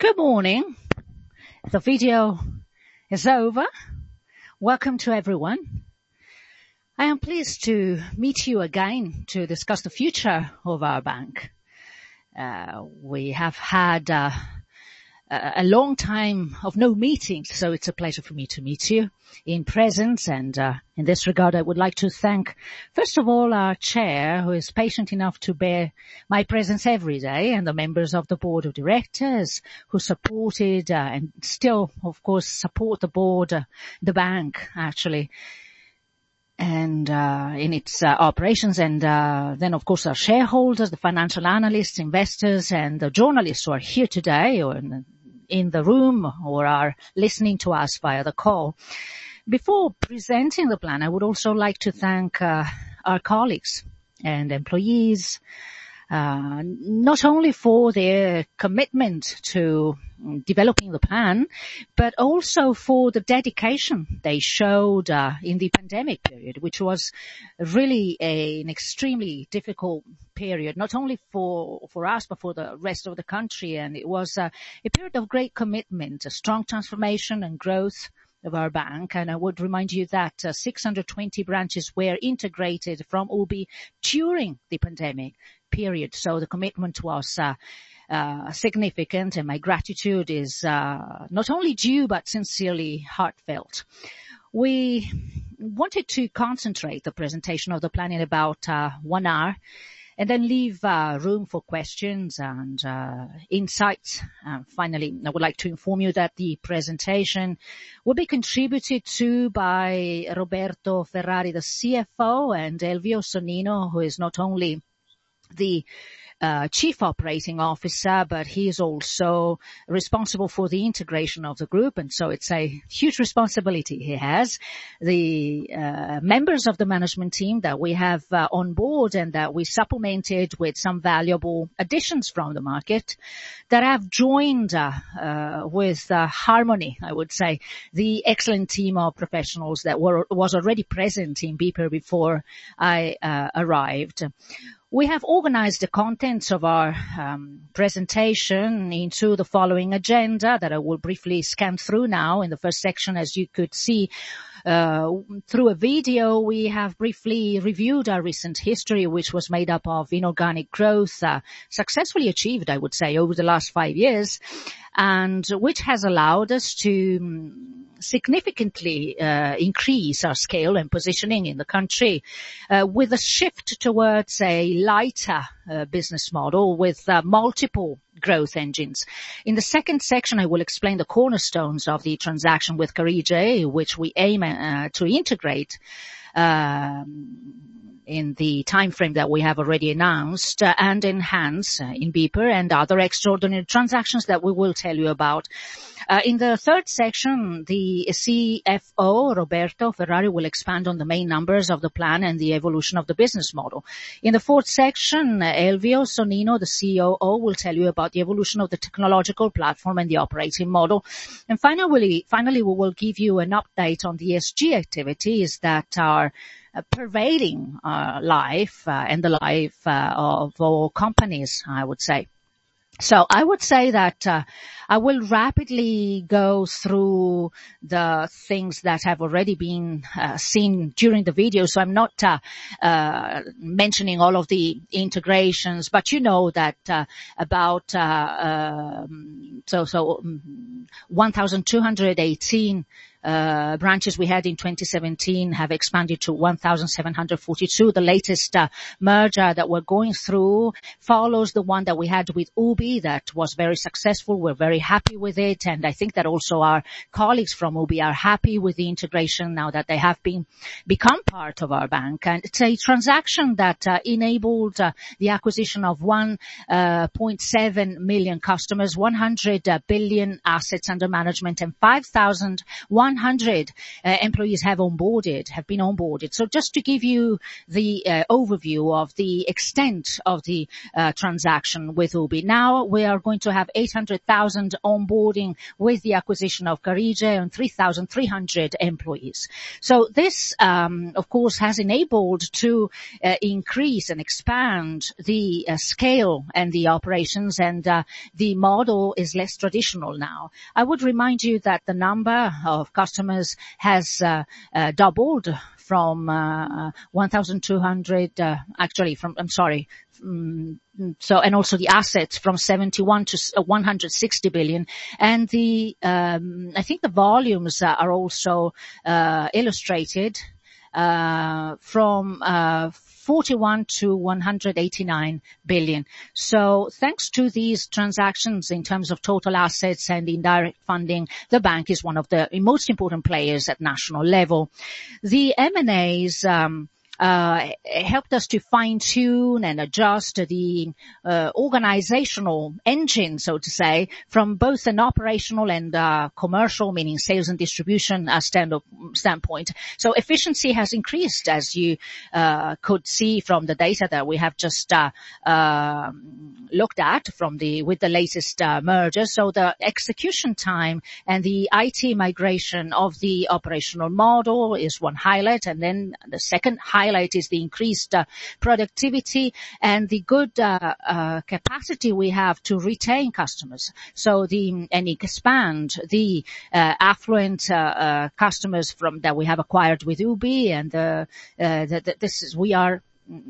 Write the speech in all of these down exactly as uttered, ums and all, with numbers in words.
Good morning. The video is over. Welcome to everyone. I am pleased to meet you again to discuss the future of our bank. Uh, we have had uh, a long time of no meetings, so it's a pleasure for me to meet you in presence. And uh, in this regard, I would like to thank, first of all, our chair, who is patient enough to bear my presence every day, and the members of the board of directors who supported uh, and still, of course, support the board, uh, the bank, actually, and uh in its uh, operations, and uh then of course our shareholders, the financial analysts, investors, and the journalists who are here today or in, in the room or are listening to us via the call. Before presenting the plan, I would also like to thank uh, our colleagues and employees, uh not only for their commitment to developing the plan, but also for the dedication they showed uh, in the pandemic period, which was really a, an extremely difficult period, not only for, for us, but for the rest of the country. And it was uh, a period of great commitment, a strong transformation and growth of our bank. And I would remind you that uh, six hundred twenty branches were integrated from U B I during the pandemic period. So the commitment was uh, Uh, significant, and my gratitude is uh, not only due but sincerely heartfelt. We wanted to concentrate the presentation of the plan in about uh, one hour and then leave uh, room for questions and uh, insights. Uh, finally, I would like to inform you that the presentation will be contributed to by Roberto Ferrari, the C F O, and Elvio Sonnino, who is not only the Uh, Chief Operating Officer, but he is also responsible for the integration of the group, and so it's a huge responsibility he has. The uh, members of the management team that we have uh, on board and that we supplemented with some valuable additions from the market that have joined uh, uh, with uh, harmony, I would say, the excellent team of professionals that were was already present in BPER before I uh, arrived. We have organized the contents of our um, presentation into the following agenda that I will briefly scan through now. In the first section, as you could see, uh, through a video, we have briefly reviewed our recent history, which was made up of inorganic growth, uh, successfully achieved, I would say, over the last five years, and which has allowed us to significantly uh, increase our scale and positioning in the country, uh, with a shift towards a lighter uh, business model with uh, multiple growth engines. In the second section, I will explain the cornerstones of the transaction with Carige, which we aim uh, to integrate um, in the time frame that we have already announced, uh, and enhance uh, in BPER, and other extraordinary transactions that we will tell you about. Uh, in the third section, the C F O, Roberto Ferrari, will expand on the main numbers of the plan and the evolution of the business model. In the fourth section, uh, Elvio Sonnino, the C O O, will tell you about the evolution of the technological platform and the operating model. And finally, finally, we will give you an update on the E S G activities that are Uh, pervading uh, life uh, and the life uh, of all companies, I would say. So I would say that uh, I will rapidly go through the things that have already been uh, seen during the video. So I'm not uh, uh, mentioning all of the integrations, but you know that uh, about uh, um, so so um, one thousand two hundred eighteen Uh, branches we had in twenty seventeen have expanded to one thousand seven hundred forty-two. The latest uh, merger that we're going through follows the one that we had with U B I that was very successful. We're very happy with it, and I think that also our colleagues from U B I are happy with the integration now that they have been become part of our bank. And it's a transaction that uh, enabled uh, the acquisition of one point seven million customers, one hundred uh, billion assets under management, and five thousand one one hundred uh, employees have onboarded, have been onboarded. So just to give you the uh, overview of the extent of the uh, transaction with Ubi. Now we are going to have eight hundred thousand onboarding with the acquisition of Carige and three thousand three hundred employees. So this, um, of course, has enabled to uh, increase and expand the uh, scale and the operations, and uh, the model is less traditional now. I would remind you that the number of customers has uh, uh, doubled from uh, one thousand two hundred, uh, actually from, I'm sorry, um, so, and also the assets from seventy-one to one hundred sixty billion. And the, um, I think the volumes uh, are also uh, illustrated uh, from uh, forty-one to one hundred eighty-nine billion. So thanks to these transactions in terms of total assets and indirect funding, the bank is one of the most important players at national level. The M and A's, um, Uh, helped us to fine-tune and adjust the uh, organizational engine, so to say, from both an operational and uh, commercial, meaning sales and distribution uh, stand up, standpoint. So efficiency has increased, as you uh, could see from the data that we have just uh, uh, looked at from the with the latest uh, merger. So the execution time and the I T migration of the operational model is one highlight, and then the second highlight is the increased uh, productivity and the good uh, uh, capacity we have to retain customers. So the and expand the uh, affluent uh, uh, customers from that we have acquired with Ubi, and uh, uh, the, the, this is we are.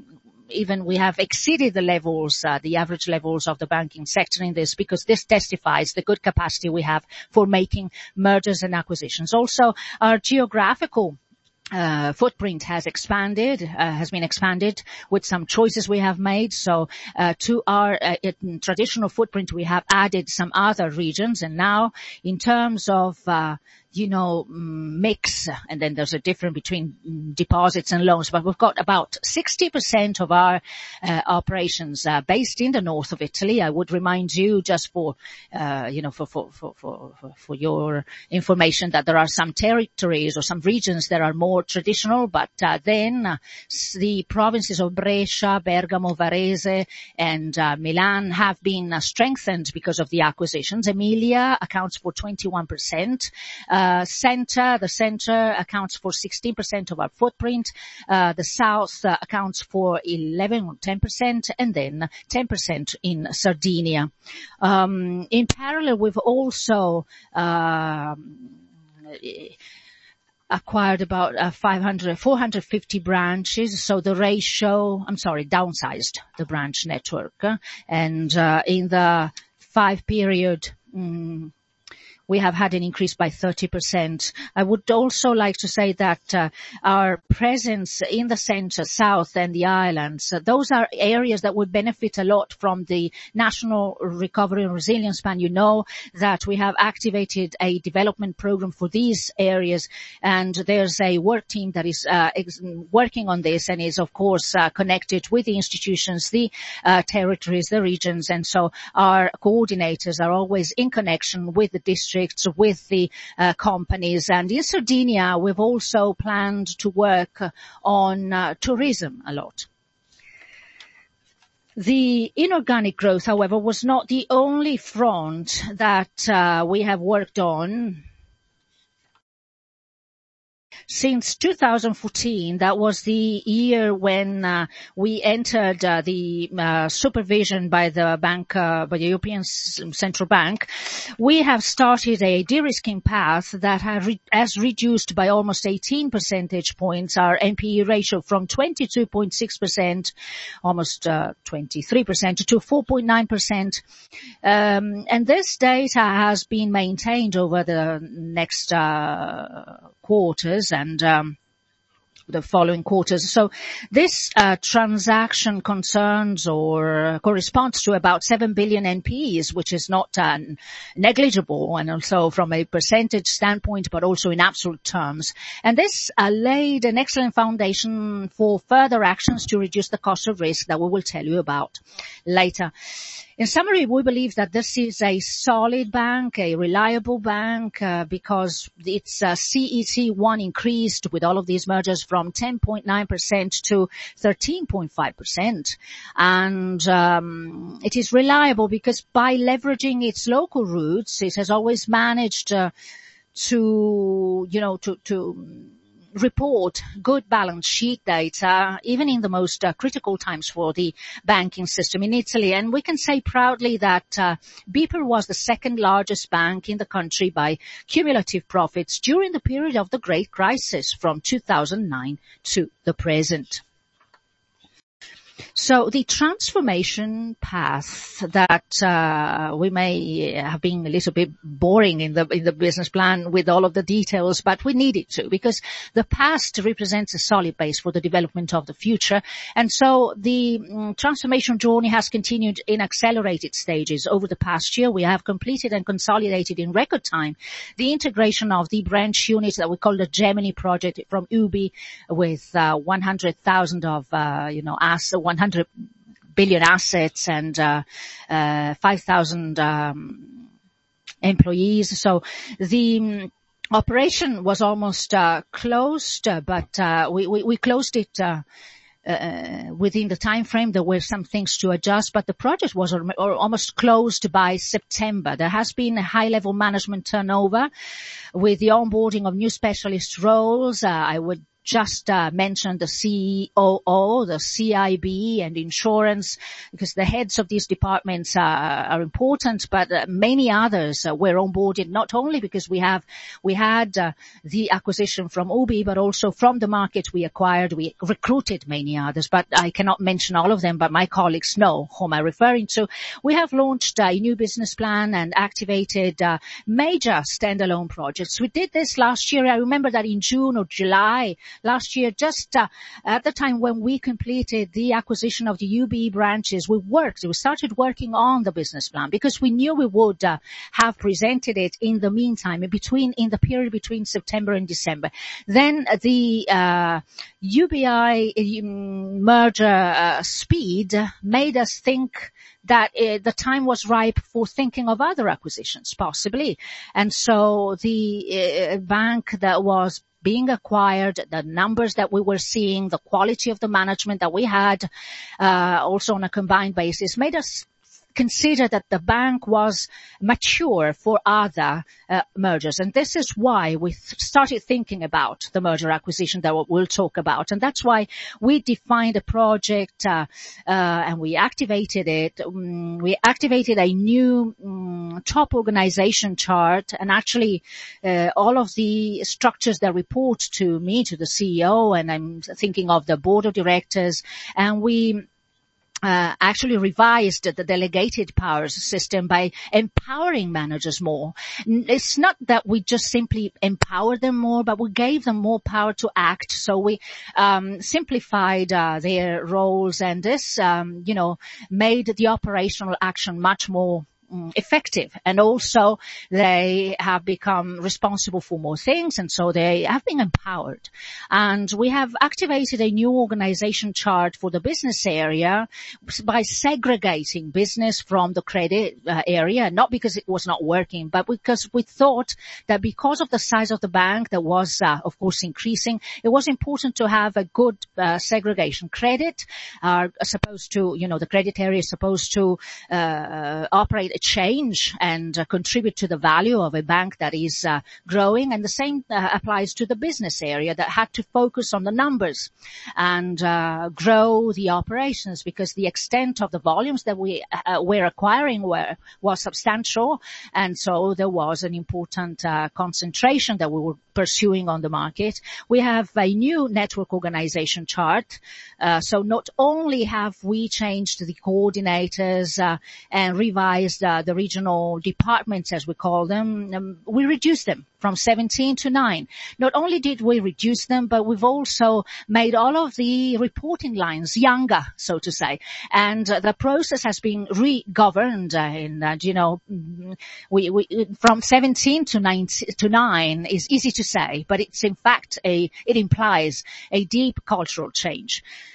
Even we have exceeded the levels, uh, the average levels of the banking sector in this, because this testifies the good capacity we have for making mergers and acquisitions. Also, our geographical Uh, footprint has expanded, uh, has been expanded with some choices we have made. So, uh, to our uh, traditional footprint, we have added some other regions. And now, in terms of, uh, you know, mix, and then there's a difference between deposits and loans, but we've got about sixty percent of our uh, operations uh, based in the north of Italy. I would remind you, just for, uh, you know, for, for, for, for, for your information, that there are some territories or some regions that are more traditional, but uh, then uh, the provinces of Brescia, Bergamo, Varese, and uh, Milan have been uh, strengthened because of the acquisitions. Emilia accounts for twenty-one percent. Uh, Uh, center, the center accounts for sixteen percent of our footprint. Uh, the south uh, accounts for eleven or ten percent, and then ten percent in Sardinia. Um, in parallel, we've also, uh, acquired about uh, five hundred, four hundred fifty branches. So the ratio, I'm sorry, downsized the branch network. Uh, and, uh, in the five period, um, we have had an increase by thirty percent. I would also like to say that uh, our presence in the center, south, and the islands, uh, those are areas that would benefit a lot from the National Recovery and Resilience Plan. You know that we have activated a development program for these areas, and there's a work team that is uh, ex- working on this and is, of course, uh, connected with the institutions, the uh, territories, the regions, and so our coordinators are always in connection with the district, with the uh, companies. And in Sardinia, we've also planned to work on uh, tourism a lot. The inorganic growth, however, was not the only front that uh, we have worked on. Since two thousand fourteen, that was the year when uh, we entered uh, the uh, supervision by the bank, uh, by the European Central Bank, we have started a de-risking path that has, re- has reduced by almost eighteen percentage points our N P E ratio from twenty-two point six percent, almost uh, twenty-three percent, to four point nine percent. Um, and this data has been maintained over the next uh, quarters and um, the following quarters. So this uh, transaction concerns or corresponds to about seven billion N P Es, which is not uh, negligible, and also from a percentage standpoint, but also in absolute terms. And this uh, laid an excellent foundation for further actions to reduce the cost of risk that we will tell you about later. In summary, we believe that this is a solid bank, a reliable bank, uh, because its uh, C E T one increased with all of these mergers from ten point nine percent to thirteen point five percent. And um, it is reliable because by leveraging its local roots, it has always managed uh, to, you know, to, to report good balance sheet data, even in the most uh, critical times for the banking system in Italy. And we can say proudly that uh, BPER was the second largest bank in the country by cumulative profits during the period of the Great Crisis from two thousand nine to the present. So the transformation path that uh, we may have been a little bit boring in the in the business plan with all of the details, but we needed to, because the past represents a solid base for the development of the future. And so the um, transformation journey has continued in accelerated stages. Over the past year, we have completed and consolidated in record time the integration of the branch units that we call the Gemini project from U B I, with uh, one hundred thousand of, uh, you know, as one hundred billion assets and uh, uh, five thousand um, employees. So the um, operation was almost uh, closed, uh, but uh, we, we, we closed it uh, uh, within the time frame. There were some things to adjust, but the project was al- almost closed by September. There has been a high-level management turnover with the onboarding of new specialist roles. Uh, I would just uh, mention the C O O, the C I B, and insurance, because the heads of these departments are, are important, but uh, many others uh, were onboarded, not only because we have we had uh, the acquisition from U B I, but also from the market we acquired. We recruited many others, but I cannot mention all of them, but my colleagues know whom I'm referring to. We have launched a new business plan and activated uh, major standalone projects. We did this last year. I remember that in June or July last year, just uh, at the time when we completed the acquisition of the U B I branches, we worked, we started working on the business plan, because we knew we would uh, have presented it in the meantime, in between, in the period between September and December. Then the uh, U B I um, merger uh, speed made us think that uh, the time was ripe for thinking of other acquisitions, possibly. And so the uh, bank that was being acquired, the numbers that we were seeing, the quality of the management that we had, uh, also on a combined basis, made us consider that the bank was mature for other uh, mergers. And this is why we th- started thinking about the merger acquisition that we'll talk about. And that's why we defined a project uh, uh, and we activated it. Um, we activated a new um, top organization chart, and actually uh, all of the structures that report to me, to the C E O, and I'm thinking of the board of directors, and we Uh, actually revised the delegated powers system by empowering managers more. It's not that we just simply empowered them more, but we gave them more power to act. So we um, simplified uh, their roles, and this, um, you know, made the operational action much more effective. And also they have become responsible for more things, and so they have been empowered. And we have activated a new organization chart for the business area by segregating business from the credit uh, area, not because it was not working, but because we thought that because of the size of the bank that was, uh, of course, increasing, it was important to have a good uh, segregation. Credit are supposed to, you know, the credit area is supposed to uh, operate change and uh, contribute to the value of a bank that is uh, growing. And the same uh, applies to the business area that had to focus on the numbers and uh, grow the operations, because the extent of the volumes that we uh, were acquiring were was substantial. And so there was an important uh, concentration that we were pursuing on the market. We have a new network organization chart. Uh, so not only have we changed the coordinators uh, and revised uh, the regional departments, as we call them, um, we reduced them from seventeen to nine. Not only did we reduce them, but we've also made all of the reporting lines younger, so to say. And uh, the process has been re-governed. Uh, in, uh, you know, we, we from seventeen to nine to nine is easy to say, but it's in fact a it implies a deep cultural change.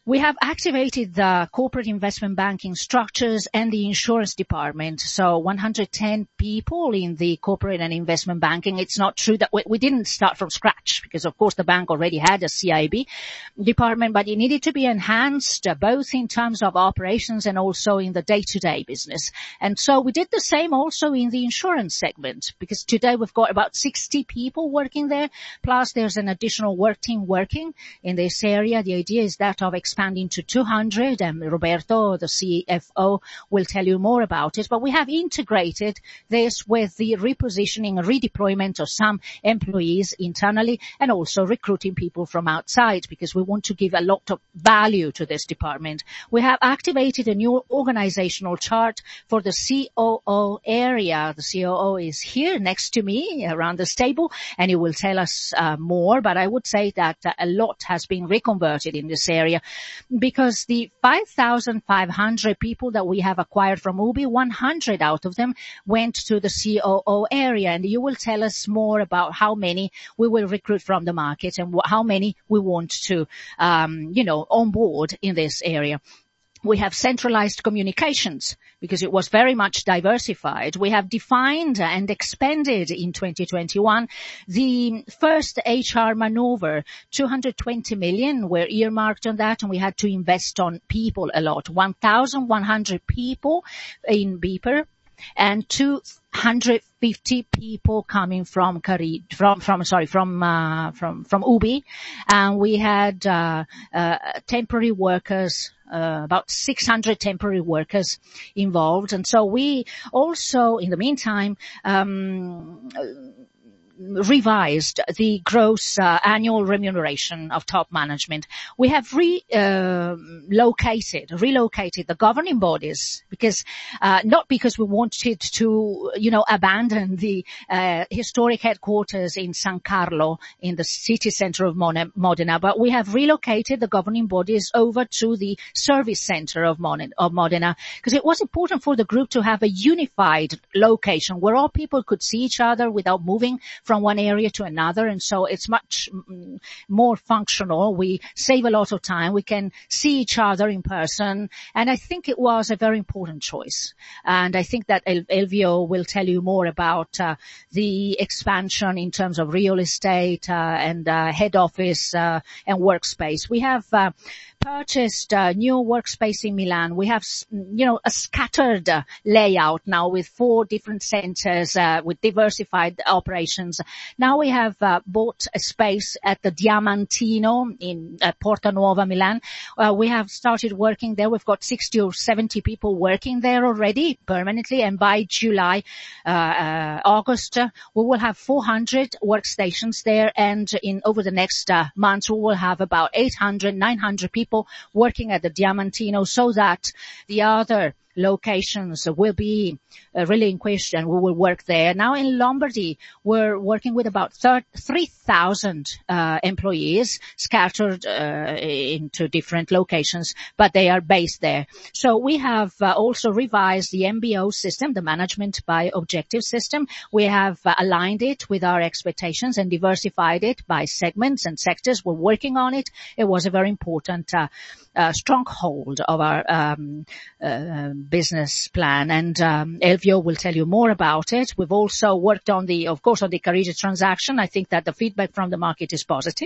We have activated the corporate investment banking structures and the insurance department. So one hundred ten people in the corporate and investment banking. It's not true that we, we didn't start from scratch because, of course, the bank already had a C I B department, but it needed to be enhanced uh, both in terms of operations and also in the day-to-day business. And so we did the same also in the insurance segment because today we've got about sixty people working there. Plus there's an additional work team working in this area. The idea is that of expanding to two hundred, and Roberto, the C F O, will tell you more about it. But we have integrated this with the repositioning and redeployment of some employees internally and also recruiting people from outside because we want to give a lot of value to this department. We have activated a new organizational chart for the C O O area. The C O O is here next to me around this table, and he will tell us uh, more. But I would say that uh, a lot has been reconverted in this area, because the five thousand five hundred people that we have acquired from Ubi, one hundred out of them went to the C O O area. And you will tell us more about how many we will recruit from the market and wh- how many we want to, um, you know, onboard in this area. We have centralized communications because it was very much diversified. We have defined and expanded in twenty twenty-one the first H R maneuver. two hundred twenty million were earmarked on that, and we had to invest on people a lot. one thousand one hundred people in BPER and two hundred fifty people coming from Cari- from from sorry from uh, from from Ubi, and we had uh, uh, temporary workers. Uh, about six hundred temporary workers involved. And so we also, in the meantime, um, revised the gross uh, annual remuneration of top management. We have relocated, uh, relocated the governing bodies because, uh, not because we wanted to, you know, abandon the uh, historic headquarters in San Carlo in the city center of Modena, but we have relocated the governing bodies over to the service center of Modena because it was important for the group to have a unified location where all people could see each other without moving from one area to another, and so it's much mm, more functional. We save a lot of time. We can see each other in person, and I think it was a very important choice. And I think that El- Elvio will tell you more about uh, the expansion in terms of real estate uh, and uh, head office uh, and workspace. We have uh, purchased a new workspace in Milan. We have, you know, a scattered uh, layout now with four different centers uh, with diversified operations. Now we have uh, bought a space at the Diamantino in uh, Porta Nuova, Milan. Uh, we have started working there. We've got sixty or seventy people working there already permanently, and by July, uh, uh August, uh, we will have four hundred workstations there, and in over the next uh, months we will have about eight hundred, nine hundred people working at the Diamantino, so that the other locations will be uh, really in question. We will work there. Now in Lombardy, we're working with about three thousand uh, employees scattered uh, into different locations, but they are based there. So we have uh, also revised the M B O system, the management by objective system. We have uh, aligned it with our expectations and diversified it by segments and sectors. We're working on it. It was a very important uh, uh, stronghold of our um, uh, business plan, and um, Elvio will tell you more about it. We've also worked on the, of course, on the Carige transaction. I think that the feedback from the market is positive.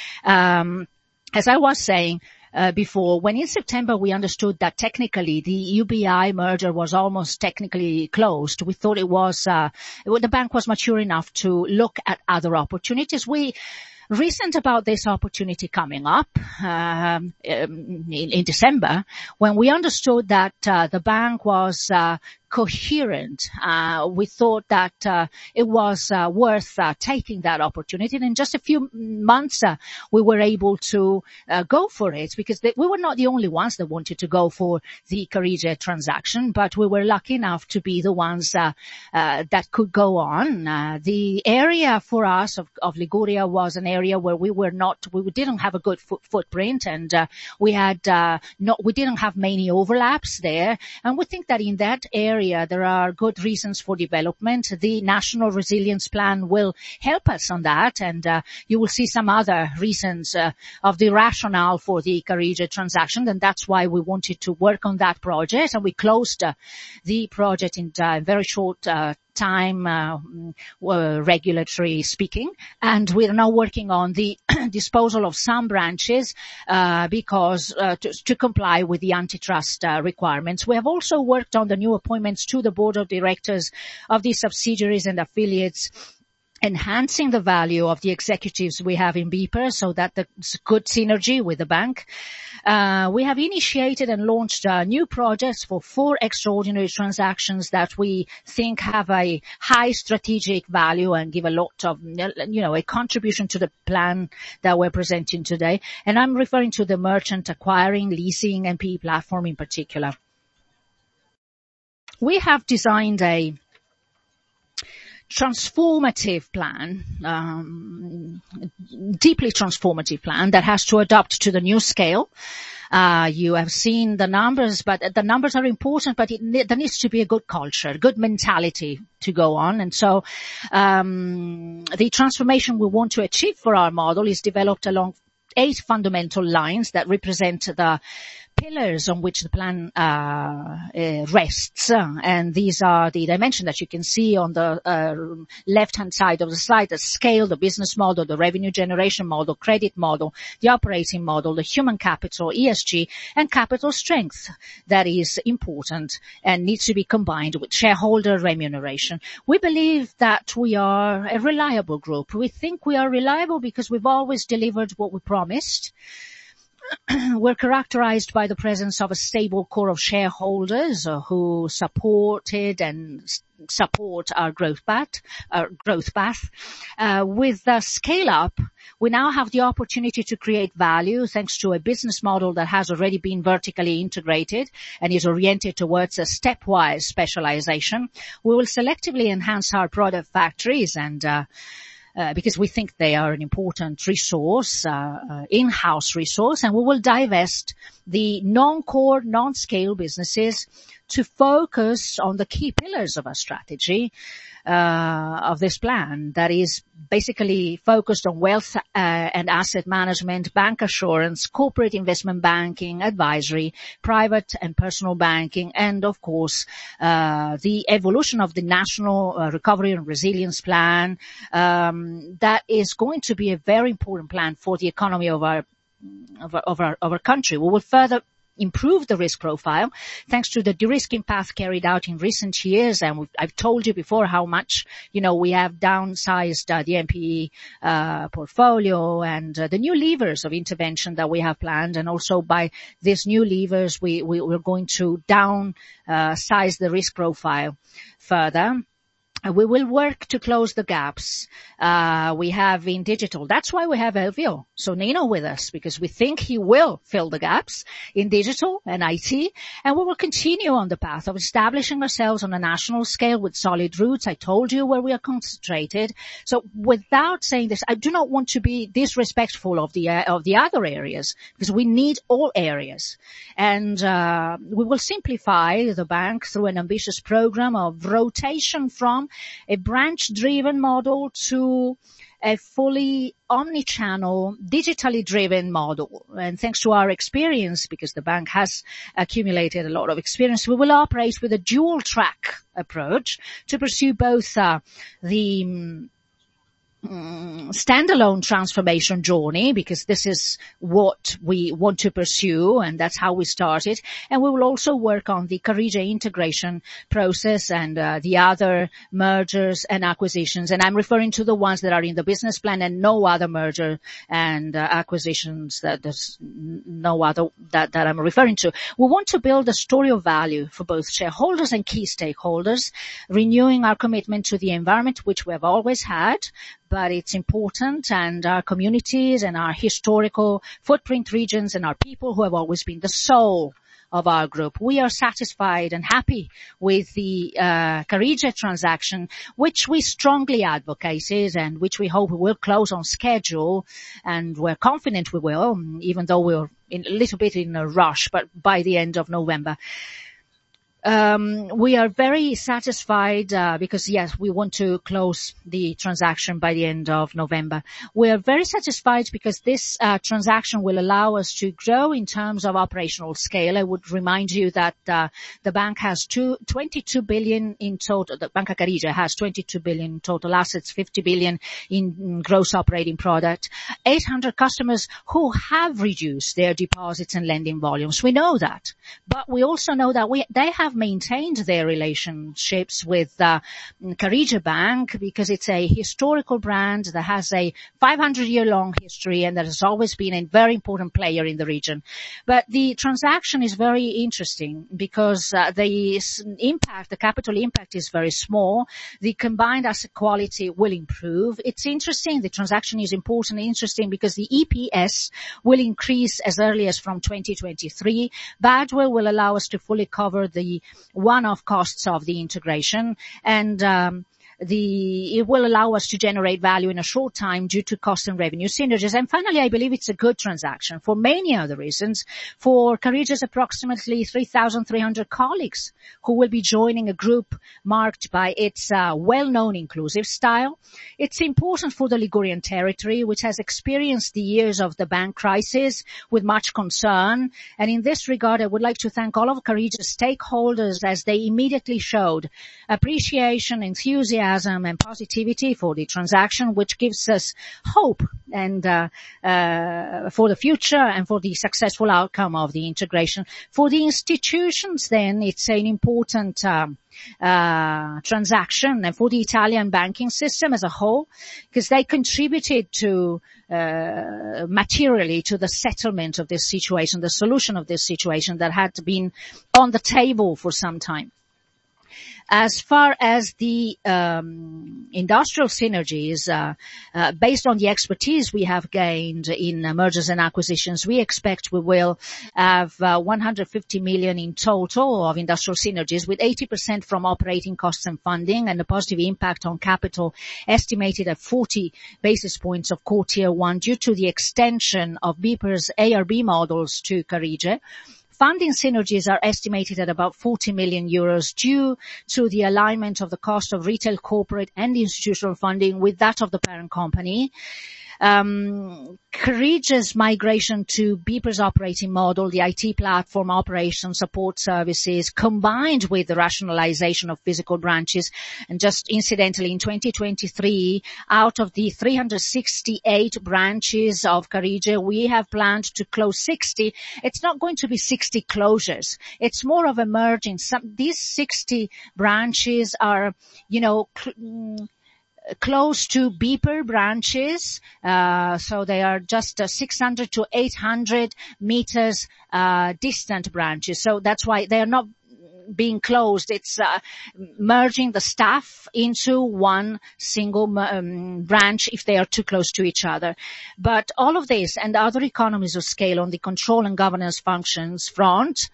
Um, as I was saying, Uh, before, when in September we understood that technically the U B I merger was almost technically closed, we thought it was, uh, the bank was mature enough to look at other opportunities. We reasoned about this opportunity coming up um, in, in December, when we understood that uh, the bank was uh, coherent. Uh, we thought that uh, it was uh, worth uh, taking that opportunity. And in just a few months, uh, we were able to uh, go for it, because they, we were not the only ones that wanted to go for the Carige transaction, but we were lucky enough to be the ones uh, uh, that could go on. Uh, the area for us of, of Liguria was an area where we were not, we didn't have a good foot, footprint, and uh, we had uh, not, we didn't have many overlaps there. And we think that in that area, area, there are good reasons for development. The National Resilience Plan will help us on that, and uh, you will see some other reasons uh, of the rationale for the Carige transaction, and that's why we wanted to work on that project, and we closed uh, the project in uh, very short uh, time, uh, uh, regulatory speaking, and we are now working on the disposal of some branches uh, because uh, to, to comply with the antitrust uh, requirements. We have also worked on the new appointments to the board of directors of the subsidiaries and affiliates, enhancing the value of the executives we have in BPER so that there's good synergy with the bank. Uh, we have initiated and launched uh, new projects for four extraordinary transactions that we think have a high strategic value and give a lot of, you know, a contribution to the plan that we're presenting today. And I'm referring to the merchant acquiring, leasing, and P E platform in particular. We have designed a transformative plan, um, deeply transformative plan that has to adapt to the new scale. Uh, you have seen the numbers, but the numbers are important, but it, there needs to be a good culture, good mentality to go on. And so, um, the transformation we want to achieve for our model is developed along eight fundamental lines that represent the pillars on which the plan uh, uh rests, and these are the dimensions that you can see on the uh, left-hand side of the slide: the scale, the business model, the revenue generation model, credit model, the operating model, the human capital, E S G, and capital strength. That is important and needs to be combined with shareholder remuneration. We believe that we are a reliable group. We think we are reliable because we've always delivered what we promised. We're characterized by the presence of a stable core of shareholders uh, who supported and s- support our growth path. Our growth path. Uh, with the scale up, we now have the opportunity to create value thanks to a business model that has already been vertically integrated and is oriented towards a stepwise specialization. We will selectively enhance our product factories and uh, Uh, because we think they are an important resource, uh, uh, in-house resource, and we will divest the non-core, non-scale businesses to focus on the key pillars of our strategy, uh, of this plan, that is basically focused on wealth uh, and asset management, bank assurance, corporate investment banking, advisory, private and personal banking, and of course, uh, the evolution of the National uh, Recovery and Resilience Plan, um, that is going to be a very important plan for the economy of our, of our, of our, of our country. We will further improve the risk profile thanks to the de-risking path carried out in recent years. And we've, I've told you before how much, you know, we have downsized uh, the N P E uh, portfolio and uh, the new levers of intervention that we have planned. And also by these new levers, we, we, we're going to down uh, size the risk profile further. We will work to close the gaps uh we have in digital. That's why we have Elvio Sonnino with us, because we think he will fill the gaps in digital and I T, and we will continue on the path of establishing ourselves on a national scale with solid roots. I told you where we are concentrated. So without saying this, I do not want to be disrespectful of the uh, of the other areas, because we need all areas. And uh we will simplify the bank through an ambitious program of rotation from a branch-driven model to a fully omni-channel, digitally driven model. And thanks to our experience, because the bank has accumulated a lot of experience, we will operate with a dual-track approach to pursue both uh, the um, standalone transformation journey, because this is what we want to pursue and that's how we started. And we will also work on the Carige integration process and uh, the other mergers and acquisitions. And I'm referring to the ones that are in the business plan and no other merger and uh, acquisitions that there's no other that, that I'm referring to. We want to build a story of value for both shareholders and key stakeholders, renewing our commitment to the environment, which we have always had, but it's important, and our communities and our historical footprint regions and our people who have always been the soul of our group. We are satisfied and happy with the uh, Carige transaction, which we strongly advocated and which we hope we will close on schedule, and we're confident we will, even though we're in, a little bit in a rush, but by the end of November. Um, we are very satisfied uh, because, yes, we want to close the transaction by the end of November. We are very satisfied because this uh, transaction will allow us to grow in terms of operational scale. I would remind you that uh, the bank has two, twenty-two billion in total. The Banca Carige has twenty-two billion in total assets, fifty billion in, in gross operating product, eight hundred customers who have reduced their deposits and lending volumes. We know that, but we also know that we they have maintained their relationships with uh, Carige Bank because it's a historical brand that has a five hundred year long history and that has always been a very important player in the region. But the transaction is very interesting because uh, the impact, the capital impact is very small. The combined asset quality will improve. It's interesting. The transaction is important and interesting because the E P S will increase as early as from twenty twenty-three. Badwill will allow us to fully cover the one-off costs of the integration, and um, the it will allow us to generate value in a short time due to cost and revenue synergies. And finally, I believe it's a good transaction for many other reasons. For Carige's approximately three thousand three hundred colleagues who will be joining a group marked by its uh, well-known inclusive style. It's important for the Ligurian territory, which has experienced the years of the bank crisis with much concern. And in this regard, I would like to thank all of Carige's stakeholders as they immediately showed appreciation, enthusiasm, and positivity for the transaction, which gives us hope and uh, uh, for the future and for the successful outcome of the integration. For the institutions, then, it's an important um, uh, transaction, and for the Italian banking system as a whole, because they contributed to uh, materially to the settlement of this situation, the solution of this situation that had been on the table for some time. As far as the um, industrial synergies, uh, uh, based on the expertise we have gained in uh, mergers and acquisitions, we expect we will have uh, one hundred fifty million in total of industrial synergies, with eighty percent from operating costs and funding, and a positive impact on capital estimated at forty basis points of core tier one due to the extension of BPER's A R B models to Carige. Funding synergies are estimated at about forty million euros due to the alignment of the cost of retail, corporate and institutional funding with that of the parent company. Um, Carige's migration to BPER's operating model, the I T platform, operation support services, combined with the rationalization of physical branches. And just incidentally, in twenty twenty-three, out of the three hundred sixty-eight branches of Carige, we have planned to close sixty. It's not going to be sixty closures. It's more of a merging. Some, these sixty branches are, you know, cl- close to BPER branches, uh, so they are just uh, six hundred to eight hundred meters uh, distant branches. So that's why they are not being closed. It's uh, merging the staff into one single um, branch if they are too close to each other. But all of this and other economies of scale on the control and governance functions front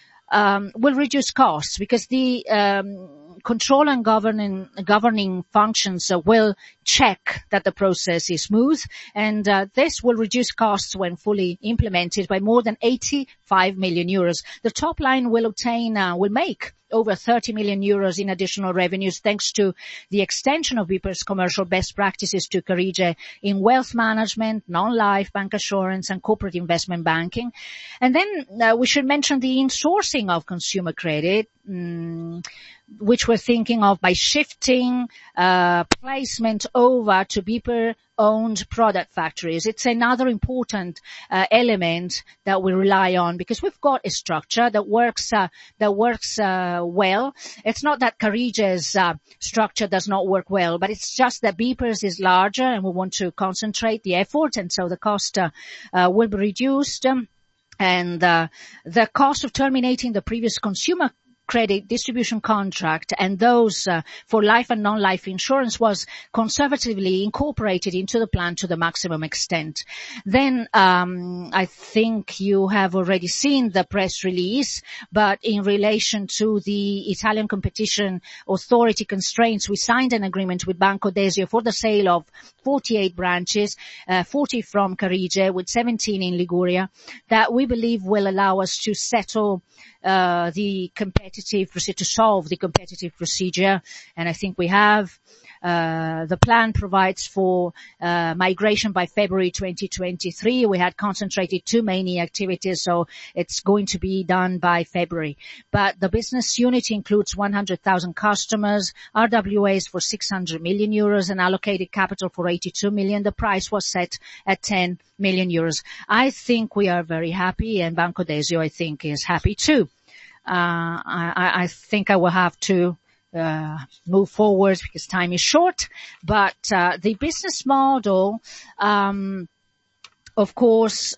um, will reduce costs, because the um, control and governing governing functions uh, will check that the process is smooth, and uh, this will reduce costs when fully implemented by more than eighty-five million euros. The top line will obtain uh, will make over thirty million euros in additional revenues, thanks to the extension of BPER's commercial best practices to Carige in wealth management, non-life, bank assurance, and corporate investment banking. And then uh, we should mention the insourcing of consumer credit, um, which we're thinking of by shifting uh placement over to BPER-owned product factories. It's another important uh, element that we rely on, because we've got a structure that works uh, that works uh, well. It's not that Carige's uh, structure does not work well, but it's just that BPER's is larger, and we want to concentrate the effort, and so the cost uh, uh, will be reduced. Um, and uh, the cost of terminating the previous consumer credit distribution contract and those uh, for life and non-life insurance was conservatively incorporated into the plan to the maximum extent. Then um, I think you have already seen the press release, but in relation to the Italian Competition Authority constraints, we signed an agreement with Banco Desio for the sale of forty-eight branches, uh, forty from Carige with seventeen in Liguria, that we believe will allow us to settle uh, the competitive, to solve the competitive procedure, and I think we have. Uh, the plan provides for uh, migration by February twenty twenty-three. We had concentrated too many activities, so it's going to be done by February. But the business unit includes one hundred thousand customers, R W As for six hundred million euros, and allocated capital for eighty-two million. The price was set at ten million euros. I think we are very happy, and Banco Desio, I think, is happy too. Uh, I, I think I will have to Uh, move forward because time is short, but uh, the business model, um, of course,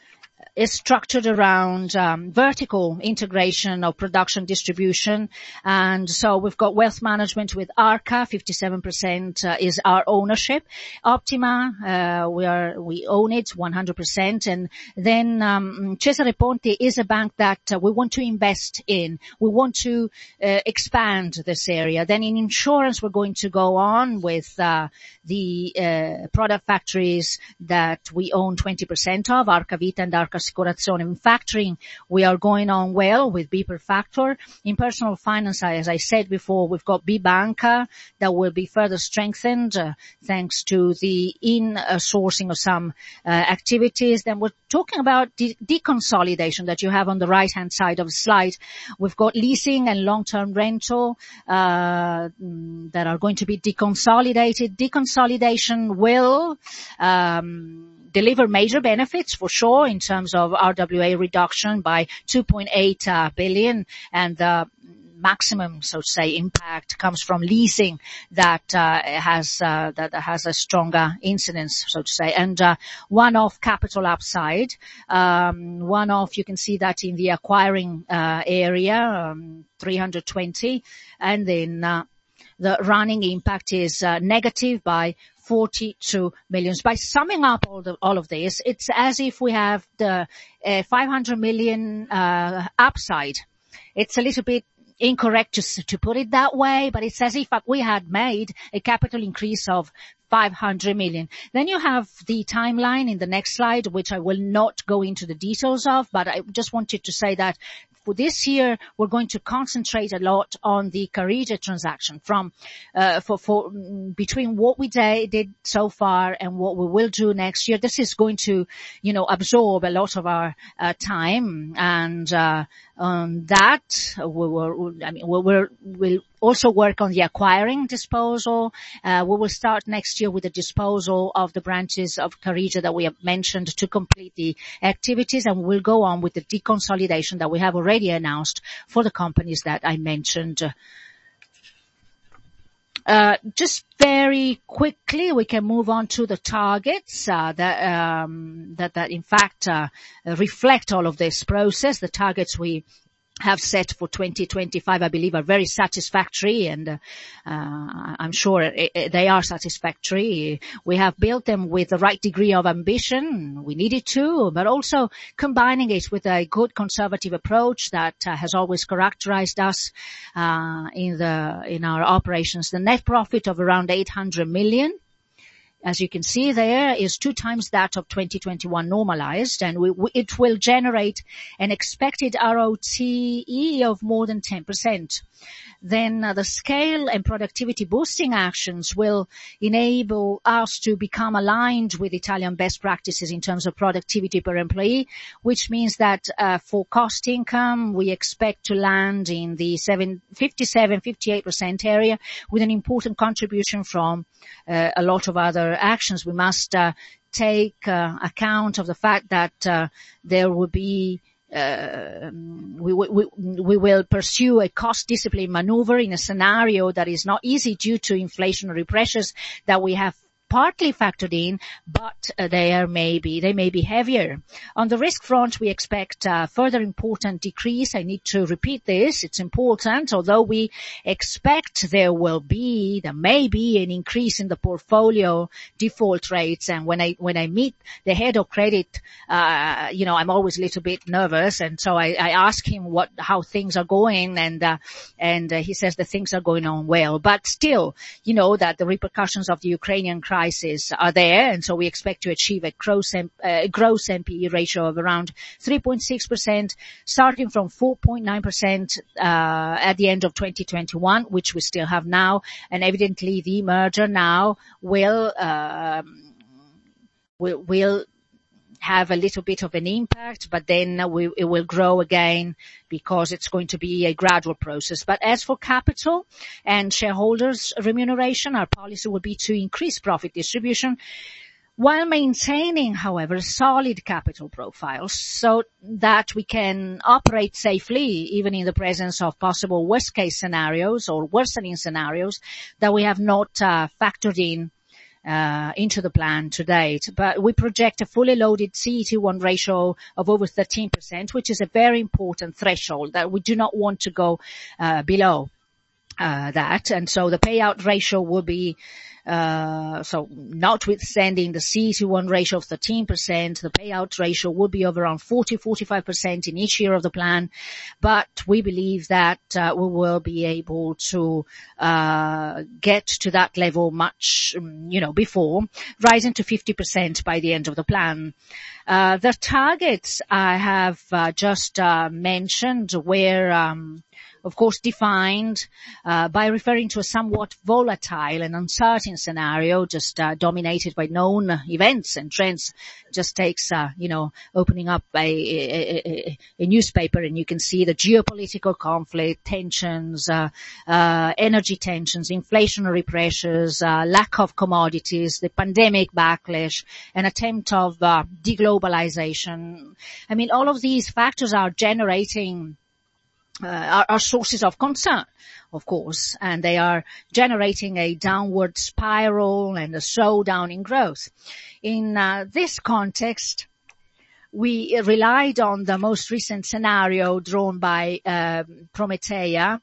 is structured around um, vertical integration of production distribution. And so we've got wealth management with Arca, fifty-seven percent uh, is our ownership. Optima, uh, we are, we own it one hundred percent. And then um, Cesare Ponti is a bank that uh, we want to invest in. We want to uh, expand this area. Then in insurance, we're going to go on with uh, the uh, product factories that we own twenty percent of, Arca Vita and Arca Assicurazione. In factoring, we are going on well with BPER Factor. In personal finance, as I said before, we've got B Banca that will be further strengthened uh, thanks to the in-sourcing of some uh, activities. Then we're talking about de- deconsolidation that you have on the right-hand side of the slide. We've got leasing and long-term rental uh, that are going to be deconsolidated. Deconsolidation will um deliver major benefits for sure in terms of R W A reduction by two point eight uh, billion, and the maximum, so to say, impact comes from leasing that uh, has uh, that has a stronger incidence, so to say, and uh, one-off capital upside. Um, one-off, you can see that in the acquiring uh, area, um, three hundred twenty, and then uh, the running impact is uh, negative by forty-two million. By summing up all, the, all of this, it's as if we have the uh, five hundred million uh, upside. It's a little bit incorrect to, to put it that way, but it's as if we had made a capital increase of five hundred million. Then you have the timeline in the next slide, which I will not go into the details of, but I just wanted to say that for this year, we're going to concentrate a lot on the Carige transaction from, uh, for, for, between what we did so far and what we will do next year. This is going to, you know, absorb a lot of our, uh, time, and, uh, on that, we will, I mean, we will, we'll also work on the acquiring disposal. Uh, we will start next year with the disposal of the branches of Carige that we have mentioned to complete the activities, and we'll go on with the deconsolidation that we have already announced for the companies that I mentioned. Uh, just very quickly, we can move on to the targets uh, that, um, that, that in fact uh, reflect all of this process. The targets we have set for twenty twenty-five, I believe, are very satisfactory, and uh, uh, I'm sure it, it, they are satisfactory. We have built them with the right degree of ambition. We needed to, but also combining it with a good conservative approach that uh, has always characterized us uh, in the in our operations. The net profit of around eight hundred million. As you can see there, is two times that of twenty twenty-one normalized, and we, we, it will generate an expected R O T E of more than ten percent. Then uh, the scale and productivity boosting actions will enable us to become aligned with Italian best practices in terms of productivity per employee, which means that uh, for cost income, we expect to land in the fifty-seven, fifty-eight percent area, with an important contribution from uh, a lot of other actions. We must uh, take uh, account of the fact that uh, there will be Uh, we, we, we will pursue a cost discipline maneuver in a scenario that is not easy due to inflationary pressures that we have partly factored in, but uh, they are maybe, they may be heavier. On the risk front, we expect a further important decrease. I need to repeat this. It's important. Although we expect there will be, there may be an increase in the portfolio default rates. And when I, when I meet the head of credit, uh, you know, I'm always a little bit nervous. And so I, I ask him what, how things are going. And, uh, and uh, he says that things are going on well. But still, you know, that the repercussions of the Ukrainian crisis prices are there, and so we expect to achieve a gross, uh, gross N P E ratio of around three point six percent, starting from four point nine percent uh, at the end of twenty twenty-one, which we still have now, and evidently the merger now will um, will, will have a little bit of an impact, but then we, it will grow again because it's going to be a gradual process. But as for capital and shareholders' remuneration, our policy will be to increase profit distribution while maintaining, however, a solid capital profile so that we can operate safely even in the presence of possible worst-case scenarios or worsening scenarios that we have not uh, factored in Uh, into the plan to date. But we project a fully loaded C E T one ratio of over thirteen percent, which is a very important threshold that we do not want to go uh, below uh, that. And so the payout ratio will be Uh, so notwithstanding the C E T one ratio of thirteen percent, the payout ratio will be of around forty to forty-five percent in each year of the plan. But we believe that uh, we will be able to uh, get to that level much, you know, before, rising to fifty percent by the end of the plan. Uh, the targets I have uh, just uh, mentioned were um, of course defined uh, by referring to a somewhat volatile and uncertain scenario just uh, dominated by known events and trends. Just takes uh, you know opening up a, a, a, a newspaper and you can see the geopolitical conflict, tensions, uh, uh, energy tensions, inflationary pressures, uh, lack of commodities, the pandemic backlash, an attempt of uh, deglobalization. I mean, all of these factors are generating Uh, are, are sources of concern, of course, and they are generating a downward spiral and a slowdown in growth. In uh, this context, we relied on the most recent scenario drawn by uh, Prometeia,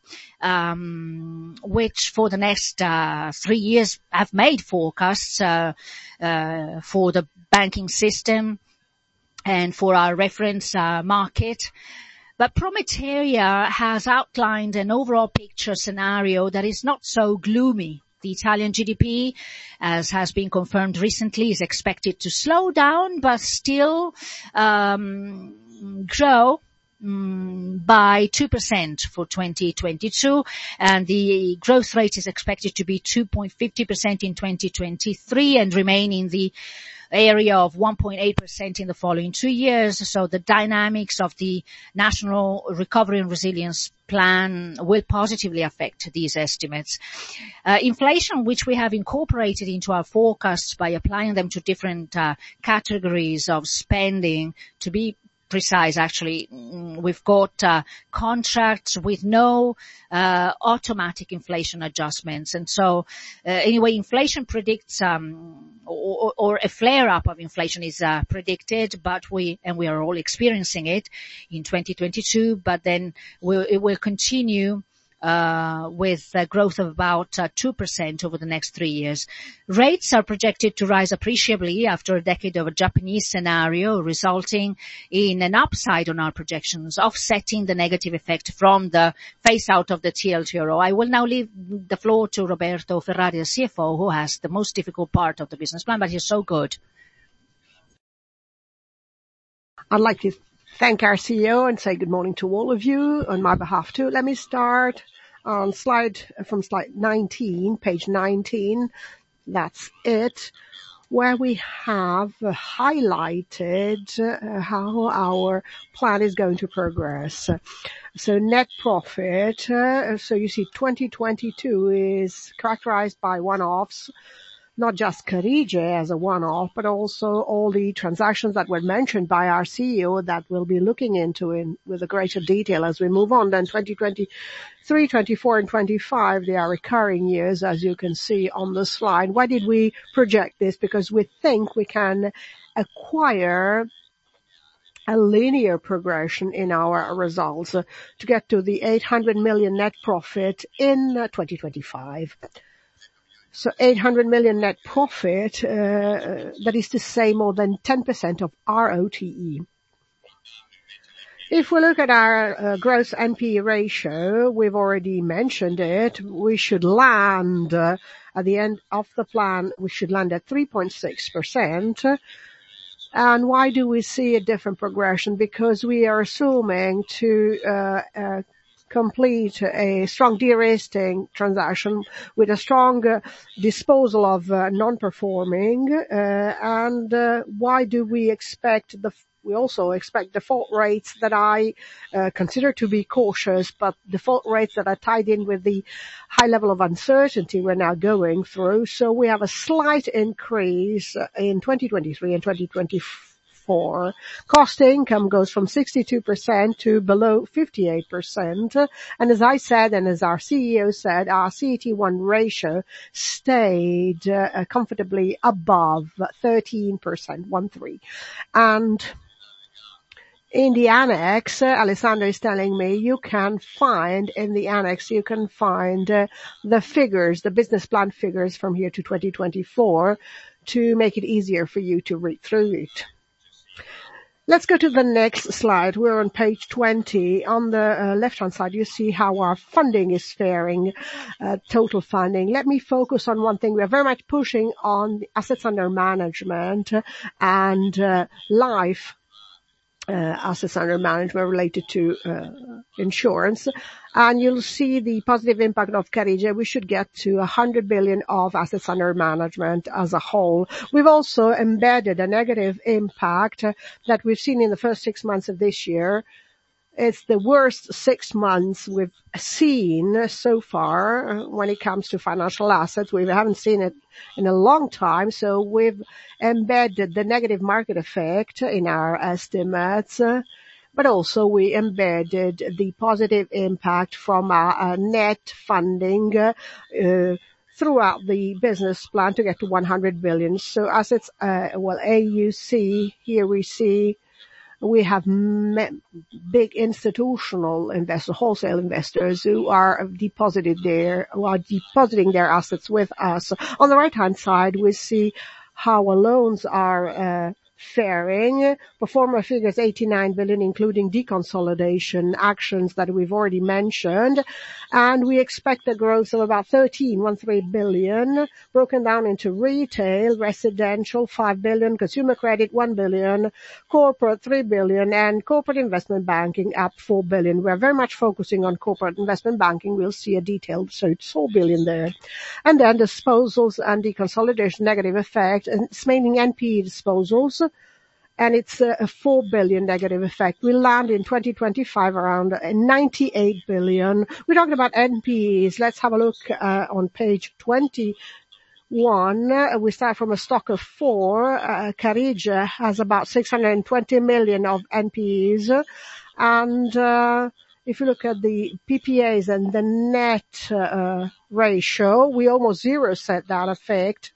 um, which for the next uh, three years have made forecasts uh, uh, for the banking system and for our reference uh, market. But Prometeia has outlined an overall picture scenario that is not so gloomy. The Italian G D P, as has been confirmed recently, is expected to slow down but still um, grow um, by two percent for twenty twenty-two, and the growth rate is expected to be two point five zero percent in twenty twenty-three and remain in the area of one point eight percent in the following two years. So the dynamics of the National Recovery and Resilience Plan will positively affect these estimates. Uh, inflation, which we have incorporated into our forecasts by applying them to different uh, categories of spending, to be precise, actually, we've got uh, contracts with no uh, automatic inflation adjustments. And so, uh, anyway, inflation predicts, um, or, or a flare-up of inflation is uh, predicted, but we, and we are all experiencing it in twenty twenty-two, but then we'll, it will continue Uh, with a growth of about uh, two percent over the next three years. Rates are projected to rise appreciably after a decade of a Japanese scenario, resulting in an upside on our projections, offsetting the negative effect from the phase-out of the T L T R O. I will now leave the floor to Roberto Ferrari, the C F O, who has the most difficult part of the business plan, but he's so good. I'd like to thank our C E O and say good morning to all of you on my behalf too. Let me start on slide, from slide nineteen, page nineteen. That's it, where we have highlighted uh, how our plan is going to progress. So net profit, uh, so you see twenty twenty-two is characterized by one-offs, not just Carige as a one-off, but also all the transactions that were mentioned by our C E O that we'll be looking into in with a greater detail as we move on. Then twenty twenty-three, twenty-four, and twenty-five, they are recurring years, as you can see on the slide. Why did we project this? Because we think we can acquire a linear progression in our results uh, to get to the eight hundred million net profit in uh, twenty twenty-five. So eight hundred million net profit, uh, that is to say more than ten percent of R O T E. If we look at our uh, gross N P E ratio, we've already mentioned it, we should land uh, at the end of the plan, we should land at three point six percent. And why do we see a different progression? Because we are assuming to uh, uh, complete a strong de-risking transaction with a strong uh, disposal of uh, non-performing. Uh, and uh, why do we expect the We also expect default rates that I uh, consider to be cautious, but default rates that are tied in with the high level of uncertainty we're now going through. So we have a slight increase in twenty twenty-three and twenty twenty-four. Cost income goes from sixty-two percent to below fifty-eight percent. And as I said, and as our C E O said, our C E T one ratio stayed uh, comfortably above thirteen percent, one three. And in the annex, uh, Alessandro is telling me you can find in the annex, you can find uh, the figures, the business plan figures from here to twenty twenty-four to make it easier for you to read through it. Let's go to the next slide. We're on page twenty. On the uh, left-hand side, you see how our funding is faring, uh, total funding. Let me focus on one thing. We are very much pushing on the assets under management and uh, life Uh, assets under management related to uh, insurance. And you'll see the positive impact of Carige. We should get to one hundred billion of assets under management as a whole. We've also embedded a negative impact uh, that we've seen in the first six months of this year. It's the worst six months we've seen so far when it comes to financial assets. We haven't seen it in a long time, so we've embedded the negative market effect in our estimates, but also we embedded the positive impact from our net funding uh, throughout the business plan to get to one hundred billion. So assets, uh, well, A U C, here we see we have big institutional investors, wholesale investors who are deposited there, who are depositing their assets with us. On the right-hand side, we see how our loans are uh, faring. Pro forma figures eighty-nine billion, including deconsolidation actions that we've already mentioned. And we expect a growth of about thirteen billion, broken down into retail, residential, five billion, consumer credit, one billion, corporate, three billion, and corporate investment banking up four billion. We're very much focusing on corporate investment banking. We'll see a detail, so it's four billion there. And then disposals and deconsolidation negative effect, and it's mainly N P E disposals, and it's a four billion negative effect. We land in twenty twenty-five around ninety-eight billion. We're talking about N P Es. Let's have a look uh, on page twenty-one. Uh, we start from a stock of four. Uh, Carige has about six hundred twenty million of N P Es. And uh, if you look at the P P As and the net uh, ratio, we almost zero set that effect.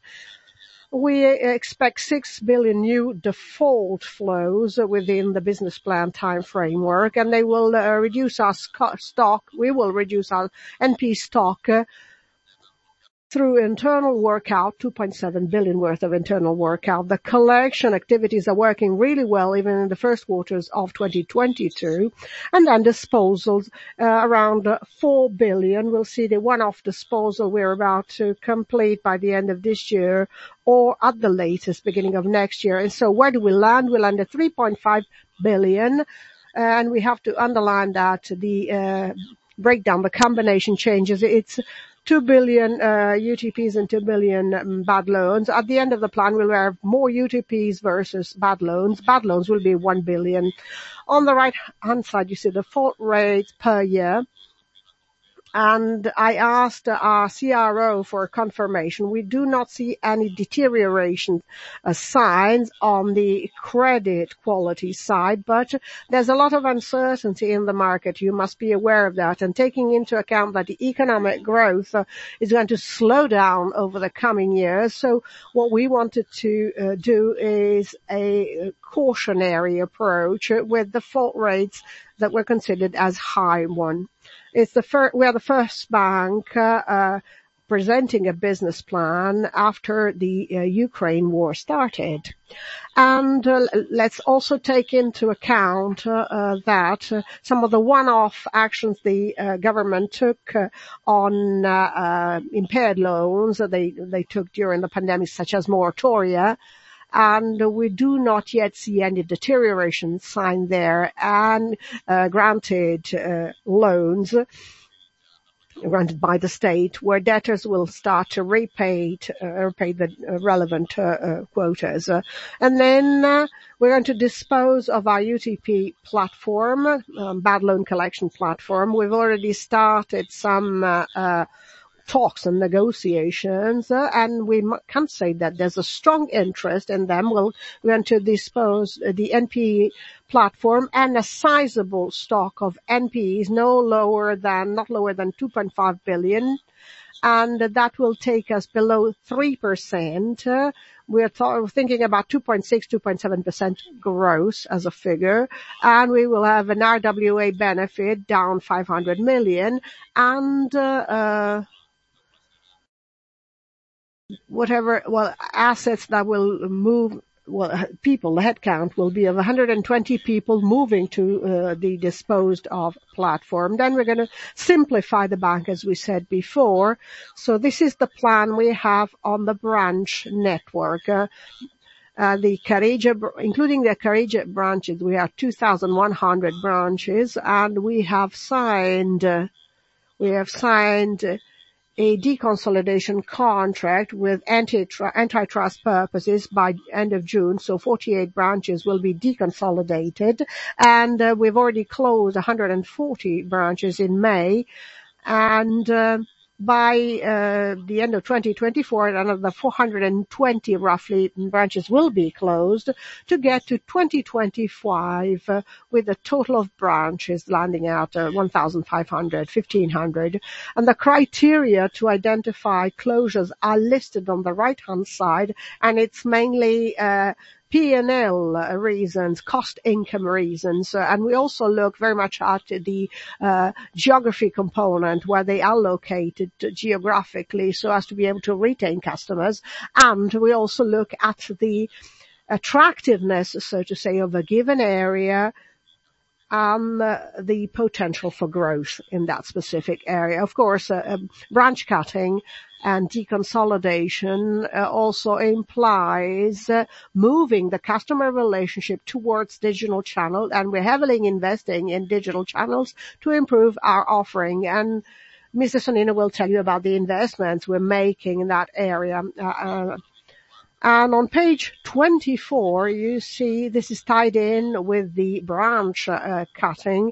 We expect six billion new default flows within the business plan time framework, and they will uh, reduce our stock. We will reduce our N P stock uh, through internal workout, two point seven billion worth of internal workout. The collection activities are working really well, even in the first quarters of twenty twenty-two. And then disposals, uh, around four billion. We'll see the one-off disposal we're about to complete by the end of this year, or at the latest beginning of next year. And so where do we land? We land at three point five billion. And we have to underline that the uh, breakdown, the combination changes. It's two billion uh, U T Ps and two billion um, bad loans. At the end of the plan, we'll have more U T Ps versus bad loans. Bad loans will be one billion. On the right-hand side, you see the default rate per year. And I asked our C R O for confirmation. We do not see any deterioration uh, signs on the credit quality side, but there's a lot of uncertainty in the market. You must be aware of that. And taking into account that the economic growth uh, is going to slow down over the coming years. So what we wanted to uh, do is a cautionary approach with default rates that were considered as high one. It's the first, we are the first bank, uh, uh, presenting a business plan after the uh, Ukraine war started. And uh, let's also take into account uh, uh, that uh, some of the one-off actions the uh, government took uh, on uh, uh, impaired loans that they, they took during the pandemic, such as moratoria, and we do not yet see any deterioration sign there, and uh, granted uh, loans granted by the state, where debtors will start to repay, uh, repay the uh, relevant uh, uh, quotas. Uh, and then uh, we're going to dispose of our U T P platform, um, bad loan collection platform. We've already started some uh, uh, talks and negotiations, uh, and we can say that there's a strong interest in them. We'll, we're going to dispose uh, the N P E platform and a sizable stock of N P Es, no lower than, not lower than two point five billion, and that will take us below three percent. Uh, we're, th- we're thinking about two point six, two point seven percent gross as a figure, and we will have an R W A benefit down five hundred million, and uh, uh whatever, well, assets that will move, well, people, the headcount will be of one hundred twenty people moving to uh, the disposed of platform. Then we're going to simplify the bank, as we said before. So this is the plan we have on the branch network. Uh, Uh, the Carige, including the Carige branches, we have two thousand one hundred branches, and we have signed, uh, we have signed uh, a deconsolidation contract with antitr- antitrust purposes by end of June. So forty-eight branches will be deconsolidated, and uh, we've already closed one hundred forty branches in May, and uh, by uh, the end of twenty twenty-four, another four hundred twenty roughly branches will be closed to get to twenty twenty-five uh, with a total of branches landing at uh, one thousand five hundred, fifteen hundred. And the criteria to identify closures are listed on the right-hand side, and it's mainly uh, P and L reasons, cost-income reasons, uh, and we also look very much at the uh, geography component, where they are located geographically so as to be able to retain customers, and we also look at the attractiveness, so to say, of a given area, and uh, the potential for growth in that specific area. Of course, uh, um, branch cutting and deconsolidation uh, also implies uh, moving the customer relationship towards digital channels, and we're heavily investing in digital channels to improve our offering. And Mister Sonnino will tell you about the investments we're making in that area. Uh, uh, And on page twenty-four, you see this is tied in with the branch uh, cutting.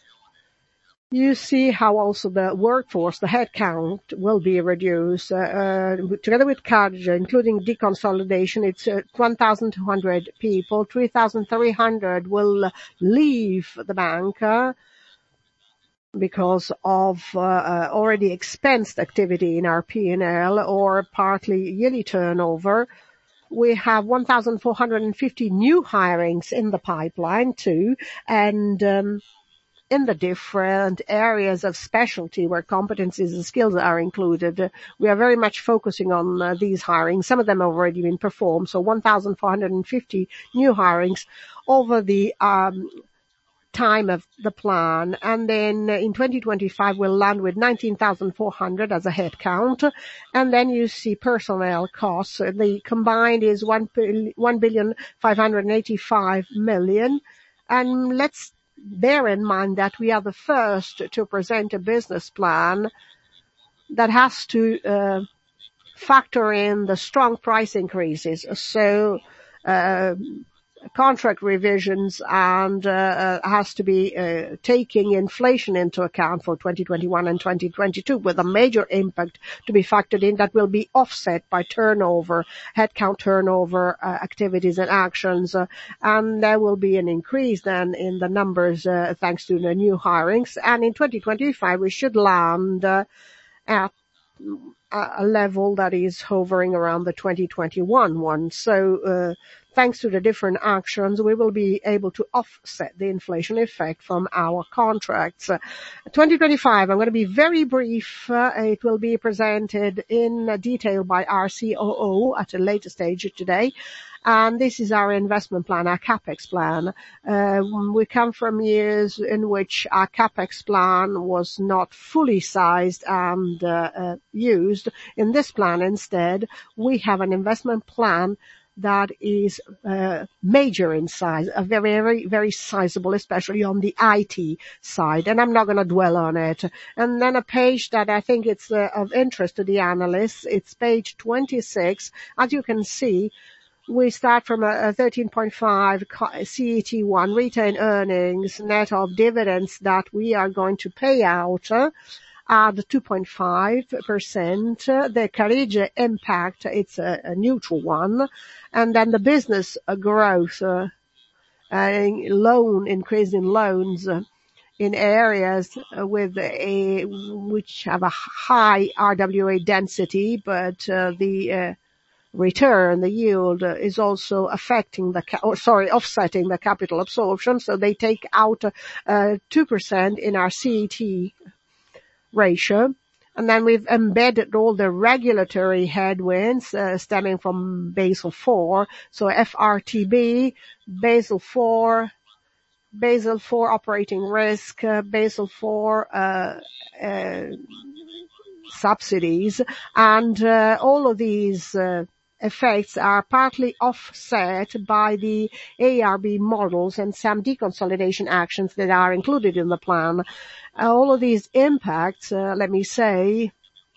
You see how also the workforce, the headcount, will be reduced. Uh, uh, together with Carige, including deconsolidation, it's uh, one thousand two hundred people. three thousand three hundred will leave the bank uh, because of uh, uh, already expensed activity in our P and L or partly yearly turnover. We have one thousand four hundred fifty new hirings in the pipeline too, and um, in the different areas of specialty where competencies and skills are included, uh, we are very much focusing on uh, these hirings. Some of them have already been performed, so one thousand four hundred fifty new hirings over the um, time of the plan, and then in twenty twenty-five we'll land with nineteen thousand four hundred as a head count, and then you see personnel costs. The combined is one billion five hundred eighty-five million, and let's bear in mind that we are the first to present a business plan that has to uh, factor in the strong price increases. So uh, contract revisions and uh, has to be uh, taking inflation into account for twenty twenty-one and twenty twenty-two, with a major impact to be factored in that will be offset by turnover, headcount turnover uh, activities and actions, uh, and there will be an increase then in the numbers uh, thanks to the new hirings. And in twenty twenty-five we should land uh, at a level that is hovering around the twenty twenty-one one. So uh, thanks to the different actions, we will be able to offset the inflation effect from our contracts. Uh, twenty twenty-five, I'm going to be very brief. Uh, it will be presented in detail by our C O O at a later stage today. And this is our investment plan, our CapEx plan. Uh, we come from years in which our CapEx plan was not fully sized and uh, uh, used. In this plan instead, we have an investment plan that is uh, major in size, a very, very, very sizable, especially on the I T side. And I'm not going to dwell on it. And then a page that I think it's uh, of interest to the analysts, it's page twenty-six. As you can see, we start from a thirteen point five C E T one retained earnings net of dividends that we are going to pay out uh, at two point five percent. The Carige impact, it's a, a neutral one. And then the business growth, uh, uh, loan, increase in loans uh, in areas with a, which have a high R W A density, but uh, the uh, return, the yield uh, is also affecting the, ca- or sorry, offsetting the capital absorption. So they take out uh, two percent in our C E T ratio. And then we've embedded all the regulatory headwinds uh, stemming from Basel four. So F R T B, Basel four, Basel four operating risk, uh, Basel four uh, uh, subsidies, and uh, all of these uh, effects are partly offset by the A R B models and some deconsolidation actions that are included in the plan. Uh, all of these impacts, uh, let me say,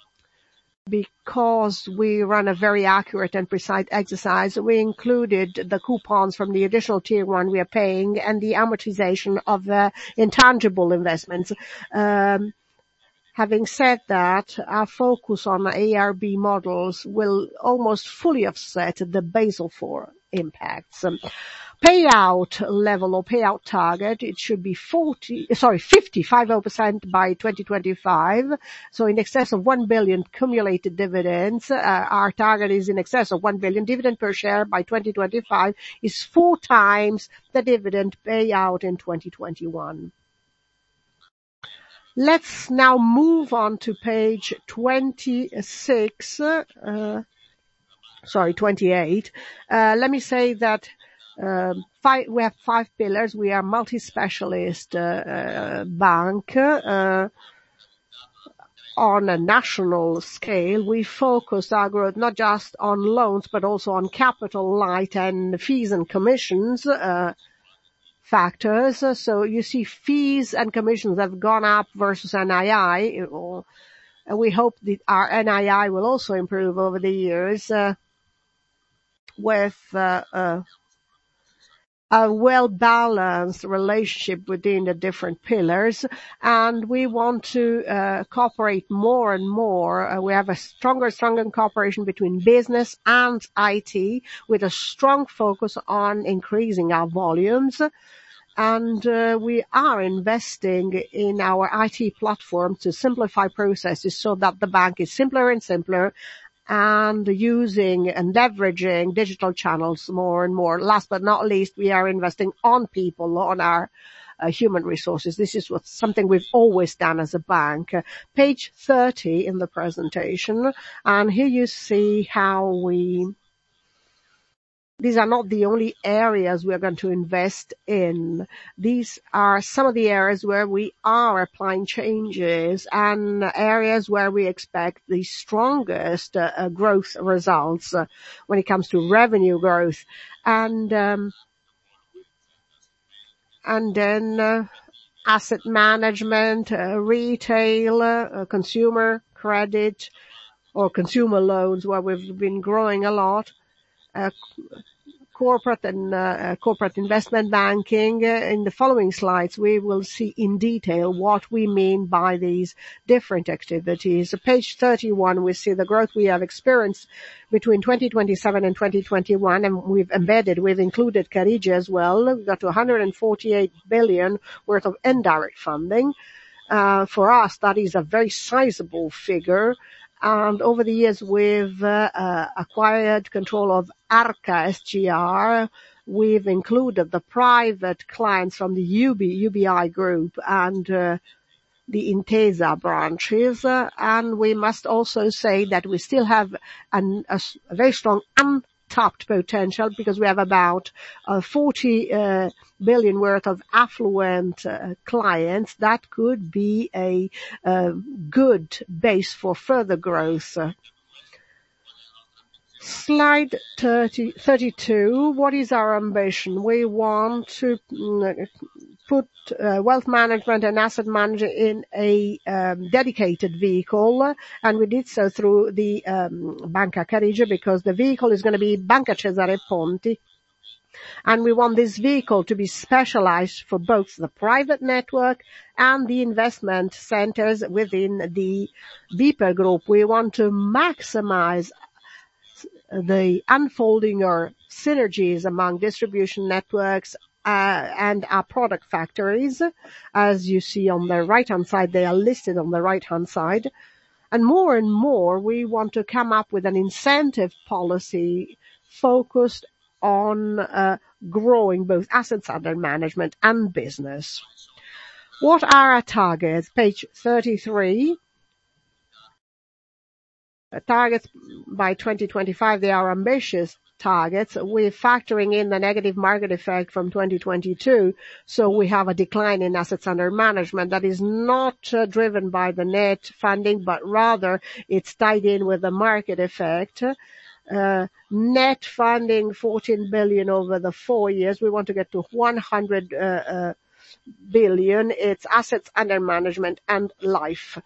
because we run a very accurate and precise exercise, we included the coupons from the additional tier one we are paying and the amortization of uh, intangible investments. Um, Having said that, our focus on A R B models will almost fully offset the Basel four impacts. Um, payout level or payout target, it should be forty, sorry, fifty, fifty percent by twenty twenty-five. So in excess of one billion cumulated dividends. Uh, our target is in excess of one billion. Dividend per share by twenty twenty-five is four times the dividend payout in twenty twenty-one. Let's now move on to page twenty-six, uh, sorry, twenty-eight. Uh, let me say that uh, five, we have five pillars. We are multi-specialist uh, uh, bank. Uh, on a national scale, we focus our growth not just on loans, but also on capital light and fees and commissions. Uh, factors. So you see fees and commissions have gone up versus N I I. And we hope that our N I I will also improve over the years uh, with uh, uh, a well-balanced relationship within the different pillars. And we want to uh, cooperate more and more. Uh, we have a stronger, stronger cooperation between business and I T with a strong focus on increasing our volumes. And uh, we are investing in our I T platform to simplify processes so that the bank is simpler and simpler and using and leveraging digital channels more and more. Last but not least, we are investing on people, on our uh, human resources. This is what, something we've always done as a bank. Uh, page thirty in the presentation. And here you see how we... These are not the only areas we're going to invest in. These are some of the areas where we are applying changes and areas where we expect the strongest uh, growth results uh, when it comes to revenue growth. And, um, and then uh, asset management, uh, retail, uh, consumer credit or consumer loans where we've been growing a lot. Uh, corporate and uh, corporate investment banking. Uh, in the following slides, we will see in detail what we mean by these different activities. So page thirty-one, we see the growth we have experienced between twenty twenty-seven and twenty twenty-one, and we've embedded, we've included Carige as well. We've got to one hundred forty-eight billion worth of indirect funding. Uh, for us, that is a very sizable figure. And over the years, we've uh, uh, acquired control of Arca S G R. We've included the private clients from the U B, U B I group and uh, the Intesa branches. Uh, and we must also say that we still have an, a, a very strong untapped potential, because we have about uh, forty uh, billion worth of affluent uh, clients. That could be a uh, good base for further growth. Uh, Slide thirty, thirty-two. What is our ambition? We want to mm, put uh, wealth management and asset management in a um, dedicated vehicle, and we did so through the um, Banca Carige, because the vehicle is going to be Banca Cesare Ponti. And we want this vehicle to be specialized for both the private network and the investment centers within the BPER group. We want to maximize the unfolding or synergies among distribution networks uh, and our product factories. As you see on the right-hand side, they are listed on the right-hand side. And more and more, we want to come up with an incentive policy focused on uh, growing both assets under management and business. What are our targets? Page thirty-three. Targets by twenty twenty-five, they are ambitious targets. We're factoring in the negative market effect from twenty twenty-two, so we have a decline in assets under management that is not uh, driven by the net funding, but rather it's tied in with the market effect. Uh, net funding fourteen billion over the four years. We want to get to one hundred uh, uh, billion. It's assets under management and life.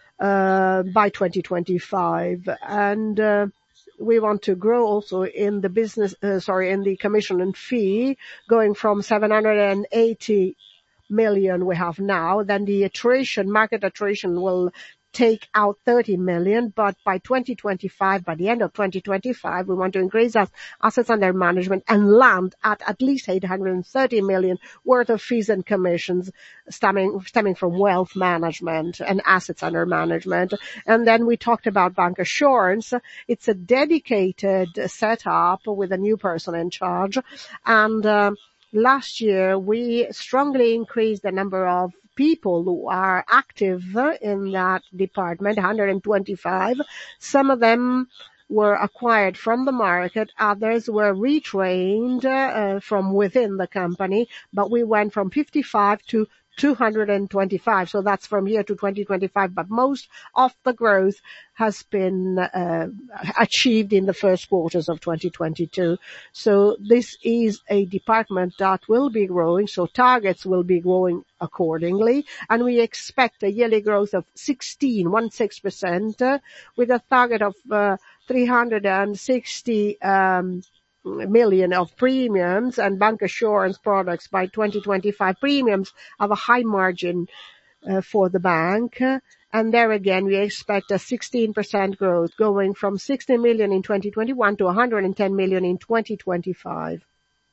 Uh, by twenty twenty-five, and uh, we want to grow also in the business, uh, sorry, in the commission and fee, going from seven hundred eighty million we have now. Then the attrition, market attrition will take out thirty million, but by twenty twenty-five, by the end of twenty twenty-five, we want to increase our assets under management and land at at least eight hundred thirty million worth of fees and commissions stemming, stemming from wealth management and assets under management. And then we talked about bancassurance. It's a dedicated setup with a new person in charge. And uh, last year, we strongly increased the number of people who are active in that department, one hundred twenty-five. Some of them were acquired from the market. Others were retrained uh, from within the company, but we went from fifty-five to two hundred twenty-five. So that's from here to twenty twenty-five, but most of the growth has been uh, achieved in the first quarters of twenty twenty-two. So this is a department that will be growing, so targets will be growing accordingly, and we expect a yearly growth of sixteen percent uh, with a target of uh, three hundred sixty um million of premiums and bancassurance products by twenty twenty-five. Premiums have a high margin uh, for the bank, and there again we expect a sixteen percent growth, going from sixty million in twenty twenty-one to one hundred ten million in twenty twenty-five.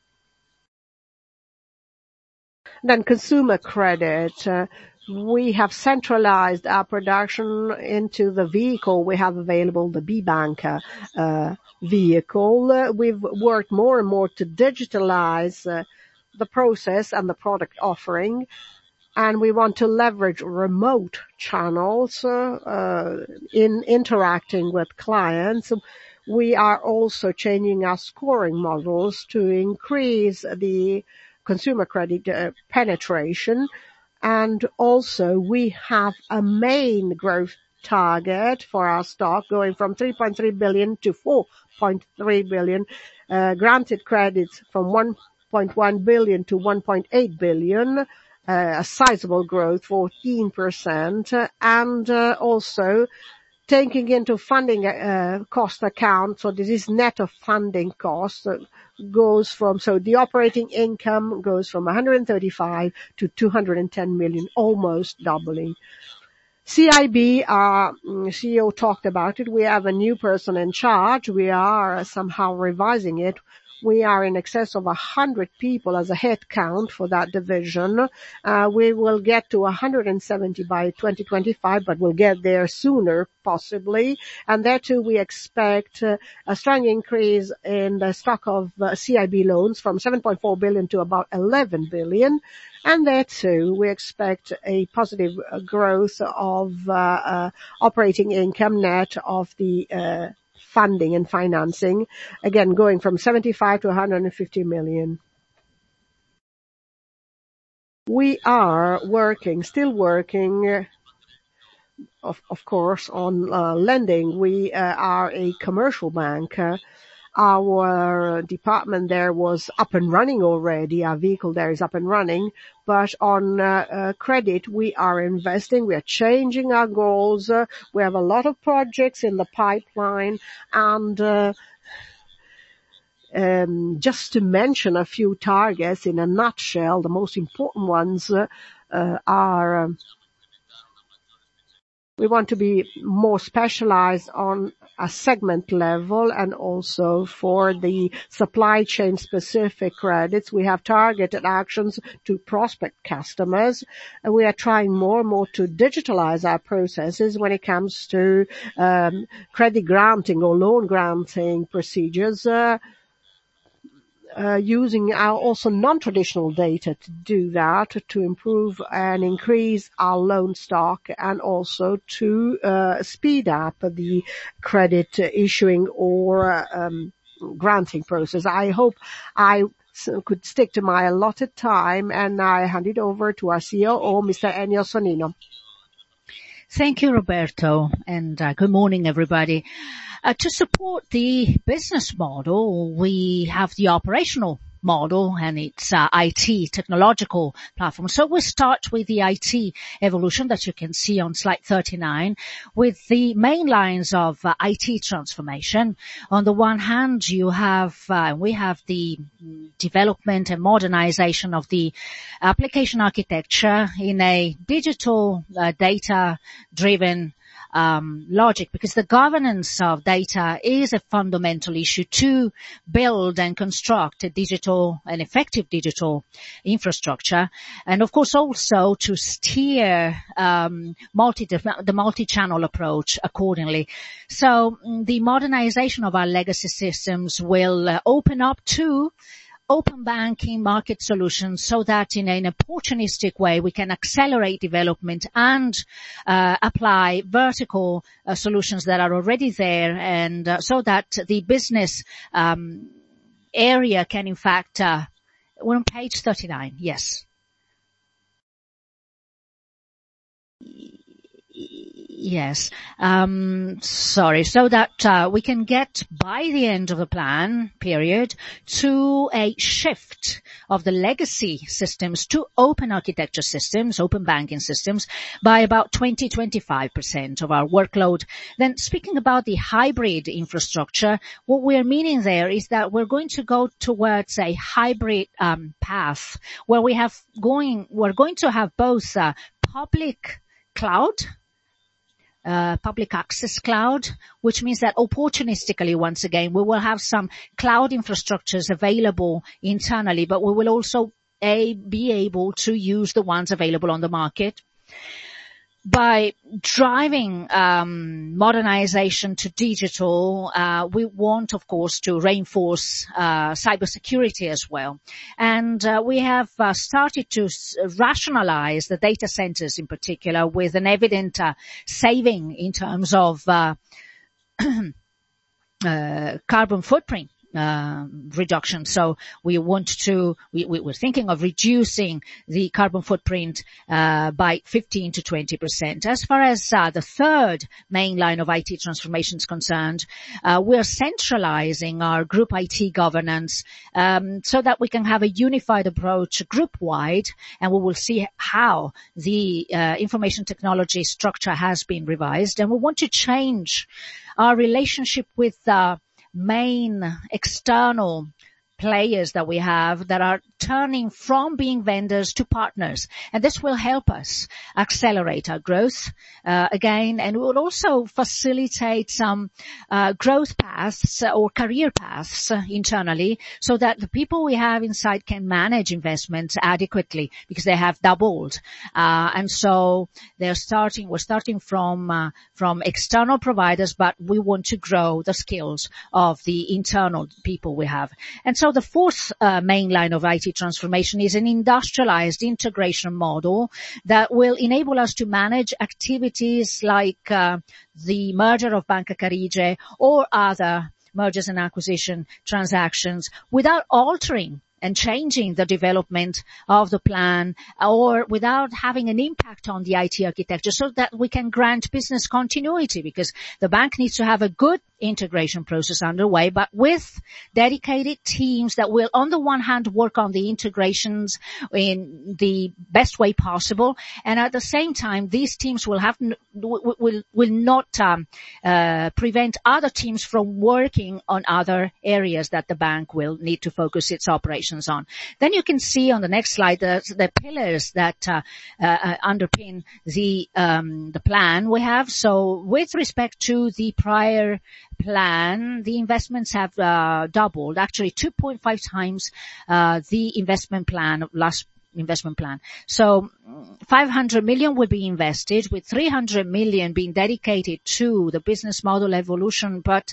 Then consumer credit. Uh, we have centralized our production into the vehicle we have available, the B-Banca uh, vehicle. Uh, we've worked more and more to digitalize uh, the process and the product offering, and we want to leverage remote channels uh, uh, in interacting with clients. We are also changing our scoring models to increase the consumer credit uh, penetration. And also we have a main growth target for our stock, going from three point three billion to four point three billion, uh, granted credits from one point one billion to one point eight billion, uh, a sizable growth, fourteen percent, and uh, also taking into funding uh, cost account. So this is net of funding costs. Uh, goes from, so the operating income goes from one hundred thirty-five to two hundred ten million, almost doubling. C I B, our C E O talked about it. We have a new person in charge. We are somehow revising it. We are in excess of one hundred people as a head count for that division. Uh, we will get to one hundred seventy by twenty twenty-five, but we'll get there sooner, possibly. And there too, we expect uh, a strong increase in the stock of uh, C I B loans from seven point four billion to about eleven billion. And there too, we expect a positive uh, growth of uh, uh, operating income net of the uh, funding and financing, again going from seventy-five to one hundred fifty million. We are working, still working, uh, of, of course, on uh, lending. We uh, are a commercial bank. Uh, Our department there was up and running already. Our vehicle there is up and running. But on uh, uh, credit, we are investing. We are changing our goals. Uh, we have a lot of projects in the pipeline. And uh, um, just to mention a few targets in a nutshell, the most important ones uh, uh, are... Um, We want to be more specialized on a segment level and also for the supply chain specific credits. We have targeted actions to prospect customers, and we are trying more and more to digitalize our processes when it comes to um, credit granting or loan granting procedures. Uh, Uh, using our also non-traditional data to do that, to improve and increase our loan stock and also to uh, speed up the credit issuing or um, granting process. I hope I could stick to my allotted time, and I hand it over to our C O O, Mister Ennio Sonnino. Thank you, Roberto, and uh, good morning, everybody. Uh, to support the business model, we have the operational model and its uh, I T technological platform. So we start with the I T evolution that you can see on slide thirty-nine with the main lines of uh, I T transformation. On the one hand, you have, uh, we have the development and modernization of the application architecture in a digital uh, data driven Um, logic, because the governance of data is a fundamental issue to build and construct a digital, an effective digital infrastructure, and of course also to steer um, multi the multi-channel approach accordingly. So the modernization of our legacy systems will uh, open up to open banking market solutions so that in an opportunistic way we can accelerate development and uh, apply vertical uh, solutions that are already there, and uh, so that the business um, area can in fact, uh, we're on page thirty-nine, yes. Yes. Um, sorry. So that uh, we can get by the end of the plan period to a shift of the legacy systems to open architecture systems, open banking systems by about twenty to twenty-five percent of our workload. Then speaking about the hybrid infrastructure, what we're meaning there is that we're going to go towards a hybrid um, path where we have going, we're going to have both uh, public cloud, Uh, public access cloud, which means that opportunistically, once again, we will have some cloud infrastructures available internally, but we will also a, be able to use the ones available on the market. By driving um, modernization to digital, uh, we want, of course, to reinforce uh, cybersecurity as well. And uh, we have uh, started to s- rationalize the data centers in particular with an evident uh, saving in terms of uh, uh, carbon footprint. Uh, reduction. So we want to, we, we, we're thinking of reducing the carbon footprint uh, by fifteen to twenty percent. As far as uh, the third main line of I T transformation is concerned, uh, we're centralizing our group I T governance um, so that we can have a unified approach group-wide, and we will see how the uh, information technology structure has been revised. And we want to change our relationship with uh, main external players that we have that are turning from being vendors to partners. And this will help us accelerate our growth, uh, again, and it will also facilitate some, uh, growth paths or career paths uh, internally so that the people we have inside can manage investments adequately because they have doubled. Uh, and so they're starting, we're starting from, uh, from external providers, but we want to grow the skills of the internal people we have. And so the fourth uh, main line of I T transformation is an industrialized integration model that will enable us to manage activities like uh, the merger of Banca Carige or other mergers and acquisition transactions without altering and changing the development of the plan or without having an impact on the I T architecture so that we can grant business continuity because the bank needs to have a good integration process underway, but with dedicated teams that will on the one hand work on the integrations in the best way possible, and at the same time these teams will have will will not um, uh, prevent other teams from working on other areas that the bank will need to focus its operations on. Then you can see on the next slide the, the pillars that uh, uh, underpin the um, the plan we have. So with respect to the prior plan, the investments have uh, doubled, actually two point five times uh, the investment plan of last investment plan. So five hundred million will be invested, with three hundred million being dedicated to the business model evolution, but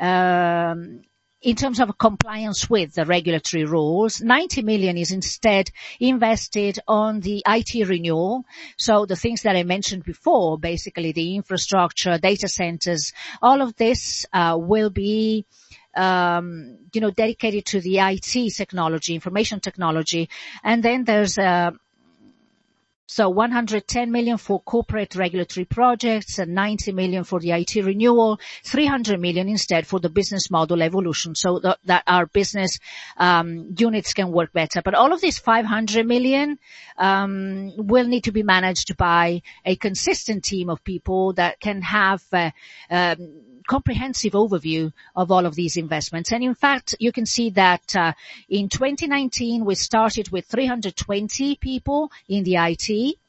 um in terms of compliance with the regulatory rules, ninety million is instead invested on the I T renewal. So the things that I mentioned before, basically the infrastructure, data centers, all of this uh, will be um, you know, dedicated to the I T technology, information technology. And then there's a So one hundred ten million for corporate regulatory projects and ninety million for the I T renewal, three hundred million instead for the business model evolution so that, that our business um, units can work better. But all of this five hundred million um, will need to be managed by a consistent team of people that can have uh, um, comprehensive overview of all of these investments. And in fact, you can see that uh, in twenty nineteen, we started with three hundred twenty people in the I T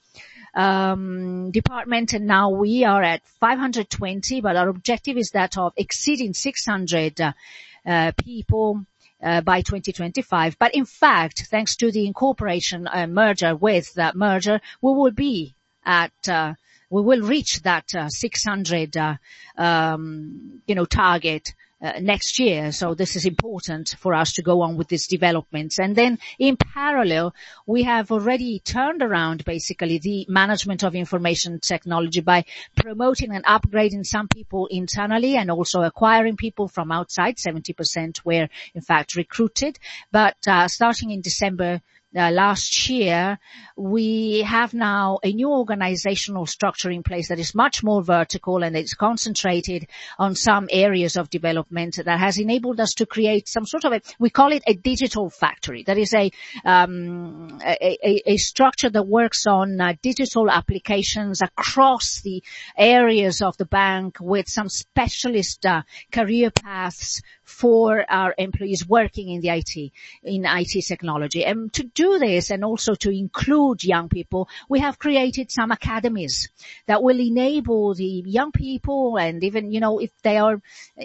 um, department, and now we are at five hundred twenty, but our objective is that of exceeding six hundred uh, uh, people Uh, by twenty twenty-five. But in fact, thanks to the incorporation uh, merger with that merger, we will be at uh, we will reach that uh, six hundred, uh, um, you know, target uh, next year. So this is important for us to go on with these developments. And then in parallel, we have already turned around basically the management of information technology by promoting and upgrading some people internally and also acquiring people from outside. seventy percent were in fact recruited. But uh, starting in December Uh, last year, we have now a new organizational structure in place that is much more vertical and it's concentrated on some areas of development that has enabled us to create some sort of a, we call it a digital factory. That is a, um, a, a, a structure that works on uh, digital applications across the areas of the bank with some specialist uh, career paths for our employees working in the I T, in I T technology. And to do this and also to include young people, we have created some academies that will enable the young people and even, you know, if they are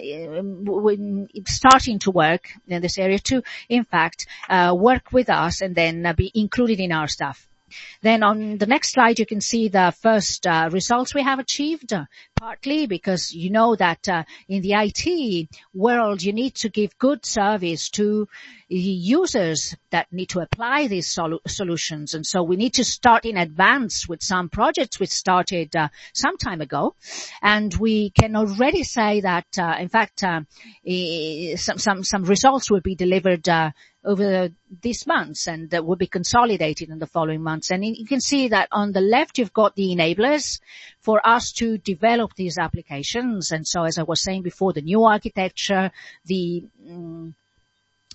uh, starting to work in this area to, in fact, uh, work with us and then uh, be included in our staff. Then on the next slide, you can see the first uh, results we have achieved, uh, partly because you know that uh, in the I T world, you need to give good service to the users that need to apply these sol- solutions. And so we need to start in advance with some projects which started uh, some time ago. And we can already say that, uh, in fact, uh, some, some, some results will be delivered uh, over these months and that will be consolidated in the following months. And you can see that on the left, you've got the enablers for us to develop these applications. And so as I was saying before, the new architecture, the, um,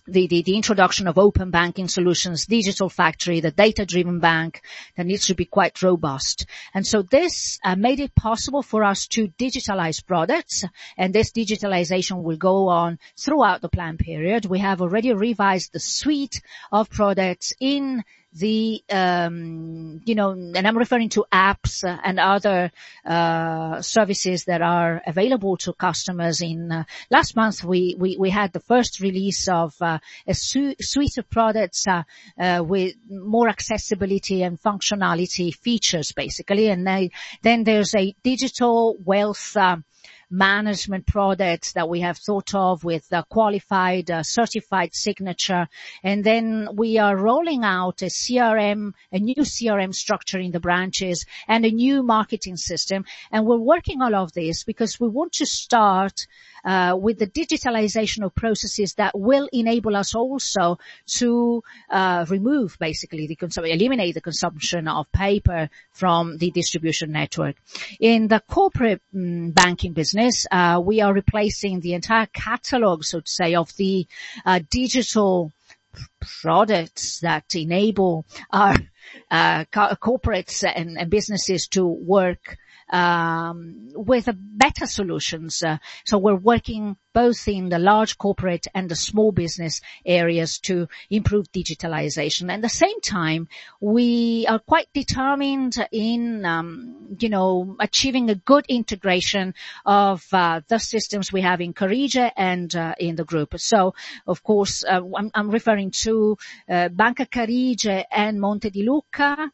The, the, the introduction of open banking solutions, digital factory, the data-driven bank that needs to be quite robust. And so this uh, made it possible for us to digitalize products, and this digitalization will go on throughout the plan period. We have already revised the suite of products in the, um, you know, and I'm referring to apps and other, uh, services that are available to customers. In, uh, last month we, we, we had the first release of, uh, a su- suite of products, uh, uh, with more accessibility and functionality features basically. And they, then there's a digital wealth, um, management products that we have thought of with a qualified, uh, certified signature. And then we are rolling out a C R M, a new C R M structure in the branches and a new marketing system. And we're working all of this because we want to start Uh, with the digitalization of processes that will enable us also to uh, remove basically the consum- eliminate the consumption of paper from the distribution network. In the corporate um, banking business, uh, we are replacing the entire catalog, so to say, of the uh, digital products that enable our uh, co- corporates and, and businesses to work um, with a better solutions. Uh, so we're working both in the large corporate and the small business areas to improve digitalization. At the same time, we are quite determined in, um, you know, achieving a good integration of uh, the systems we have in Carige and uh, in the group. So, of course, uh, I'm, I'm referring to uh, Banca Carige and Monte di Lucca.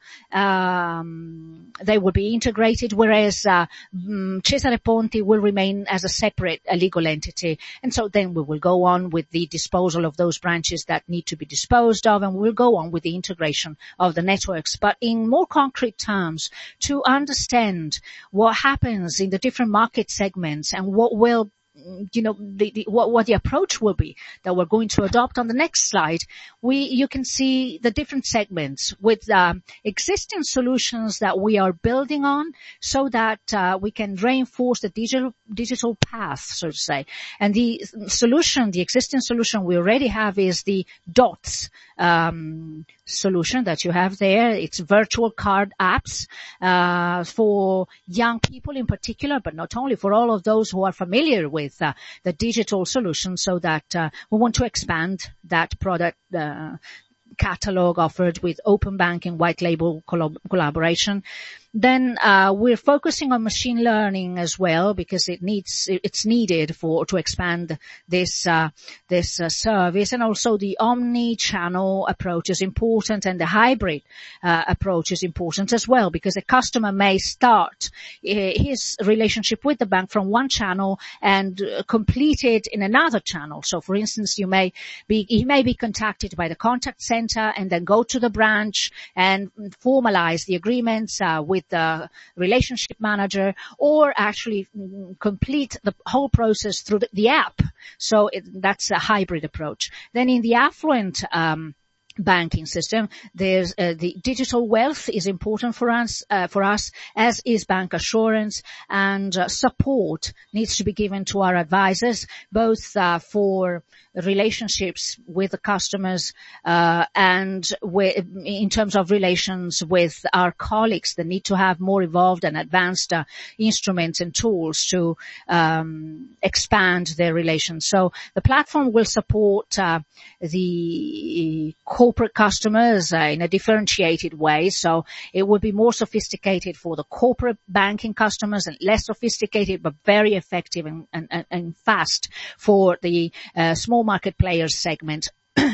Um, they will be integrated, whereas uh, Cesare Ponti will remain as a separate uh, legal entity. And so then we will go on with the disposal of those branches that need to be disposed of, and we'll go on with the integration of the networks. But in more concrete terms, to understand what happens in the different market segments and what will you know, the, the, what, what the approach will be that we're going to adopt on the next slide, we, you can see the different segments with, um, existing solutions that we are building on so that, uh, we can reinforce the digital, digital path, so to say. And the solution, the existing solution we already have is the DOTS, um, solution that you have there. It's virtual card apps, uh, for young people in particular, but not only, for all of those who are familiar with with uh, the digital solution, so that uh, we want to expand that product uh, catalog offered with open banking, white label collab- collaboration. Then uh we're focusing on machine learning as well, because it needs it's needed for to expand this uh this uh, service. And also the omni-channel approach is important, and the hybrid uh, approach is important as well, because a customer may start uh, his relationship with the bank from one channel and uh, complete it in another channel. So for instance, you may be he may be contacted by the contact center and then go to the branch and formalize the agreements uh, with the relationship manager, or actually complete the whole process through the, the app. So it, that's a hybrid approach. Then in the affluent um banking system, there's uh, the digital wealth is important for us, uh, for us, as is bank assurance, and uh, support needs to be given to our advisors, both uh, for relationships with the customers uh, and with, in terms of relations with our colleagues that need to have more evolved and advanced uh, instruments and tools to um, expand their relations. So the platform will support uh, the corporate customers uh, in a differentiated way. So it will be more sophisticated for the corporate banking customers and less sophisticated but very effective and, and, and fast for the uh, small market players segment.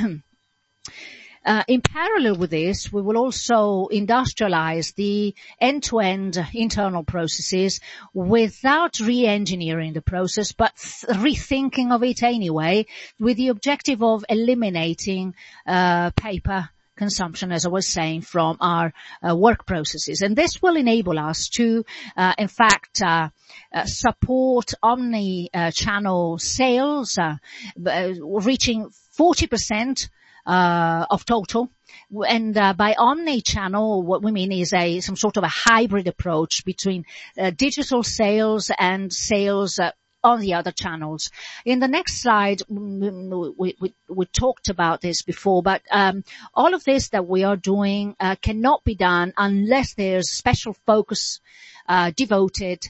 Uh, in parallel with this, we will also industrialize the end-to-end internal processes without re-engineering the process, but th- rethinking of it anyway, with the objective of eliminating uh, paper consumption, as I was saying, from our uh, work processes. And this will enable us to, uh, in fact, uh, uh, support omni-channel uh, sales, uh, uh, reaching forty percent Uh, of total. And uh, by omni-channel, what we mean is a some sort of a hybrid approach between uh, digital sales and sales uh, on the other channels. In the next slide, we, we, we talked about this before, but um, all of this that we are doing uh, cannot be done unless there's special focus uh, devoted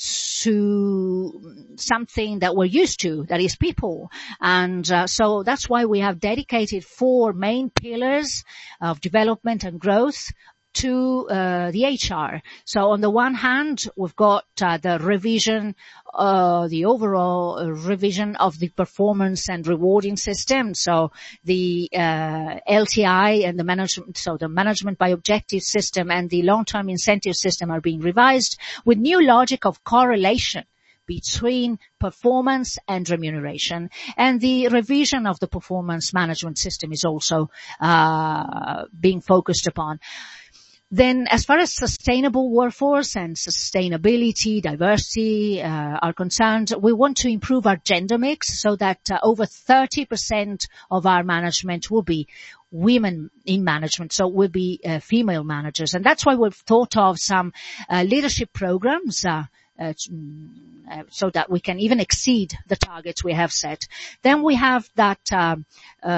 to something that we're used to, that is people. And uh, so that's why we have dedicated four main pillars of development and growth to uh, the H R. So on the one hand, we've got uh, the revision, uh, the overall uh, revision of the performance and rewarding system. So the uh, L T I and the management, so the management by objective system and the long-term incentive system are being revised with new logic of correlation between performance and remuneration. And the revision of the performance management system is also uh being focused upon. Then as far as sustainable workforce and sustainability, diversity uh, are concerned, we want to improve our gender mix so that uh, over thirty percent of our management will be women in management, so will be uh, female managers. And that's why we've thought of some uh, leadership programs uh, Uh, uh, so that we can even exceed the targets we have set. Then we have that, um,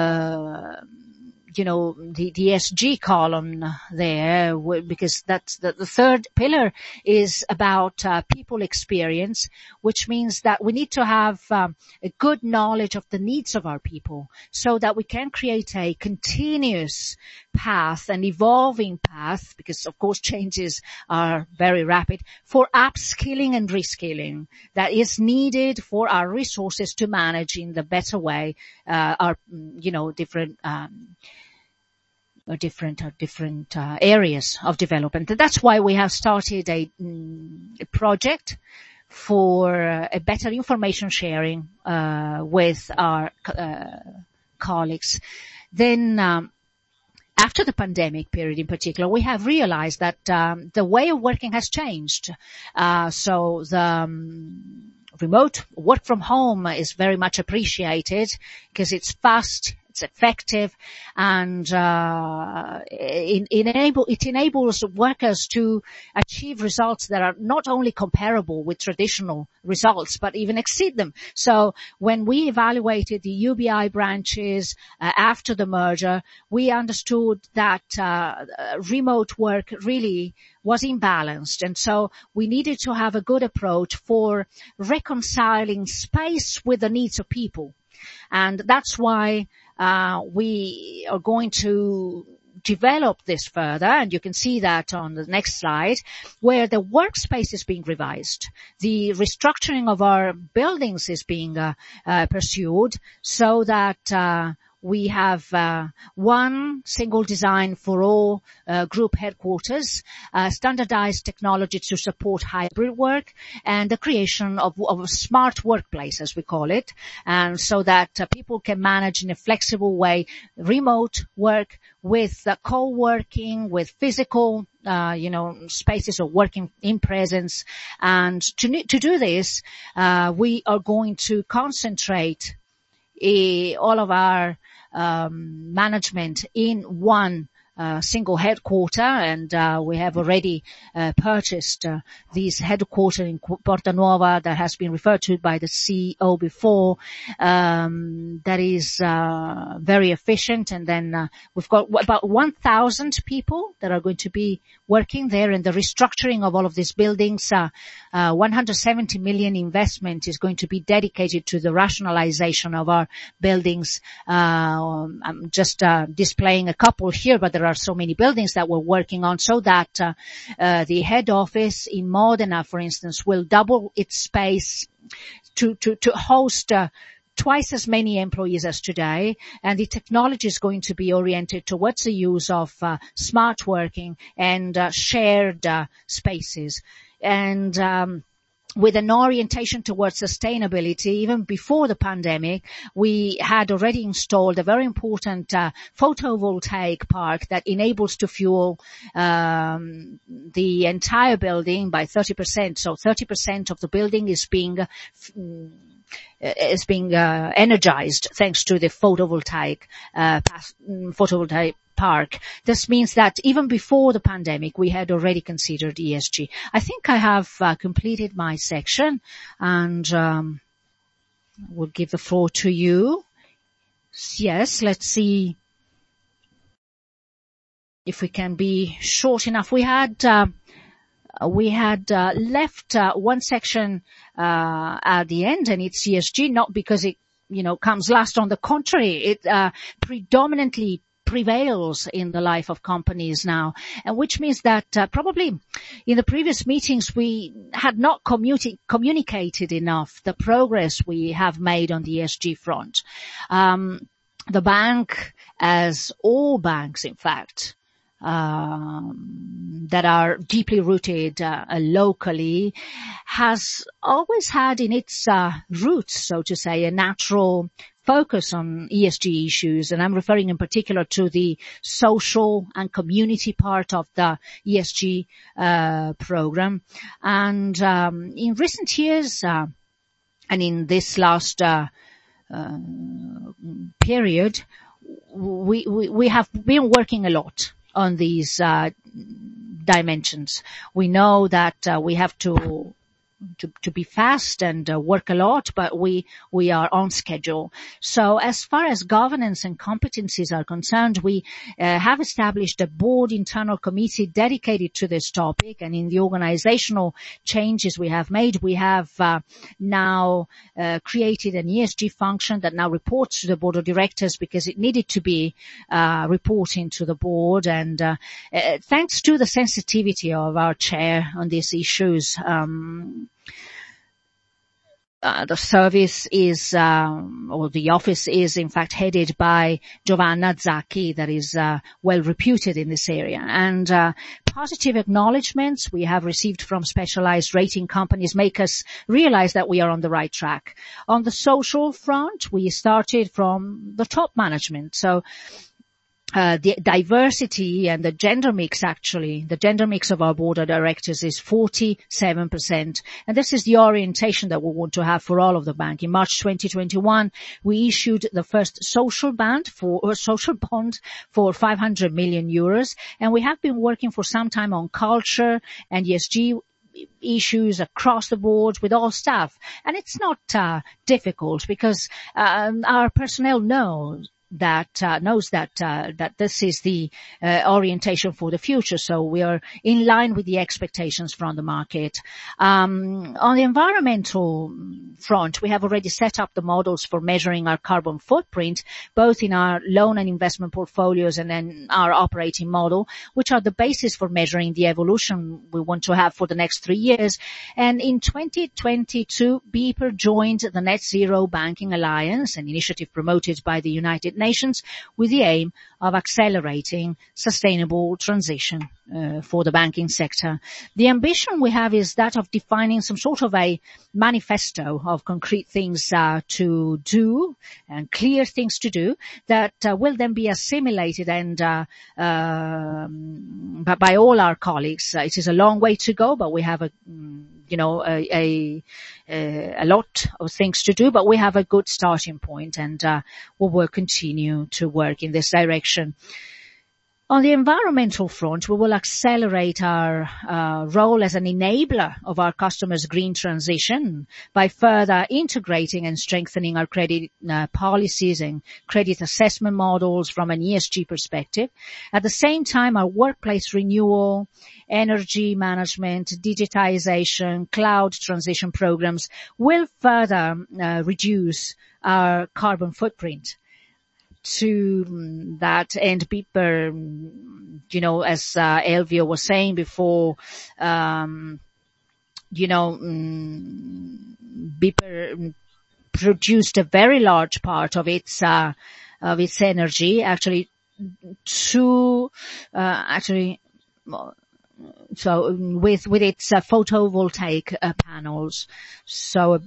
uh, you know, the, the E S G column there, because that's the, the third pillar is about uh, people experience, which means that we need to have um, a good knowledge of the needs of our people so that we can create a continuous path, an evolving path, because of course changes are very rapid, for upskilling and reskilling that is needed for our resources to manage in the better way uh, our, you know, different um different uh, different uh, areas of development. That's why we have started a, a project for uh, a better information sharing uh, with our uh, colleagues. Then um, after the pandemic period in particular, we have realized that um, the way of working has changed. Uh, so the um, remote work from home is very much appreciated because it's fast, it's effective, and uh, it, it, enable, it enables workers to achieve results that are not only comparable with traditional results, but even exceed them. So when we evaluated the U B I branches uh, after the merger, we understood that uh, remote work really was imbalanced, and so we needed to have a good approach for reconciling space with the needs of people. And that's why uh we are going to develop this further, and you can see that on the next slide, where the workspace is being revised. The restructuring of our buildings is being uh, uh, pursued so that uh we have uh, one single design for all uh, group headquarters, uh, standardized technology to support hybrid work, and the creation of, of a smart workplace, as we call it, and so that uh, people can manage in a flexible way remote work with uh, co-working, with physical Uh, you know, spaces of working in presence. And to, to do this, uh, we are going to concentrate uh, all of our um, management in one Uh, single headquarter, and uh, we have already uh, purchased uh, these headquarters in Porta Nuova that has been referred to by the C E O before. Um, that is uh, very efficient, and then uh, we've got about one thousand people that are going to be working there, and the restructuring of all of these buildings. Uh, uh, one hundred seventy million investment is going to be dedicated to the rationalization of our buildings. Uh, I'm just uh, displaying a couple here, but there are so many buildings that we're working on, so that uh, uh, the head office in Modena, for instance, will double its space to to to host uh, twice as many employees as today, and the technology is going to be oriented towards the use of uh, smart working and uh, shared uh, spaces. And um with an orientation towards sustainability, even before the pandemic, we had already installed a very important uh, photovoltaic park that enables to fuel um, the entire building by thirty percent. So thirty percent of the building is being uh, is being uh, energized thanks to the photovoltaic uh, photovoltaic park. This means that even before the pandemic, we had already considered E S G. I think I have uh, completed my section, and um, we'll give the floor to you. Yes, let's see if we can be short enough. We had, uh, we had, uh, left, uh, one section, uh, at the end, and it's E S G, not because it, you know, comes last. On the contrary, it, uh, predominantly prevails in the life of companies now, and which means that uh, probably in the previous meetings we had not communi- communicated enough the progress we have made on the E S G front. Um, the bank, as all banks in fact, um, that are deeply rooted uh, locally, has always had in its uh, roots, so to say, a natural focus on E S G issues, and I'm referring in particular to the social and community part of the E S G uh, program. And um, in recent years, uh, and in this last uh, uh, period, we, we we have been working a lot on these uh, dimensions. We know that uh, we have to to, to be fast and uh, work a lot, but we, we are on schedule. So as far as governance and competencies are concerned, we uh, have established a board internal committee dedicated to this topic, and in the organizational changes we have made, we have uh, now uh, created an E S G function that now reports to the board of directors because it needed to be uh, reporting to the board, and uh, uh, thanks to the sensitivity of our chair on these issues, um, Uh, the service is, um, or the office is in fact headed by Giovanna Zacchi, that is uh, well reputed in this area. And uh, positive acknowledgements we have received from specialized rating companies make us realize that we are on the right track. On the social front, we started from the top management. So Uh, the diversity and the gender mix, actually, the gender mix of our board of directors is forty-seven percent. And this is the orientation that we want to have for all of the bank. In March twenty twenty-one, we issued the first social bond for, or social bond for five hundred million euros. And we have been working for some time on culture and E S G issues across the board with all staff. And it's not uh, difficult because um, our personnel knows that uh, knows that uh, that this is the uh, orientation for the future. So we are in line with the expectations from the market. Um, on the environmental front, we have already set up the models for measuring our carbon footprint, both in our loan and investment portfolios and then our operating model, which are the basis for measuring the evolution we want to have for the next three years. And in twenty twenty-two, BPER joined the Net Zero Banking Alliance, an initiative promoted by the United Nations with the aim of accelerating sustainable transition uh, for the banking sector. The ambition we have is that of defining some sort of a manifesto of concrete things uh, to do and clear things to do that uh, will then be assimilated and uh, uh, by all our colleagues. Uh, it is a long way to go, but we have a you know, a, a, a lot of things to do, but we have a good starting point, and uh, we will continue to work in this direction. On the environmental front, we will accelerate our uh, role as an enabler of our customers' green transition by further integrating and strengthening our credit uh, policies and credit assessment models from an E S G perspective. At the same time, our workplace renewal, energy management, digitization, cloud transition programs will further uh, reduce our carbon footprint. To that end, BPER, you know, as uh, Elvio was saying before, um, you know, um, BPER produced a very large part of its uh, of its energy, actually, to uh, actually. So with with its uh, photovoltaic uh, panels, so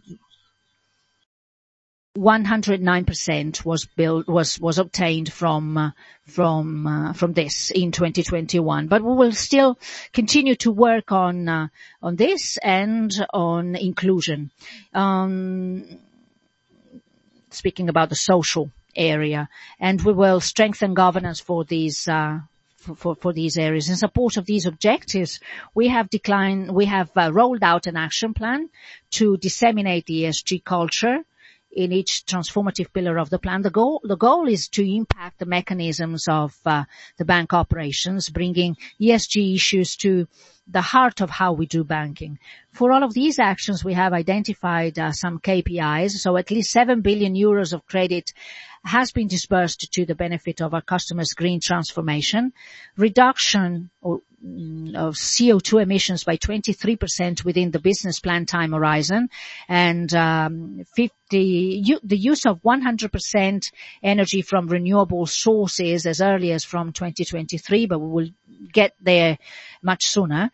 one hundred nine percent was built was was obtained from uh, from uh, from this in twenty twenty-one. But we will still continue to work on uh, on this and on inclusion. Um, speaking about the social area, and we will strengthen governance for these. Uh, For, for, for these areas. In support of these objectives, we have declined, we have uh, rolled out an action plan to disseminate the E S G culture in each transformative pillar of the plan. The goal, the goal is to impact the mechanisms of uh, the bank operations, bringing E S G issues to the heart of how we do banking. For all of these actions, we have identified uh, some K P Is. So at least seven billion euros of credit has been disbursed to the benefit of our customers' green transformation, reduction or, mm, of C O two emissions by twenty-three percent within the business plan time horizon, and um, fifty u- the use of one hundred percent energy from renewable sources as early as from twenty twenty-three, but we will get there much sooner.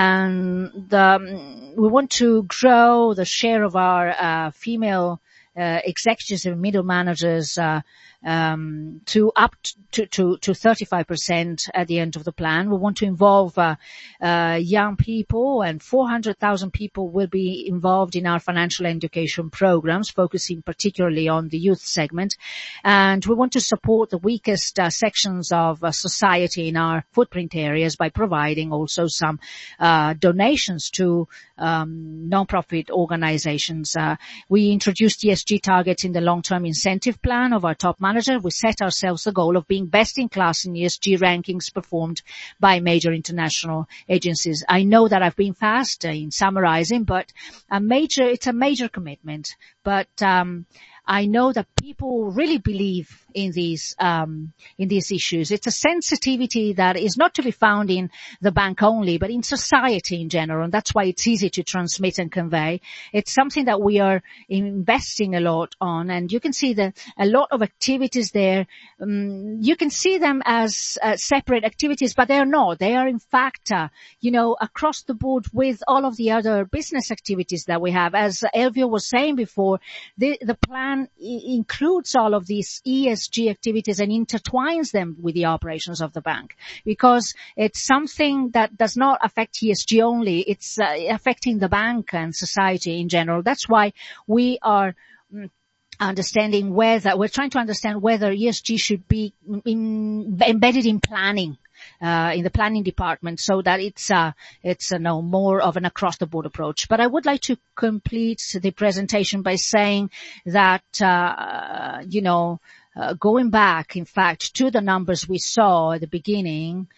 And um, we want to grow the share of our uh, female Uh, executives and middle managers uh, um, to up to, to, to thirty-five percent at the end of the plan. We want to involve uh, uh, young people, and four hundred thousand people will be involved in our financial education programs, focusing particularly on the youth segment. And we want to support the weakest uh, sections of uh, society in our footprint areas by providing also some uh, donations to um, non-profit organizations. Uh, we introduced E S G targets in the long-term incentive plan of our top manager. We set ourselves the goal of being best in class in E S G rankings performed by major international agencies. I know that I've been fast in summarizing, but a major, it's a major commitment. But, um, I know that people really believe in these, um, in these issues. It's a sensitivity that is not to be found in the bank only, but in society in general. And that's why it's easy to transmit and convey. It's something that we are investing a lot on. And you can see that a lot of activities there. Um, you can see them as uh, separate activities, but they're not. They are in fact, uh, you know, across the board with all of the other business activities that we have. As Elvio was saying before, the, the plan includes all of these E S G activities and intertwines them with the operations of the bank, because it's something that does not affect E S G only. It's uh, affecting the bank and society in general. That's why we are mm, understanding whether we're trying to understand whether E S G should be in, embedded in planning. Uh, in the planning department, so that it's, uh, it's, uh, no more of an across the board approach. But I would like to complete the presentation by saying that, uh, you know, uh, going back, in fact, to the numbers we saw at the beginning,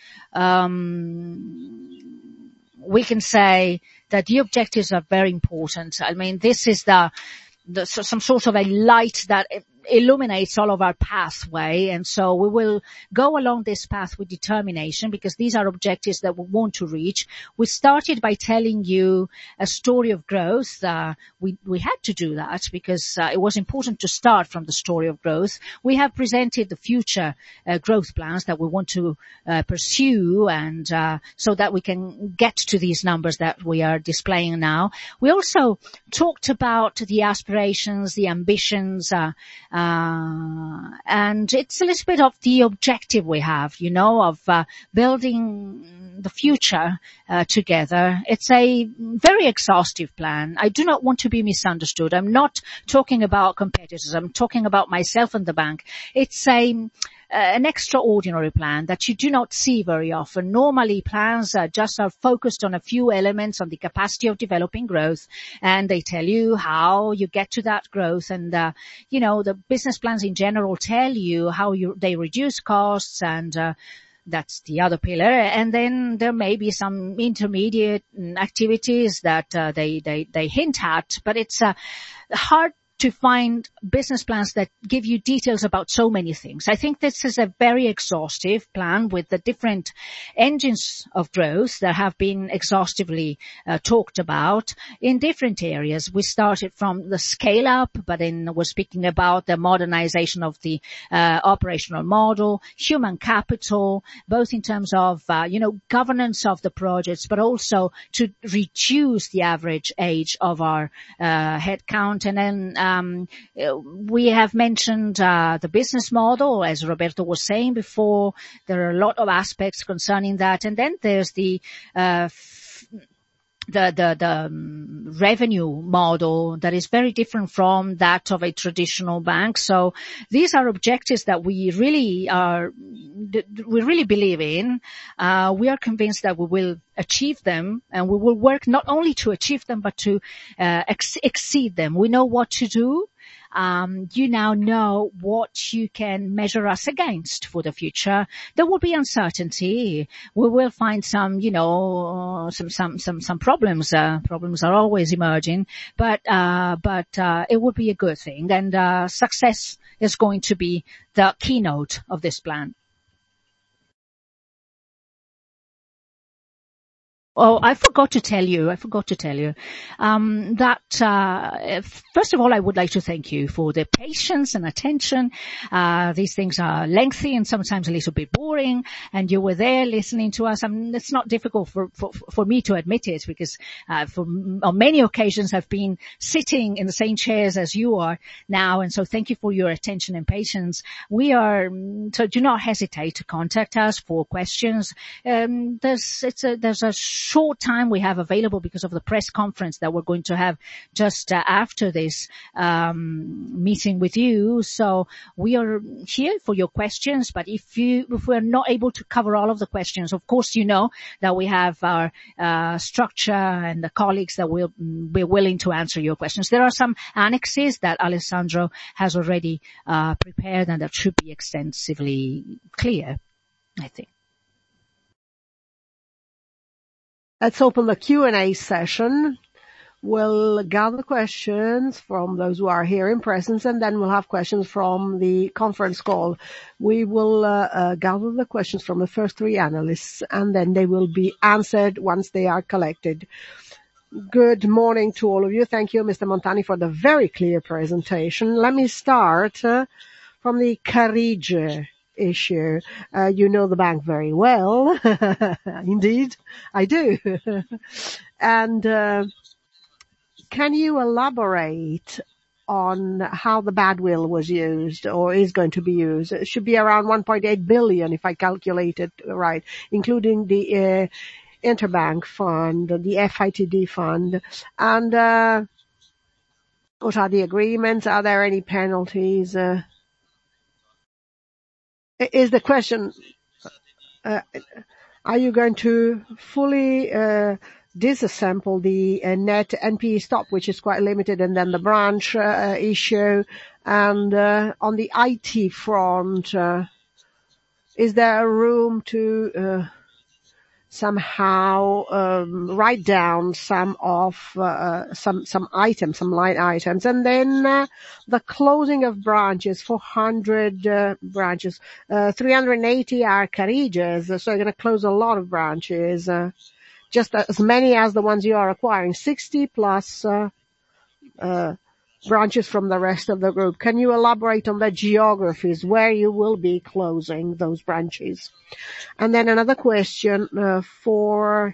um, we can say that the objectives are very important. I mean, this is the, the some sort of a light that illuminates all of our pathway, and so we will go along this path with determination, because these are objectives that we want to reach. We started by telling you a story of growth. Uh, we we had to do that because uh, it was important to start from the story of growth. We have presented the future uh, growth plans that we want to uh, pursue, and uh, so that we can get to these numbers that we are displaying now. We also talked about the aspirations, the ambitions, uh, Uh, and it's a little bit of the objective we have, you know, of uh, building the future uh, together. It's a very exhaustive plan. I do not want to be misunderstood. I'm not talking about competitors. I'm talking about myself and the bank. It's a Uh, an extraordinary plan that you do not see very often. Normally, plans uh, just are focused on a few elements, on the capacity of developing growth, and they tell you how you get to that growth. And, uh, you know, the business plans in general tell you how you, they reduce costs, and uh, that's the other pillar. And then there may be some intermediate activities that uh, they, they, they hint at, but it's uh, hard to find business plans that give you details about so many things. I think this is a very exhaustive plan with the different engines of growth that have been exhaustively uh, talked about in different areas. We started from the scale up, but then we're speaking about the modernization of the uh, operational model, human capital, both in terms of, uh, you know, governance of the projects, but also to reduce the average age of our uh, headcount. And then uh, Um, we have mentioned uh, the business model, as Roberto was saying before. There are a lot of aspects concerning that. And then there's the uh, f- the the, the um, revenue model that is very different from that of a traditional bank. So these are objectives that we really are we really believe in. Uh, we are convinced that we will achieve them, and we will work not only to achieve them, but to uh, ex- exceed them. We know what to do. um, you now know what you can measure us against for the future. There will be uncertainty. We will find some, you know, some, some, some, some problems. Uh, problems are always emerging, but, uh, but, uh, it will be a good thing. And, uh, success is going to be the keynote of this plan. Oh, I forgot to tell you, I forgot to tell you, um, that, uh, first of all, I would like to thank you for the patience and attention. Uh, these things are lengthy and sometimes a little bit boring, and you were there listening to us. I mean, it's not difficult for, for, for me to admit it, because, uh, for, on many occasions I've been sitting in the same chairs as you are now, and so thank you for your attention and patience. We are, so do not hesitate to contact us for questions. Um, there's, it's a, there's a short time we have available because of the press conference that we're going to have just uh, after this um, meeting with you. So we are here for your questions, but if you if we're not able to cover all of the questions, of course you know that we have our uh, structure and the colleagues that will be willing to answer your questions. There are some annexes that Alessandro has already uh, prepared and that should be extensively clear, I think. Let's open the Q and A session. We'll gather questions from those who are here in presence, and then we'll have questions from the conference call. We will uh, uh, gather the questions from the first three analysts, and then they will be answered once they are collected. Good morning to all of you. Thank you, Mister Montani, for the very clear presentation. Let me start uh, from the Carige issue. Uh, you know the bank very well. Indeed, I do. And uh, can you elaborate on how the badwill was used or is going to be used? It should be around one point eight billion if I calculate it right, including the uh, interbank fund, the F I T D fund. And uh, what are the agreements? Are there any penalties? Uh, Is the question, uh, are you going to fully uh, disassemble the uh, net N P E stock, which is quite limited, and then the branch uh, issue? And uh, on the I T front, uh, is there a room to uh, somehow um, write down some of uh, some some items, some line items, and then uh, the closing of branches, four hundred uh, branches, uh, three hundred eighty are Carige's, so you're going to close a lot of branches, uh, just as many as the ones you are acquiring, sixty plus uh, uh, branches from the rest of the group. Can you elaborate on the geographies where you will be closing those branches? And then another question uh, for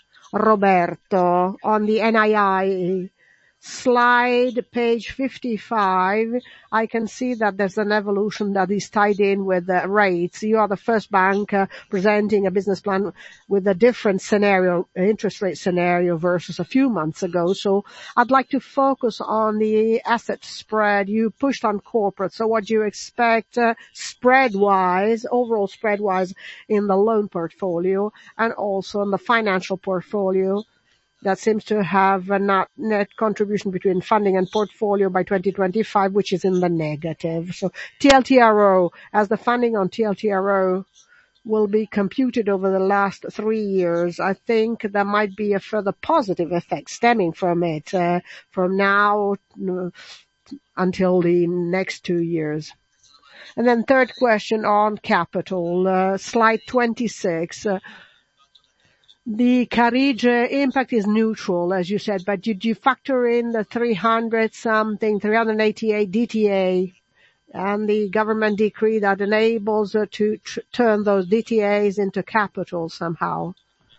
Roberto on the N I I. Slide page fifty-five, I can see that there's an evolution that is tied in with the rates. You are the first bank uh, presenting a business plan with a different scenario, interest rate scenario versus a few months ago. So I'd like to focus on the asset spread. You pushed on corporate. So what do you expect uh, spread-wise, overall spread-wise in the loan portfolio and also in the financial portfolio? That seems to have a net, net contribution between funding and portfolio by twenty twenty-five, which is in the negative. So T L T R O, as the funding on T L T R O will be computed over the last three years, I think there might be a further positive effect stemming from it, uh, from now uh, until the next two years. And then third question on capital, uh, slide twenty-six. Uh, The Carige impact is neutral, as you said, but did you factor in the three hundred something, three hundred eighty-eight D T A and the government decree that enables uh, to tr- turn those D T As into capital somehow,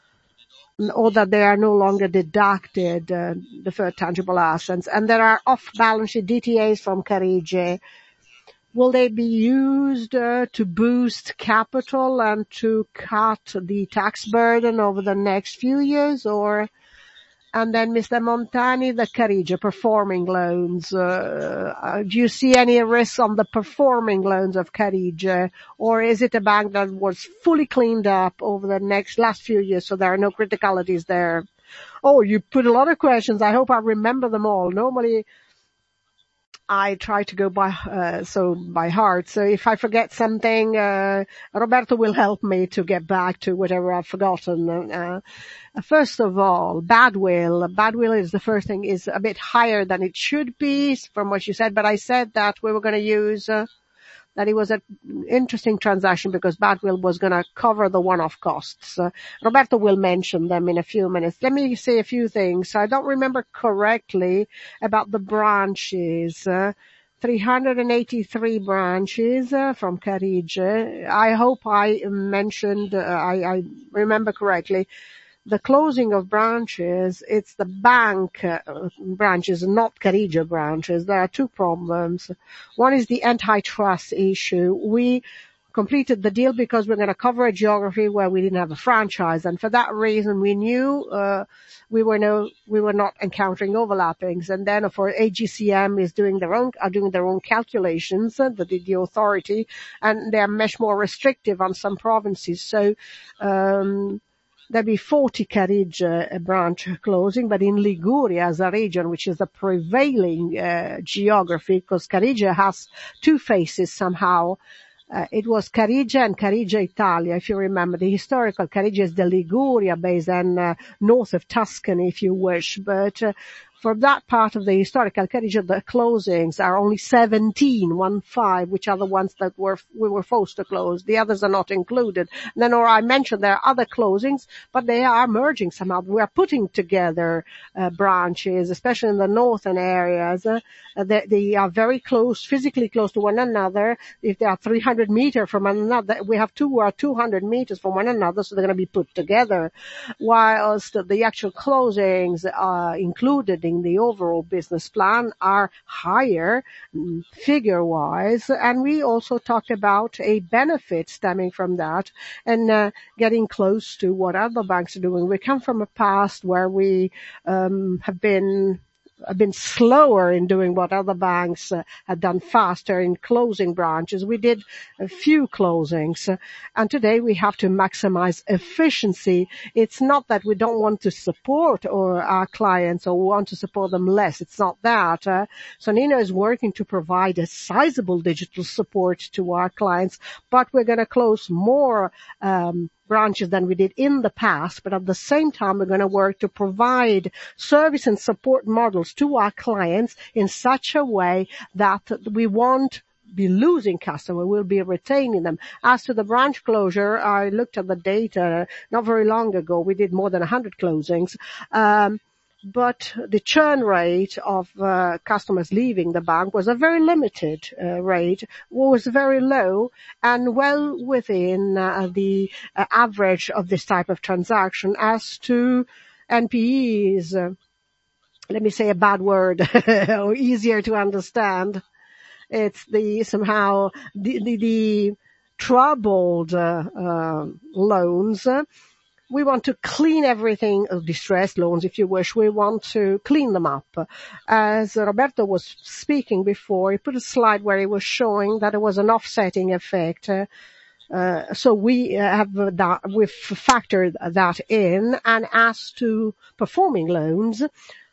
or that they are no longer deducted, uh, deferred tangible assets, and there are off-balance sheet D T As from Carige. Will they be used uh, to boost capital and to cut the tax burden over the next few years, or? And then Mister Montani, the Carige performing loans. Uh, uh, do you see any risks on the performing loans of Carige, or is it a bank that was fully cleaned up over the next last few years, so there are no criticalities there? Oh, you put a lot of questions. I hope I remember them all. Normally, I try to go by, uh, so by heart. So if I forget something, uh, Roberto will help me to get back to whatever I've forgotten. Uh, first of all, badwill. Badwill is the first thing, is a bit higher than it should be from what you said, but I said that we were going to use, uh, that it was an interesting transaction because badwill was going to cover the one-off costs. Uh, Roberto will mention them in a few minutes. Let me say a few things. I don't remember correctly about the branches. Uh, three hundred eighty-three branches uh, from Carige. I hope I mentioned, uh, I, I remember correctly. The closing of branches, it's the bank uh, branches, not Carige branches. There are two problems. One is the antitrust issue. We completed the deal because we're going to cover a geography where we didn't have a franchise, and for that reason we knew uh, we were no we were not encountering overlappings. And then for A G C M is doing their own are doing their own calculations, uh, the, the authority, and they're much more restrictive on some provinces. So. Um, There'll be forty Carige uh, branch closing, but in Liguria as a region, which is the prevailing uh, geography, because Carige has two faces somehow. Uh, it was Carige and Carige Italia, if you remember. The historical Carige is the Liguria base and uh, north of Tuscany, if you wish. But uh, for that part of the historical Carige, the closings are only seventeen, one five, which are the ones that were we were forced to close. The others are not included. And then, or I mentioned there are other closings, but they are merging somehow. We are putting together uh, branches, especially in the northern areas. Uh, they, they are very close, physically close to one another. If they are three hundred meters from one another, we have two who are two hundred meters from one another, so they're going to be put together. Whilst the actual closings are included in the overall business plan are higher figure-wise, and we also talk about a benefit stemming from that and uh, getting close to what other banks are doing. We come from a past where we um, have been have been slower in doing what other banks uh, had done faster in closing branches. We did a few closings, uh, and today we have to maximize efficiency. It's not that we don't want to support or our clients or want to support them less. It's not that. Uh, Sonnino is working to provide a sizable digital support to our clients, but we're going to close more um branches than we did in the past, but at the same time we're going to work to provide service and support models to our clients in such a way that we won't be losing customers, we'll be retaining them. As to the branch closure, I looked at the data not very long ago. We did more than one hundred closings. Um, But the churn rate of uh, customers leaving the bank was a very limited uh, rate, was very low and well within uh, the uh, average of this type of transaction. As to N P Es, uh, let me say a bad word, or easier to understand. It's the somehow the the, the troubled uh, uh, loans. Uh, We want to clean everything, uh, distressed loans, if you wish. We want to clean them up. As Roberto was speaking before, he put a slide where he was showing that it was an offsetting effect. Uh, uh, so we have that, we've factored that in. And as to performing loans,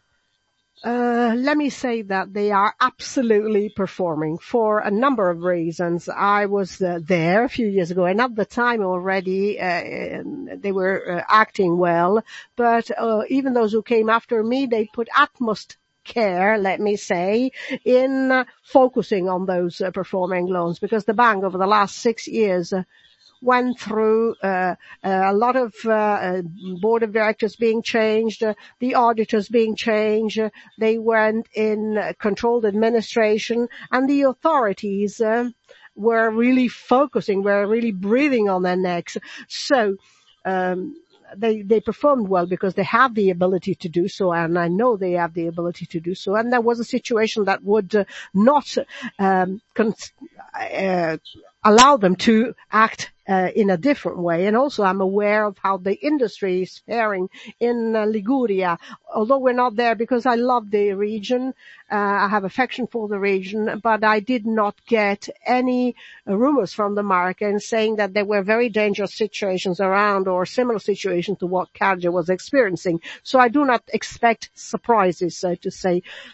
Uh, let me say that they are absolutely performing for a number of reasons. I was uh, there a few years ago, and at the time already uh, they were uh, acting well. But uh, even those who came after me, they put utmost care, let me say, in uh, focusing on those uh, performing loans, because the bank over the last six years uh, went through uh, a lot of uh, board of directors being changed, uh, the auditors being changed. Uh, they went in uh, controlled administration, and the authorities uh, were really focusing, were really breathing on their necks. So um, they they performed well because they have the ability to do so, and I know they have the ability to do so. And there was a situation that would uh, not um, cons- uh, allow them to act Uh, in a different way. And also I'm aware of how the industry is faring in uh, Liguria, although we're not there, because I love the region. Uh, I have affection for the region, but I did not get any uh, rumors from the market saying that there were very dangerous situations around or similar situations to what Carige was experiencing. So I do not expect surprises, so to say.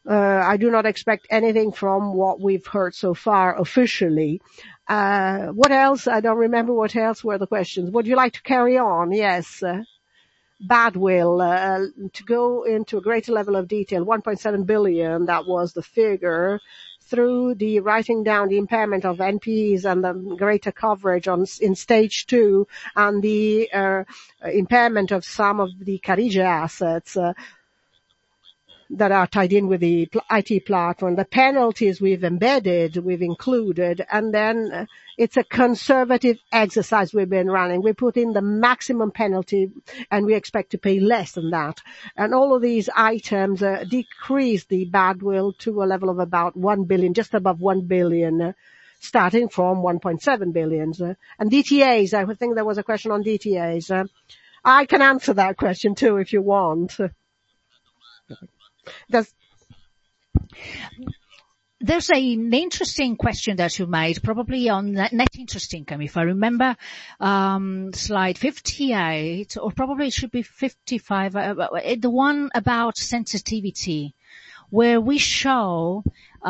Uh, I do not expect anything from what we've heard so far officially. Uh, what else? I don't remember what else were the questions. Would you like to carry on? Yes. Uh, Badwill, uh, to go into a greater level of detail, one point seven billion, that was the figure, through the writing down the impairment of N P Es and the greater coverage on in stage two and the uh, impairment of some of the Carige assets uh, that are tied in with the I T platform. The penalties we've embedded, we've included, and then uh, it's a conservative exercise we've been running. We put in the maximum penalty and we expect to pay less than that. And all of these items uh, decrease the badwill to a level of about one billion, just above one billion, uh, starting from one point seven billion. Uh, and D T As, I think there was a question on D T As. Uh, I can answer that question too if you want. Does There's a, an interesting question that you made, probably on net interest income. If I remember, um, slide fifty-eight, or probably it should be fifty-five, uh, the one about sensitivity, where we show,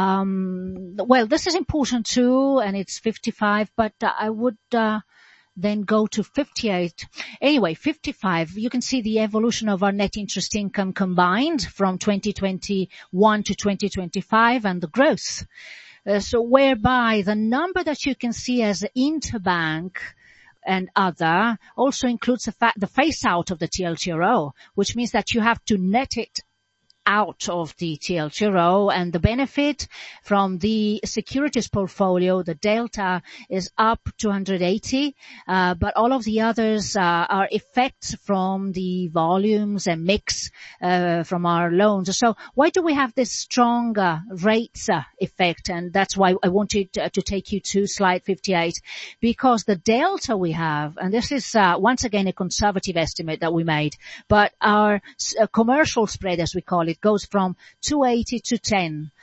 um, well, this is important too, and it's fifty-five, but uh, I would, uh, then go to fifty-eight. Anyway, fifty-five, you can see the evolution of our net interest income combined from twenty twenty-one to twenty twenty-five and the growth. Uh, so whereby the number that you can see as interbank and other also includes the fact, the phase out of the T L T R O, which means that you have to net it out of the T L T R O, and the benefit from the securities portfolio, the delta is up two hundred eighty, uh, but all of the others uh, are effects from the volumes and mix uh, from our loans. So why do we have this strong uh, rates uh, effect? And that's why I wanted uh, to take you to slide fifty-eight, because the delta we have, and this is uh, once again a conservative estimate that we made, but our uh, commercial spread, as we call it, it goes from two eighty to ten.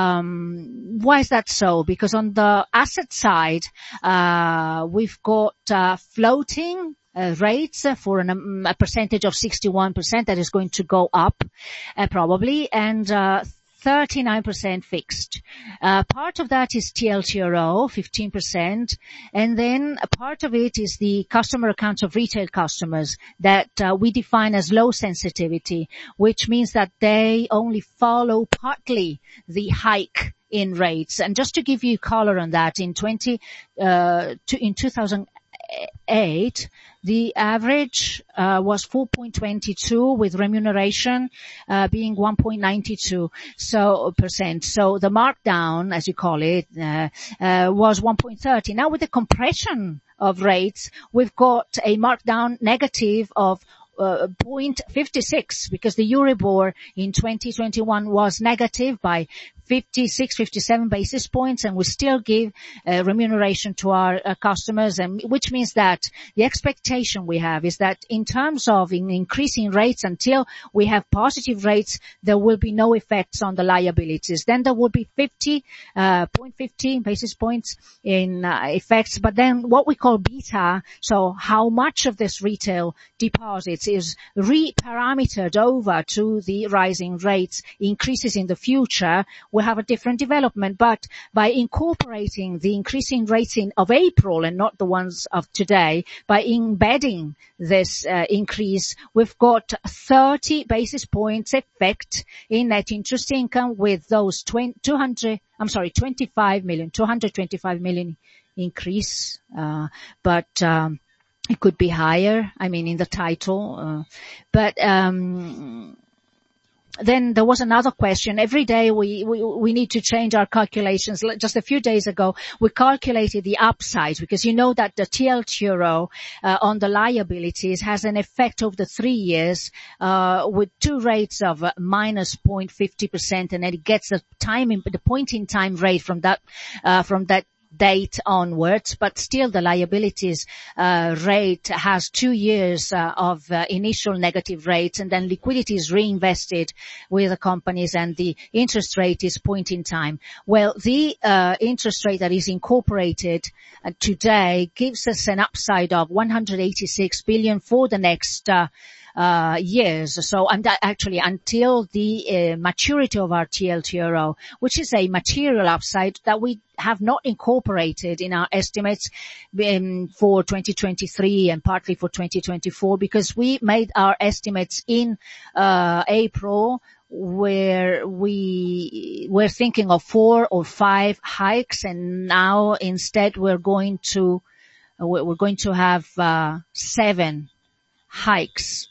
Um, why is that so? Because on the asset side, uh, we've got uh, floating Uh, rates uh, for an, um, a percentage of sixty-one percent that is going to go up uh, probably, and uh, thirty-nine percent fixed. Uh, part of that is T L T R O, fifteen percent, and then a part of it is the customer accounts of retail customers that uh, we define as low sensitivity, which means that they only follow partly the hike in rates. And just to give you color on that, in twenty, uh, to, in two thousand eight, the average uh, was four point two two, with remuneration uh, being one point nine two so percent. So the markdown, as you call it, uh, uh, was one point three zero. Now with the compression of rates, we've got a markdown negative of Uh, zero point five six, because the Euribor in twenty twenty-one was negative by fifty-six, fifty-seven basis points, and we still give uh, remuneration to our uh, customers, and which means that the expectation we have is that in terms of in increasing rates, until we have positive rates, there will be no effects on the liabilities. Then there will be fifty point one five basis points in uh, effects, but then what we call beta, so how much of this retail deposits is re-parametered over to the rising rates increases in the future, will have a different development. But by incorporating the increasing rates in, of April and not the ones of today, by embedding this uh, increase, we've got thirty basis points effect in net interest income, with those two hundred, I'm sorry, twenty-five million, two hundred twenty-five million increase, uh, but, um, it could be higher, I mean, in the title. Uh, but um then there was another question. Every day we, we, we need to change our calculations. Just a few days ago, we calculated the upsides, because you know that the T L T R O uh, on the liabilities has an effect over the three years uh, with two rates of uh, minus zero point five zero percent, and then it gets the time, in, the point in time rate from that, uh, from that date onwards, but still the liabilities uh, rate has two years uh, of uh, initial negative rates, and then liquidity is reinvested with the companies, and the interest rate is point in time. Well, the uh, interest rate that is incorporated uh, today gives us an upside of one hundred eighty-six billion for the next uh, uh, years. So I'm actually until the uh, maturity of our T L T R O, which is a material upside that we have not incorporated in our estimates um, for twenty twenty-three and partly for twenty twenty-four, because we made our estimates in uh April, where we were thinking of four or five hikes, and now instead we're going to we're going to have uh seven hikes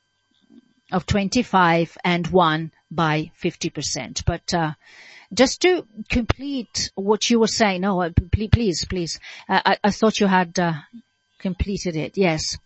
of twenty-five and one by fifty percent. But uh just to complete what you were saying, no, please, please, uh, I, I thought you had uh, completed it. Yes.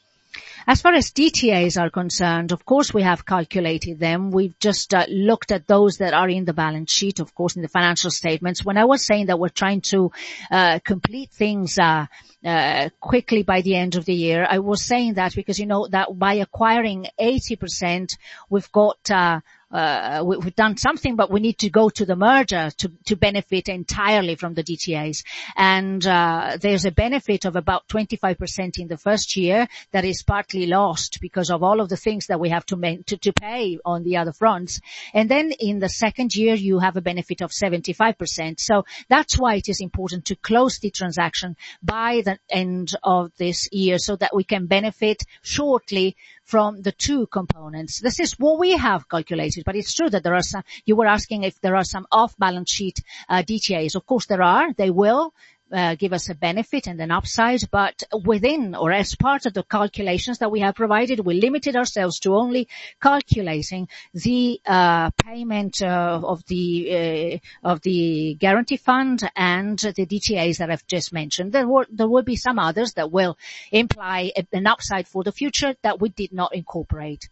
As far as D T As are concerned, of course we have calculated them. We've just uh, looked at those that are in the balance sheet, of course, in the financial statements. When I was saying that we're trying to uh, complete things uh, uh quickly by the end of the year, I was saying that because, you know, that by acquiring eighty percent, we've got uh Uh, we, we've done something, but we need to go to the merger to, to benefit entirely from the D T As. And, uh, there's a benefit of about twenty-five percent in the first year that is partly lost because of all of the things that we have to, make, to, to pay on the other fronts. And then in the second year, you have a benefit of seventy-five percent. So that's why it is important to close the transaction by the end of this year so that we can benefit shortly from the two components. This is what we have calculated, but it's true that there are some, you were asking if there are some off-balance sheet uh, D T As. Of course there are. They will uh, give us a benefit and an upside, but within or as part of the calculations that we have provided, we limited ourselves to only calculating the uh payment uh, of the uh, of the guarantee fund and the D T As that I've just mentioned. There will there will be some others that will imply a, an upside for the future that we did not incorporate.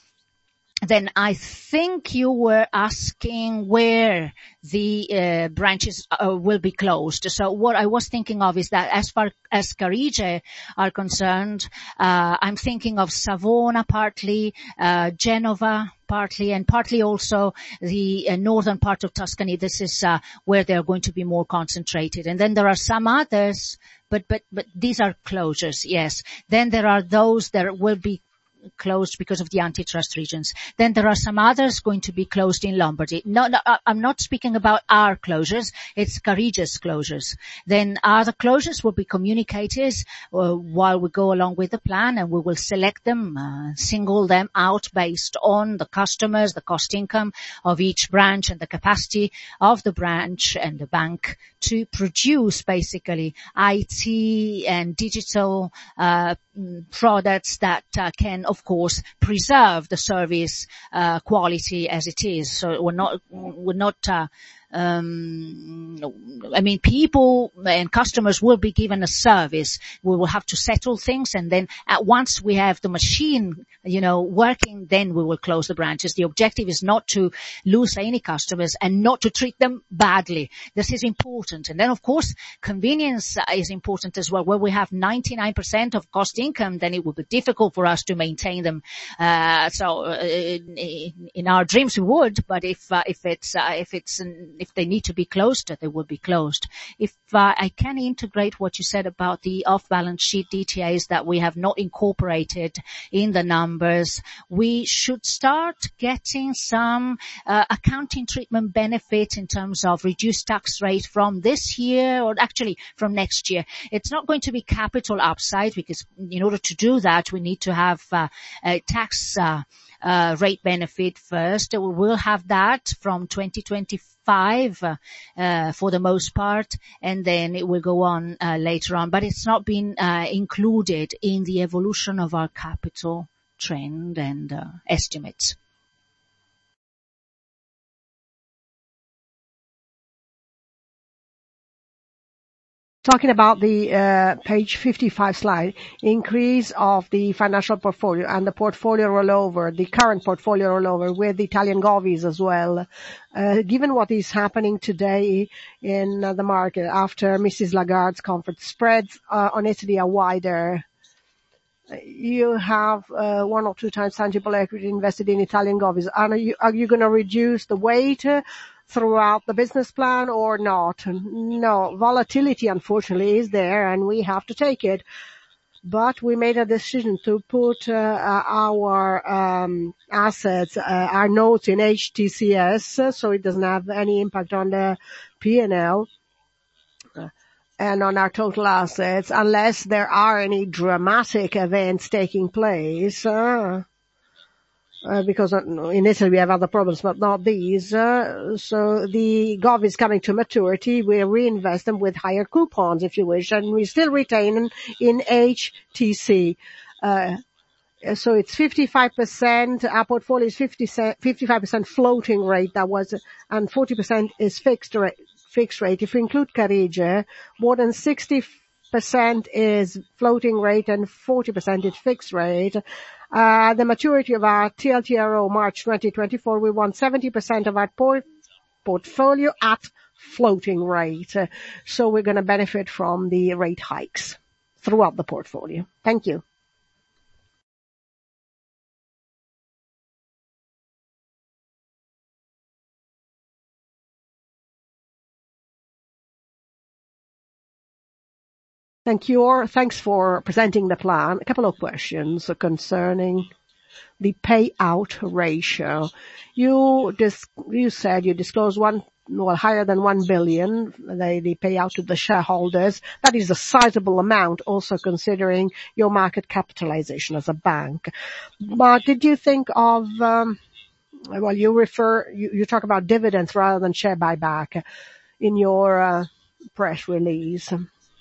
Then I think you were asking where the uh, branches uh, will be closed. So what I was thinking of is that as far as Carige are concerned, uh, I'm thinking of Savona partly, uh, Genova partly, and partly also the uh, northern part of Tuscany. This is uh, where they're going to be more concentrated. And then there are some others, but but but these are closures, yes. Then there are those that will be closed because of the antitrust regions. Then there are some others going to be closed in Lombardy. No, no, I'm not speaking about our closures. It's Carige's closures. Then other closures will be communicated uh, while we go along with the plan, and we will select them, uh, single them out based on the customers, the cost income of each branch and the capacity of the branch and the bank to produce basically I T and digital uh products that uh, can, of course, preserve the service uh, quality as it is. So we're not, we're not, uh, um, I mean, people and customers will be given a service. We will have to settle things, and then at once we have the machine, you know, working, then we will close the branches. The objective is not to lose any customers and not to treat them badly. This is important. And then, of course, convenience is important as well. Where we have ninety-nine percent of cost income, then it will be difficult for us to maintain them. Uh, so uh, in, in our dreams we would, but if uh, if it's uh, if it's an, if they need to be closed, they will be closed. If uh, I can integrate what you said about the off-balance sheet D T As that we have not incorporated in the numbers, we should start getting some uh, accounting treatment benefit in terms of reduced tax rate from this year, or actually from next year. It's not going to be capital upside, because in order to do that, we need to have uh, a tax uh, uh, rate benefit first. We will have that from twenty twenty-five uh, uh, for the most part, and then it will go on uh, later on. But it's not been uh, included in the evolution of our capital trend and uh, estimates. Talking about the uh, page fifty-five slide, increase of the financial portfolio and the portfolio rollover, the current portfolio rollover with the Italian govies as well. Uh, given what is happening today in uh, the market after Missus Lagarde's conference, spreads uh, on Italy are wider. You have uh, one or two times tangible equity invested in Italian govies. Are you, are you going to reduce the weight uh, throughout the business plan or not? No, volatility unfortunately is there, and we have to take it. but we made a decision to put uh, our um, assets, uh, our notes in H T C S, uh, so it doesn't have any impact on the P and L uh, and on our total assets, unless there are any dramatic events taking place. Uh, Uh, because in Italy we have other problems, but not these. Uh, so the Gov is coming to maturity. We reinvest them with higher coupons, if you wish, and we still retain in H T C. Uh, so it's fifty-five percent. Our portfolio is fifty, fifty-five percent floating rate. That was, and forty percent is fixed rate. Fixed rate. If we include Carige, more than sixty percent is floating rate and forty percent is fixed rate. Uh, the maturity of our T L T R O March twenty twenty-four, we want seventy percent of our port- portfolio at floating rate. Uh, so we're going to benefit from the rate hikes throughout the portfolio. Thank you. Thank you. Or thanks for presenting the plan. A couple of questions concerning the payout ratio. You dis- you said you disclosed one, well, higher than one billion, the, the payout to the shareholders. That is a sizable amount, also considering your market capitalization as a bank. But did you think of, um, well, you refer, you, you talk about dividends rather than share buyback in your uh, press release.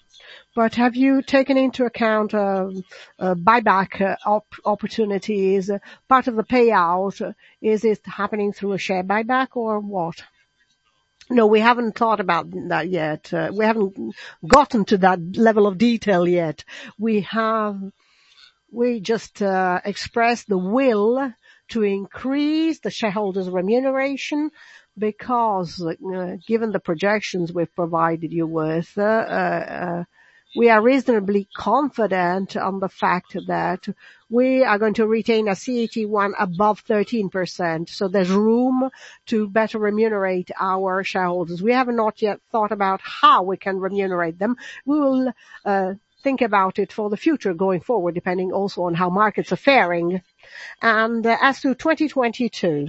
But have you taken into account uh, uh, buyback uh, op- opportunities? Part of the payout, is it happening through a share buyback or what? No, we haven't thought about that yet. Uh, we haven't gotten to that level of detail yet. We have, we just uh, expressed the will to increase the shareholders' remuneration because uh, given the projections we've provided you with, uh, uh, we are reasonably confident on the fact that we are going to retain a C E T one above thirteen percent. So there's room to better remunerate our shareholders. We have not yet thought about how we can remunerate them. We will uh, think about it for the future going forward, depending also on how markets are faring. And uh, as to twenty twenty-two,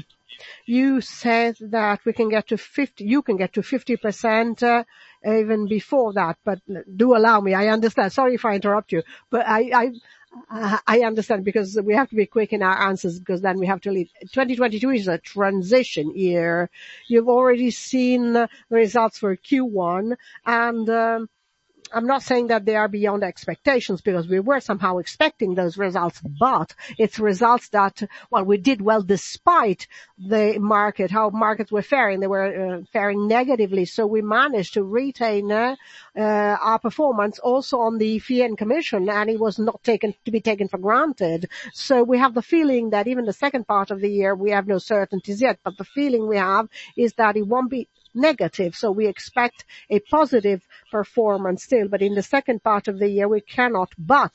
you said that we can get to fifty, you can get to fifty percent uh, even before that, but do allow me, I understand. Sorry if I interrupt you, but I, I, I understand because we have to be quick in our answers because then we have to leave. twenty twenty-two is a transition year. You've already seen the results for Q one and, um, I'm not saying that they are beyond expectations because we were somehow expecting those results, but it's results that, well, we did well despite the market, how markets were faring. They were uh, faring negatively. So we managed to retain uh, uh, our performance also on the fee and commission, and it was not taken to be taken for granted. So we have the feeling that even the second part of the year, we have no certainties yet, but the feeling we have is that it won't be negative. So we expect a positive performance still, but in the second part of the year we cannot but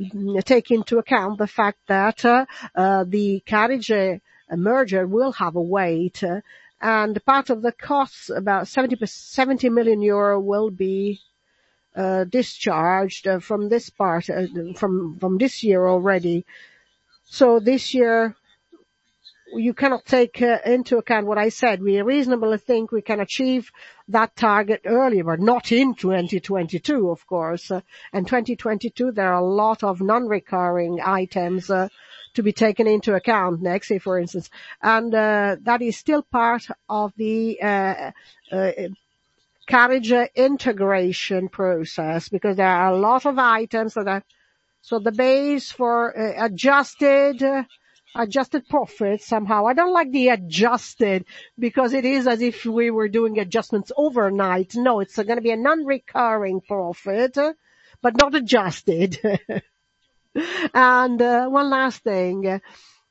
take into account the fact that uh, uh, the Carige merger will have a weight uh, and part of the costs, about seventy, seventy million euro, will be uh, discharged uh, from this part, uh, from, from this year already. So this year you cannot take uh, into account what I said. We reasonably think we can achieve that target earlier, but not in twenty twenty-two, of course. Uh, and twenty twenty-two, there are a lot of non-recurring items uh, to be taken into account, Nexi, for instance. And uh, that is still part of the uh, uh, Carige integration process because there are a lot of items that are, so the base for uh, adjusted uh, adjusted profits somehow. I don't like the adjusted because it is as if we were doing adjustments overnight. No, it's going to be a non-recurring profit, but not adjusted. And uh, one last thing.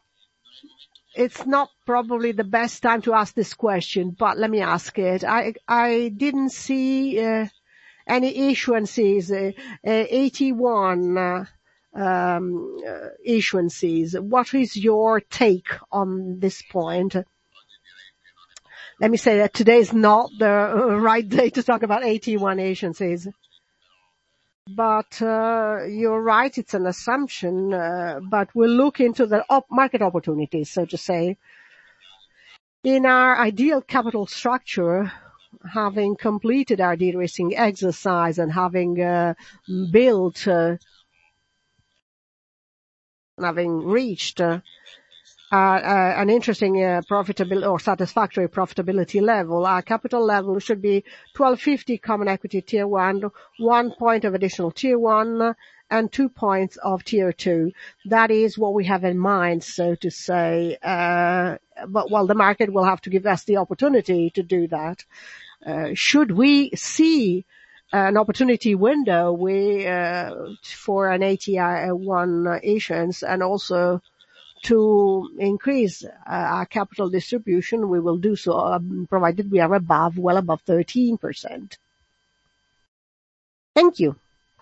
It's not probably the best time to ask this question, but let me ask it. I, I didn't see uh, any issuances, uh, uh, eighty-one uh, Um, uh, issuances. What is your take on this point? Let me say that today is not the right day to talk about eighty-one issuances. But uh, you're right, it's an assumption, uh, but we'll look into the op- market opportunities, so to say. In our ideal capital structure, having completed our de-risking exercise and having uh, built uh, and having reached uh, uh, uh, an interesting uh, profitable or satisfactory profitability level, our capital level should be twelve fifty common equity tier one, one point of additional tier one, and two points of tier two. That is what we have in mind, so to say. Uh, but well, the market will have to give us the opportunity to do that. Uh, should we see an opportunity window we, uh, for an A T I one issuance and also to increase uh, our capital distribution, we will do so, um, provided we are above, well above thirteen percent. Thank you.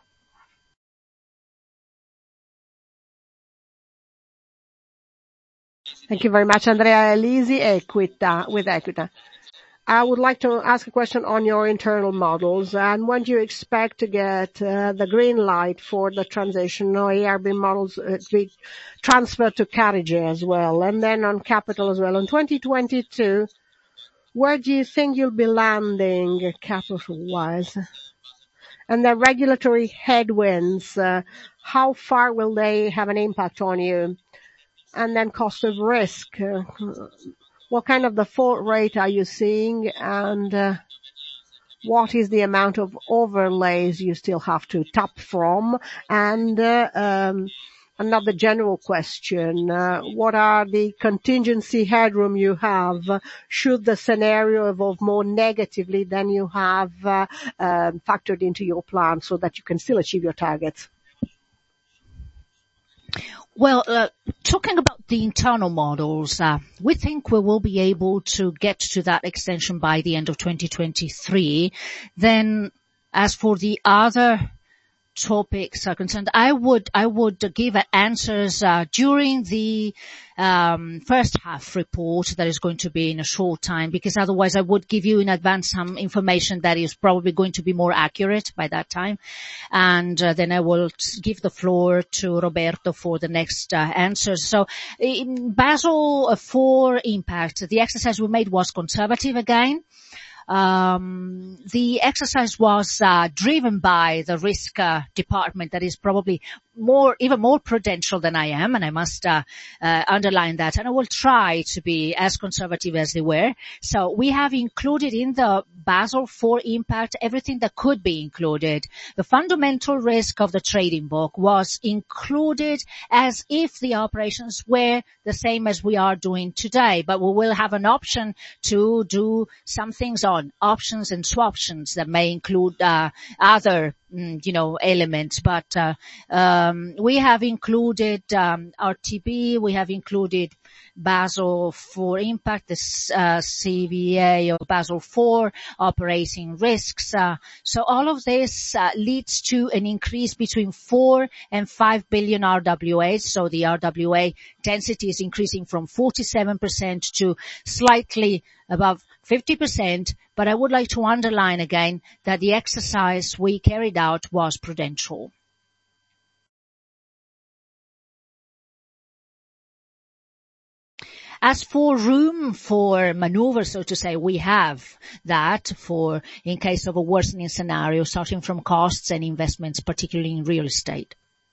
Thank you very much, Andrea Elisi, Equita, with Equita. I would like to ask a question on your internal models, and when do you expect to get uh, the green light for the transition or A R B models uh, to be transferred to Carige as well, and then on capital as well? In twenty twenty-two, where do you think you'll be landing capital-wise? And the regulatory headwinds, uh, how far will they have an impact on you? And then cost of risk. Uh, what kind of default rate are you seeing? And uh, what is the amount of overlays you still have to tap from? And uh, um, another general question, uh, what are the contingency headroom you have should the scenario evolve more negatively than you have uh, uh, factored into your plan so that you can still achieve your targets? Well, uh, talking about the internal models, uh, we think we will be able to get to that extension by the end of twenty twenty-three. Then, as for the other topics are concerned, I would I would give answers uh, during the um, first half report that is going to be in a short time, because otherwise I would give you in advance some information that is probably going to be more accurate by that time, and uh, then I will give the floor to Roberto for the next uh, answers. So in Basel four impact, the exercise we made was conservative again. Um, the exercise was uh, driven by the risk uh, department that is probably more, even more prudential than I am, and I must uh, uh, underline that. And I will try to be as conservative as they were. So we have included in the Basel four impact everything that could be included. The fundamental risk of the trading book was included as if the operations were the same as we are doing today, but we will have an option to do some things on options and swaptions that may include uh, other you know, elements, but uh, um, we have included um, R T B, we have included Basel four impact, the uh, C V A of Basel four, operating risks. Uh, so all of this uh, leads to an increase between four and five billion R W As. So the R W A density is increasing from forty-seven percent to slightly above fifty percent, but I would like to underline again that the exercise we carried out was prudential. As for room for maneuver, so to say, we have that for in case of a worsening scenario, starting from costs and investments, particularly in real estate.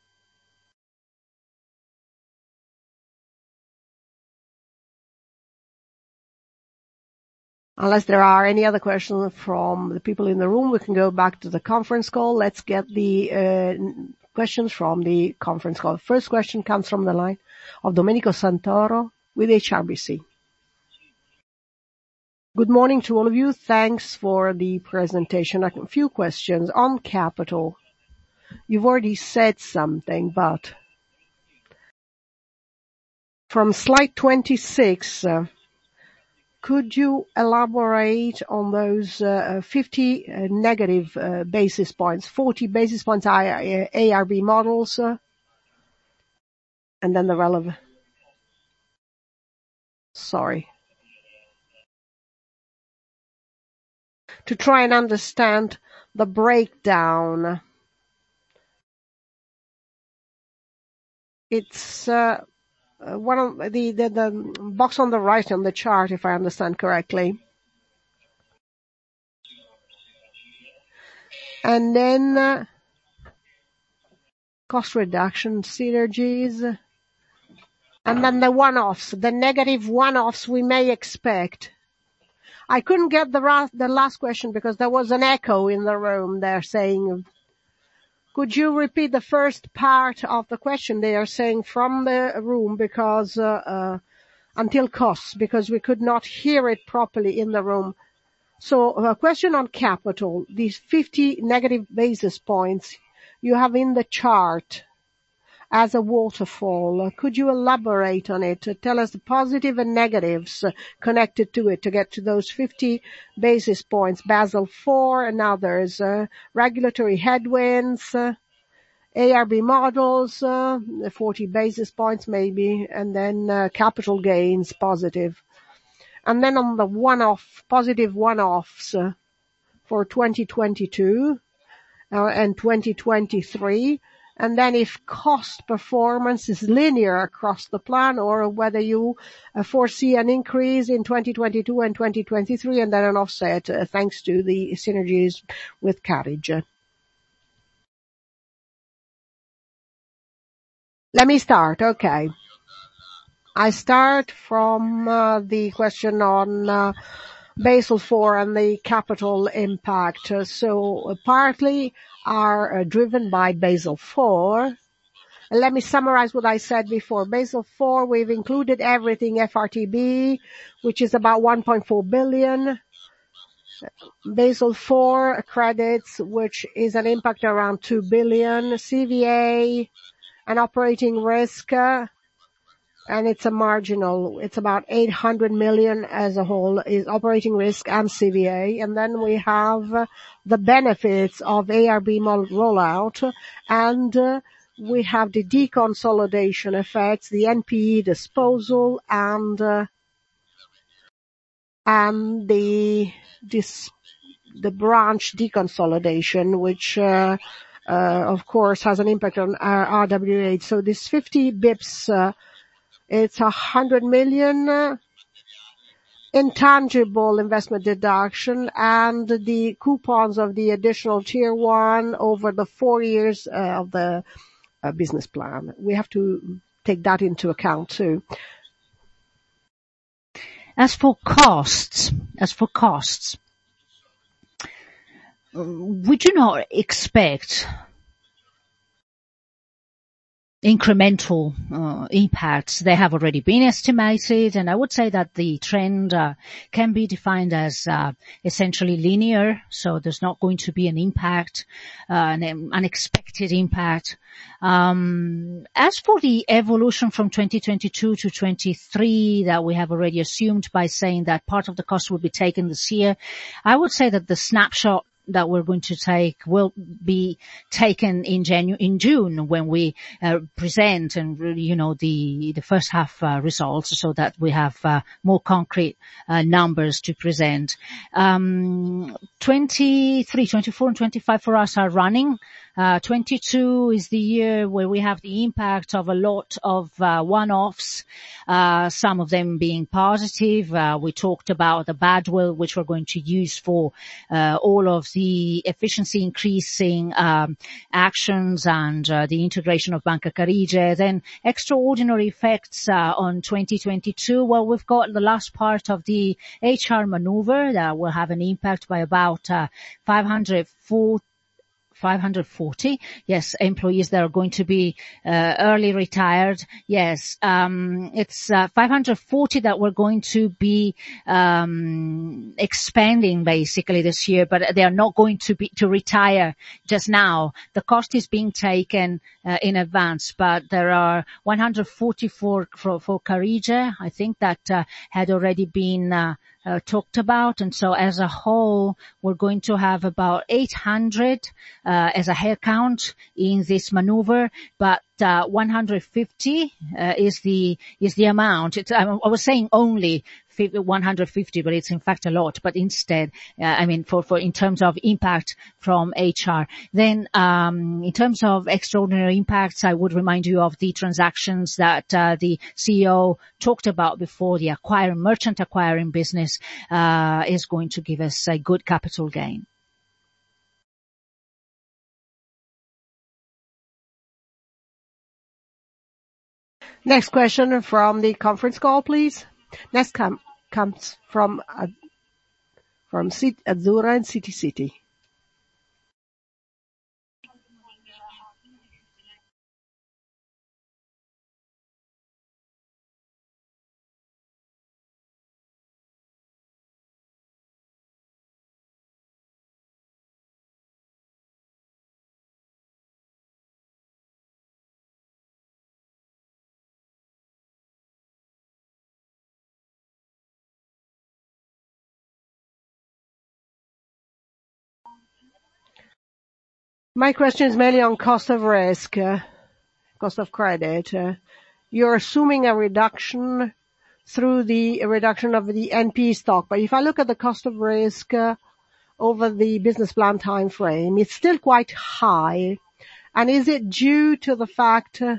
Unless there are any other questions from the people in the room, we can go back to the conference call. Let's get the uh, questions from the conference call. First question comes from the line of Domenico Santoro with H R B C. Good morning to all of you. Thanks for the presentation. A few questions on capital. You've already said something, but from slide twenty-six, uh, could you elaborate on those uh, fifty uh, negative uh, basis points, forty basis points A R B models, uh, and then the relevant... Sorry. To try and understand the breakdown it's uh, uh, one of the, the the box on the right on the chart, if I understand correctly. And then uh, cost reduction synergies. And then the one-offs, the negative one-offs we may expect. I couldn't get the, ra- the last question because there was an echo in the room there saying, could you repeat the first part of the question? They are saying from the room because, uh, uh, until costs, because we could not hear it properly in the room. So a question on capital, these fifty negative basis points you have in the chart as a waterfall. Could you elaborate on it? Tell us the positive and negatives connected to it to get to those fifty basis points, Basel four and others, uh, regulatory headwinds, uh, A R B models, uh, forty basis points maybe, and then uh, capital gains positive. And then on the one-off, positive one-offs uh, for twenty twenty-two uh, and twenty twenty-three. And then if cost performance is linear across the plan or whether you uh, foresee an increase in twenty twenty-two and twenty twenty-three and then an offset uh, thanks to the synergies with Carige. Let me start. Okay. I start from uh, the question on uh, Basel four and the capital impact. Uh, so uh, partly are uh, driven by Basel four. Let me summarize what I said before. Basel four, we've included everything, F R T B, which is about one point four billion. Basel four credits, which is an impact around two billion. C V A, an operating risk, uh, and it's a marginal. It's about eight hundred million as a whole is operating risk and C V A. And then we have uh, the benefits of A R B model rollout, and uh, we have the deconsolidation effects, the N P E disposal, and uh, and the this the branch deconsolidation, which uh, uh, of course has an impact on our R W A. So this fifty bips. Uh, It's a hundred million uh, intangible investment deduction and the coupons of the additional tier one over the four years uh, of the uh, business plan. We have to take that into account too. As for costs, as for costs, we do not expect incremental uh, impacts. They have already been estimated, and I would say that the trend uh, can be defined as uh, essentially linear, so there's not going to be an impact, uh, an unexpected impact. Um, as for the evolution from twenty twenty-two to twenty-three that we have already assumed by saying that part of the cost will be taken this year, I would say that the snapshot that we're going to take will be taken in Janu- in June when we uh, present and you know the the first half uh, results, so that we have uh, more concrete uh, numbers to present. Um, twenty-three, twenty-four, and twenty-five for us are running. Uh, twenty-two is the year where we have the impact of a lot of uh, one-offs, uh, some of them being positive. Uh, we talked about the badwill, which we're going to use for uh, all of the efficiency increasing um, actions and uh, the integration of Banca Carige. Then extraordinary effects uh, on twenty twenty-two. Well, we've got the last part of the H R maneuver that will have an impact by about uh, five hundred forty five hundred forty, yes, employees that are going to be uh, early retired. Yes, um, it's uh, five hundred forty that we're going to be um, expanding basically this year, but they are not going to be to retire just now. The cost is being taken uh, in advance, but there are one hundred forty-four for, for Carige, I think, that uh, had already been uh, Uh, talked about, and so as a whole we're going to have about eight hundred uh, as a head count in this maneuver, but uh, one hundred fifty uh, is the is the amount. It's, I, I was saying only one hundred fifty, but it's in fact a lot. But instead, uh, I mean, for, for in terms of impact from H R. Then, um, in terms of extraordinary impacts, I would remind you of the transactions that uh, the C E O talked about before. The acquiring, merchant acquiring business uh, is going to give us a good capital gain. Next question from the conference call, please. Next com- comes from uh, from C- Azzurra and City City. My question is mainly on cost of risk, uh, cost of credit. Uh, you're assuming a reduction through the reduction of the N P E stock, but if I look at the cost of risk uh, over the business plan time frame, it's still quite high. And is it due to the fact uh,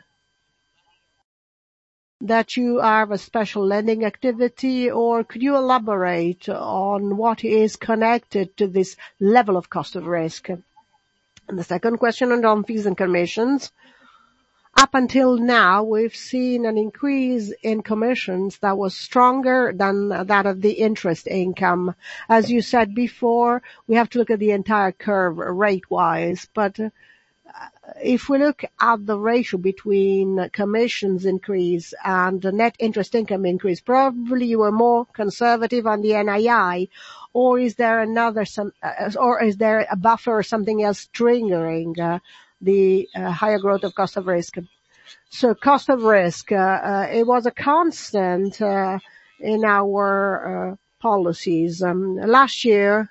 that you have a special lending activity, or could you elaborate on what is connected to this level of cost of risk? And the second question on fees and commissions. Up until now, we've seen an increase in commissions that was stronger than that of the interest income. As you said before, we have to look at the entire curve rate-wise, but uh, if we look at the ratio between commissions increase and the net interest income increase, probably you were more conservative on the N I I, or is there another some, uh, or is there a buffer or something else triggering uh, the uh, higher growth of cost of risk? So cost of risk, uh, uh, it was a constant uh, in our uh, policies. Um, last year,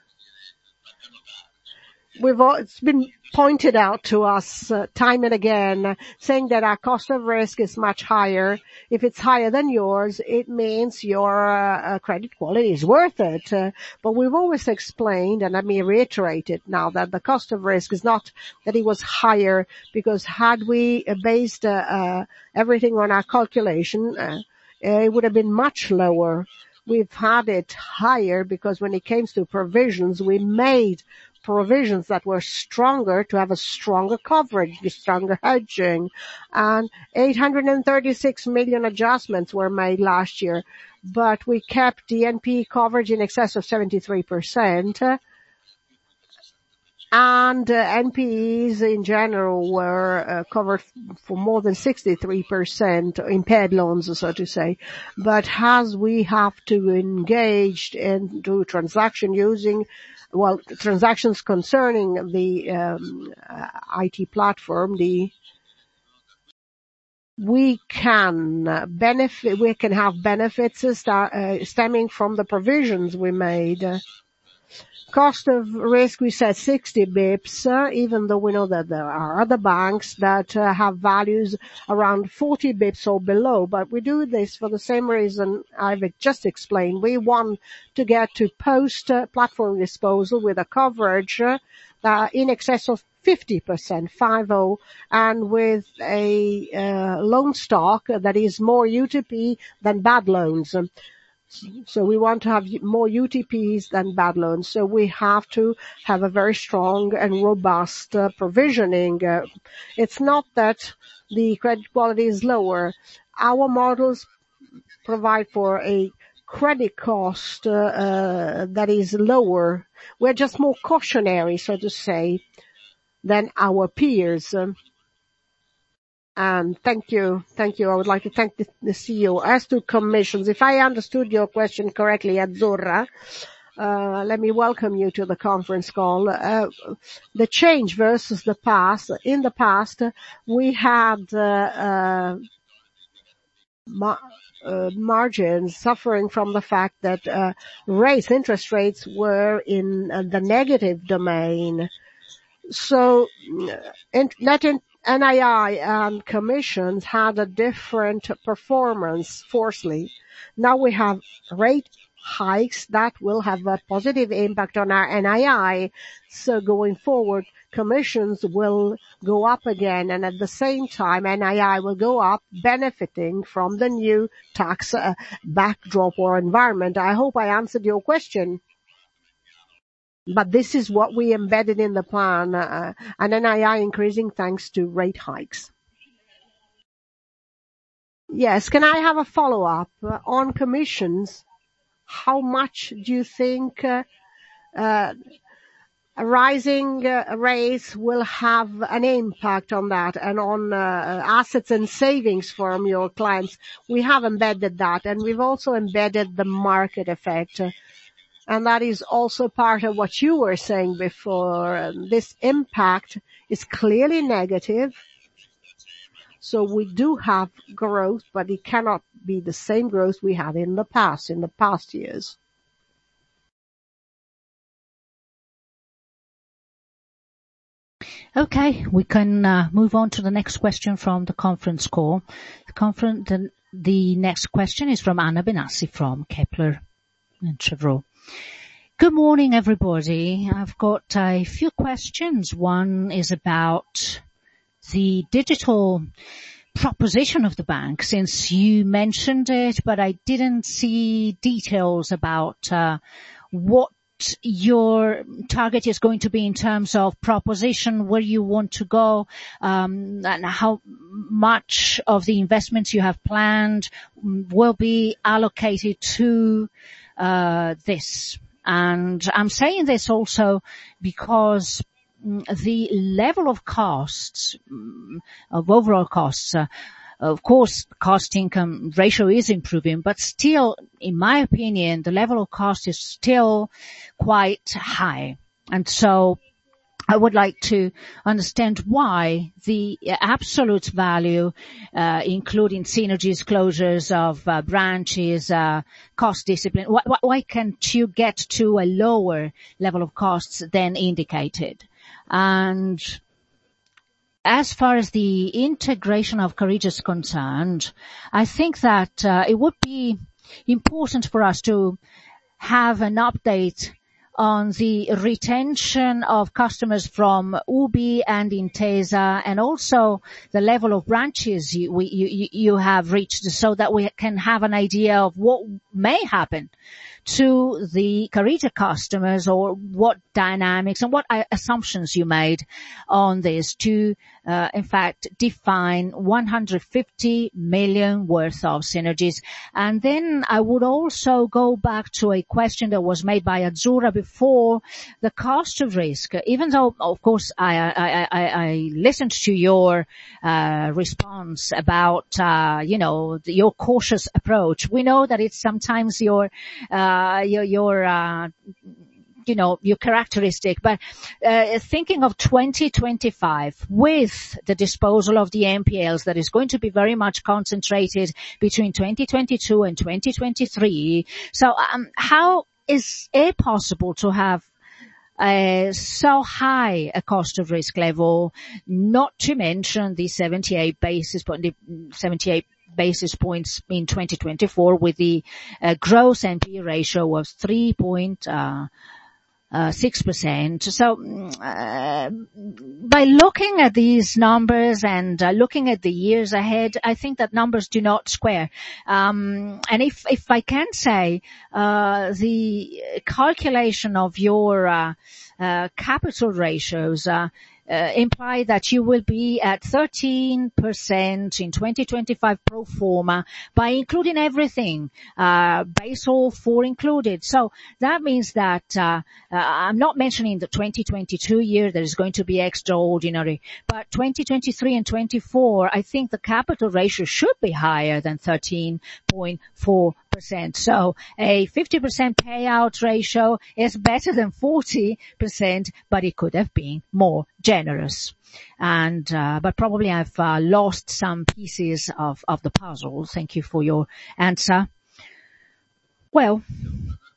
we've all, it's been pointed out to us uh, time and again, uh, saying that our cost of risk is much higher. If it's higher than yours, it means your uh, uh, credit quality is worth it. Uh, but we've always explained, and let me reiterate it now, that the cost of risk is not that it was higher, because had we uh, based uh, uh, everything on our calculation, uh, it would have been much lower. We've had it higher because when it came to provisions, we made provisions that were stronger to have a stronger coverage, stronger hedging. And eight hundred thirty-six million adjustments were made last year, but we kept the N P E coverage in excess of seventy-three percent. And uh, N P Es in general were uh, covered for more than sixty-three percent impaired loans, so to say. But as we have to engage into transaction using, well, transactions concerning the um, uh, I T platform, the we can benefit, we can have benefits uh, start, uh, stemming from the provisions we made. Uh, Cost of risk, we said sixty bips, uh, even though we know that there are other banks that uh, have values around forty bips or below. But we do this for the same reason I've just explained. We want to get to post-platform uh, disposal with a coverage uh, uh, in excess of fifty percent, five oh, and with a uh, loan stock that is more U T P than bad loans. So we want to have more U T Ps than bad loans. So we have to have a very strong and robust uh, provisioning. Uh, it's not that the credit quality is lower. Our models provide for a credit cost uh, uh, that is lower. We're just more cautionary, so to say, than our peers. Um, And thank you. Thank you. I would like to thank the, the C E O. As to commissions, if I understood your question correctly, Azzurra, uh, let me welcome you to the conference call. Uh, the change versus the past. In the past, we had uh, uh, ma- uh, margins suffering from the fact that uh, rates, interest rates were in uh, the negative domain. So in, net in, N I I and commissions had a different performance, firstly. Now we have rate hikes that will have a positive impact on our N I I. So going forward, commissions will go up again, and at the same time, N I I will go up, benefiting from the new tax uh, backdrop or environment. I hope I answered your question. But this is what we embedded in the plan, uh, an N I I increasing thanks to rate hikes. Yes, can I have a follow-up uh, on commissions? How much do you think uh, uh, rising uh, rates will have an impact on that and on uh, assets and savings from your clients? We have embedded that, and we've also embedded the market effect. And that is also part of what you were saying before. This impact is clearly negative. So we do have growth, but it cannot be the same growth we had in the past, in the past years. Okay, we can uh, move on to the next question from the conference call. The, conference, the, the next question is from Anna Benassi from Kepler and Cheuvreux. Good morning, everybody. I've got a few questions. One is about the digital proposition of the bank, since you mentioned it, but I didn't see details about uh, what your target is going to be in terms of proposition, where you want to go, um, and how much of the investments you have planned will be allocated to uh, this. And I'm saying this also because the level of costs, of overall costs, uh, of course, cost-income ratio is improving, but still, in my opinion, the level of cost is still quite high. And so I would like to understand why the absolute value, uh, including synergies, closures of uh, branches, uh, cost discipline, why, why can't you get to a lower level of costs than indicated? And as far as the integration of Carige is concerned, I think that uh, it would be important for us to have an update on the retention of customers from U B I and Intesa, and also the level of branches you, we, you, you have reached, so that we can have an idea of what may happen to the Carige customers, or what dynamics and what assumptions you made on this to, uh, in fact, define one hundred fifty million worth of synergies. And then I would also go back to a question that was made by Azzurra before, the cost of risk. Even though, of course, I, I, I, I listened to your uh, response about, uh, you know, your cautious approach. We know that it's sometimes your uh, Uh, your, your, uh, you know, your characteristic, but, uh, thinking of twenty twenty-five with the disposal of the N P Ls that is going to be very much concentrated between twenty twenty-two and twenty twenty-three. So, um, how is it possible to have Uh, so high a cost of risk level, not to mention the seventy-eight basis point, the seventy-eight basis points in twenty twenty-four, with the uh, gross N P E ratio of three point six percent. So, uh, by looking at these numbers and uh, looking at the years ahead, I think that numbers do not square. Um, and if, if I can say, uh, the calculation of your, uh, uh, capital ratios, uh, Uh, imply that you will be at thirteen percent in twenty twenty-five pro forma by including everything, uh, Basel four included. So that means that, uh, uh, I'm not mentioning the twenty twenty-two year that is going to be extraordinary, but twenty twenty-three and twenty-four, I think the capital ratio should be higher than thirteen point four percent. So a fifty percent payout ratio is better than forty percent, but it could have been more generous. And, uh, but probably I've uh, lost some pieces of, of the puzzle. Thank you for your answer. Well,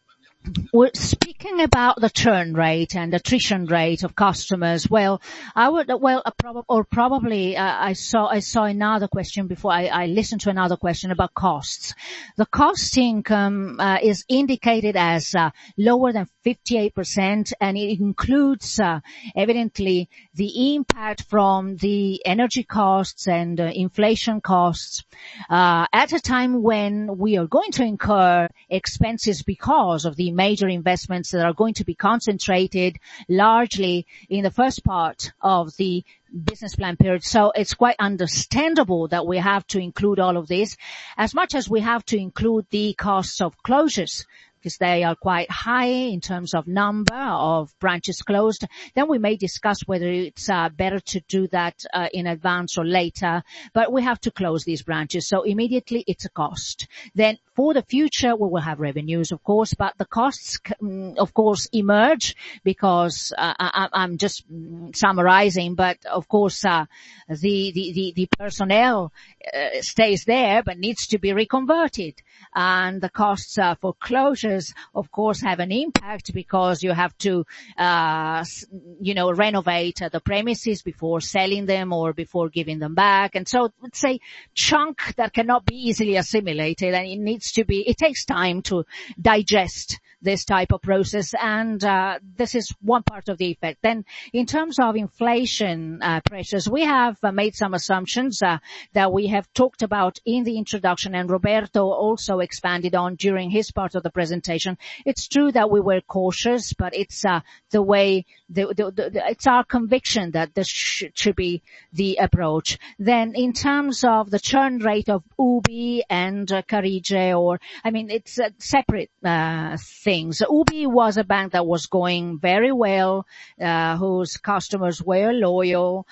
we're speaking about the churn rate and attrition rate of customers. Well, I would, well, uh, prob- or probably, uh, I saw, I saw another question before I, I listened to another question about costs. The cost income, uh, is indicated as, uh, lower than fifty-eight percent, and it includes, uh, evidently the impact from the energy costs and uh, inflation costs, uh, at a time when we are going to incur expenses because of the major investments that are going to be concentrated largely in the first part of the business plan period. So it's quite understandable that we have to include all of this, as much as we have to include the costs of closures, because they are quite high in terms of number of branches closed. Then we may discuss whether it's uh, better to do that uh, in advance or later, but we have to close these branches. So immediately it's a cost. Then for the future, we will have revenues, of course, but the costs, of course, emerge because uh, I, I'm just summarizing, but of course, uh, the, the, the, the personnel uh, stays there, but needs to be reconverted. And the costs uh, for closures, of course, have an impact because you have to, uh, you know, renovate uh, the premises before selling them or before giving them back. And so it's a chunk that cannot be easily assimilated, and it needs to be, it takes time to digest this type of process, and uh, this is one part of the effect. Then in terms of inflation uh, pressures, we have uh, made some assumptions uh, that we have talked about in the introduction, and Roberto also expanded on during his part of the presentation. It's true that we were cautious, but it's uh, the way, the, the, the, it's our conviction that this sh- should be the approach. Then in terms of the churn rate of U B I and uh, Carige, or, I mean, it's a separate uh, thing. U B I was a bank that was going very well, uh, whose customers were loyal,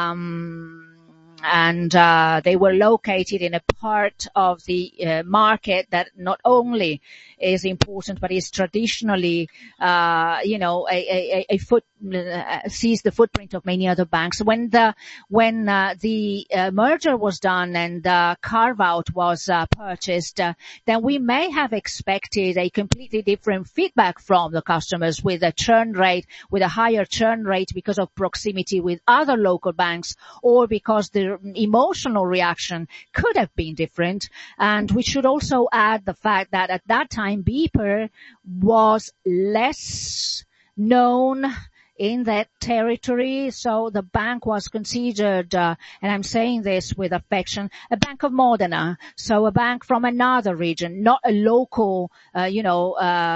um, and uh, they were located in a part of the uh, market that not only is important but is traditionally, uh, you know, a, a, a foot uh, sees the footprint of many other banks. When the when uh, the uh, merger was done and the carve out was uh, purchased, uh, then we may have expected a completely different feedback from the customers, with a churn rate, with a higher churn rate because of proximity with other local banks, or because the emotional reaction could have been different. And we should also add the fact that at that time BPER was less known in that territory, so the bank was considered, uh, and I'm saying this with affection, a bank of Modena, so a bank from another region, not a local, uh, you know,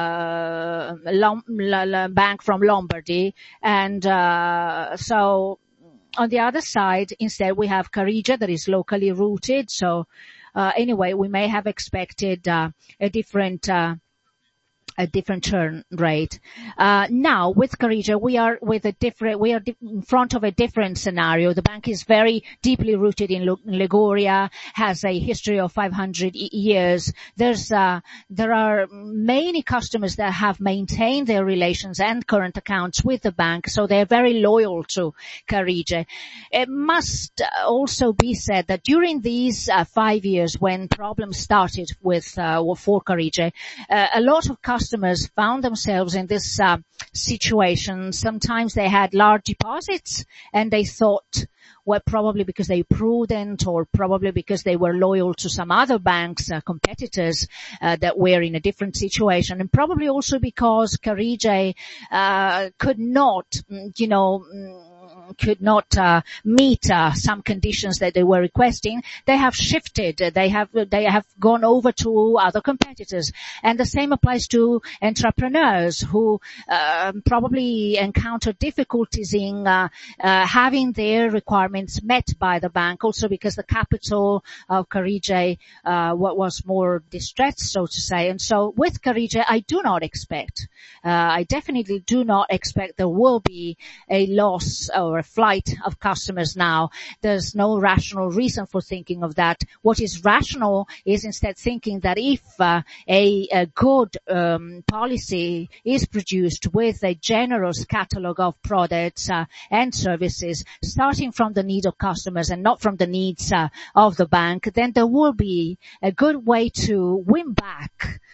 uh, Lom- L- L- bank from Lombardy. And uh, so on the other side, instead, we have Carige that is locally rooted. So uh, anyway, we may have expected uh, a different uh, a different churn rate. Uh, now with Carige, we are with a different, we are di- in front of a different scenario. The bank is very deeply rooted in L- Liguria, has a history of five hundred e- years. There's, uh, there are many customers that have maintained their relations and current accounts with the bank, so they're very loyal to Carige. It must also be said that during these uh, five years when problems started with, uh, for Carige, uh, a lot of customers Customers found themselves in this uh, situation. Sometimes they had large deposits and they thought, well, probably because they were prudent, or probably because they were loyal to some other banks, uh, competitors uh, that were in a different situation, and probably also because Carige uh, could not, you know, could not uh, meet uh, some conditions that they were requesting. They have shifted. They have they have gone over to other competitors, and the same applies to entrepreneurs who uh, probably encounter difficulties in uh, uh, having their requirements met by the bank. Also, because the capital of Carige uh, was more distressed, so to say. And so, with Carige, I do not expect. Uh, I definitely do not expect there will be a loss or a flight of customers now. There's no rational reason for thinking of that. What is rational is instead thinking that if uh, a, a good um, policy is produced with a generous catalog of products uh, and services, starting from the need of customers and not from the needs uh, of the bank, then there will be a good way to win back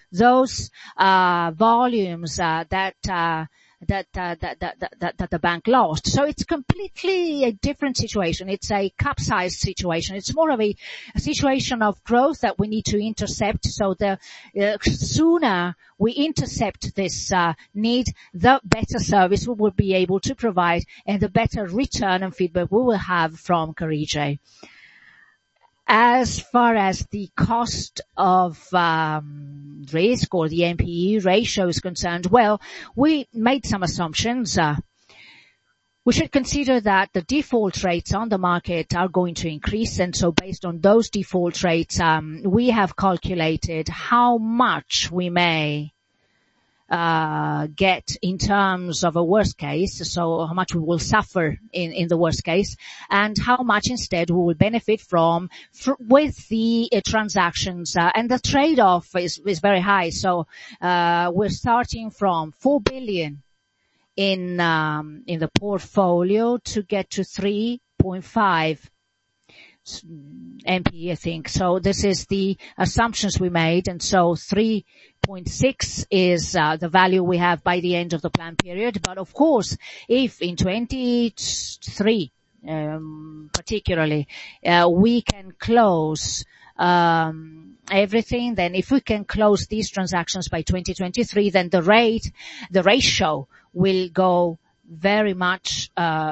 those uh volumes uh, that uh that, uh, that, that, that, that the bank lost. So it's completely a different situation. It's a capsized situation. It's more of a, a situation of growth that we need to intercept. So the uh, sooner we intercept this uh, need, the better service we will be able to provide and the better return and feedback we will have from Carige. As far as the cost of um, risk or the N P E ratio is concerned, well, we made some assumptions. Uh, we should consider that the default rates on the market are going to increase, and so based on those default rates, um, we have calculated how much we may uh get in terms of a worst case, so how much we will suffer in in the worst case, and how much instead we will benefit from fr- with the uh, transactions, uh, and the trade-off is is very high. So uh we're starting from four billion in um in the portfolio to get to three point five N P E, I think. So this is the assumptions we made, and so three point six is uh, the value we have by the end of the plan period. But of course, if in twenty-three, um, particularly, uh, we can close um everything, then if we can close these transactions by twenty twenty-three, then the rate, the ratio will go very much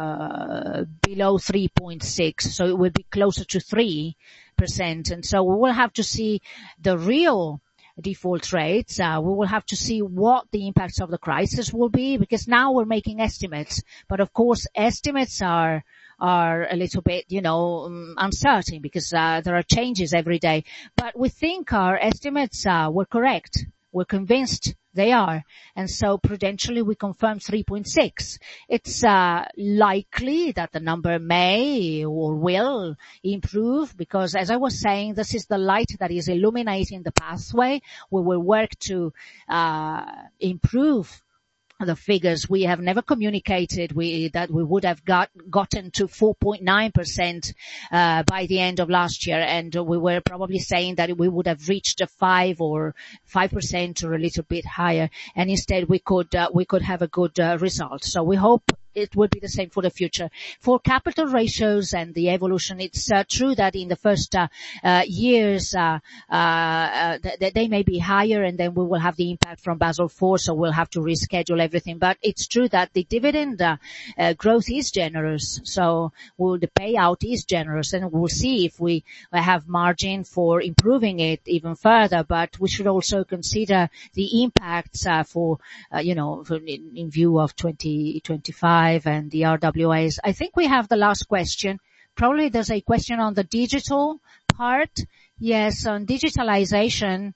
uh below three point six, so it will be closer to three percent. And so we will have to see the real default rates. Uh, we will have to see what the impacts of the crisis will be, because now we're making estimates, but of course estimates are are a little bit, you know, um, uncertain, because uh, there are changes every day. But we think our estimates uh, were correct. We're convinced they are. And so prudentially we confirm three point six. It's uh, likely that the number may or will improve, because as I was saying, this is the light that is illuminating the pathway. We will work to uh improve the figures. We have never communicated we, that we would have got, gotten to four point nine percent uh, by the end of last year, and we were probably saying that we would have reached a five or five percent or a little bit higher, and instead we could uh, we could have a good uh, result. So we hope it will be the same for the future. For capital ratios and the evolution, it's uh, true that in the first uh, uh, years uh, uh, uh th- they may be higher, and then we will have the impact from Basel four, so we'll have to reschedule everything. But it's true that the dividend uh, uh, growth is generous, so we'll, the payout is generous, and we'll see if we have margin for improving it even further. But we should also consider the impacts uh, for, uh, you know, for in, in view of twenty twenty-five and the R W As. I think we have the last question. Probably there's a question on the digital part. Yes, on digitalization.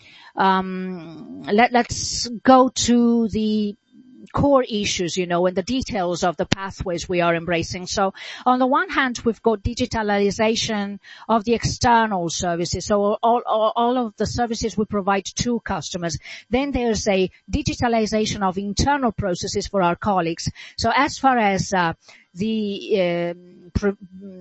Um, let, let's go to the core issues, you know, and the details of the pathways we are embracing. So on the one hand, we've got digitalization of the external services, so all, all, all of the services we provide to customers. Then there's a digitalization of internal processes for our colleagues. So as far as uh, the uh, pro-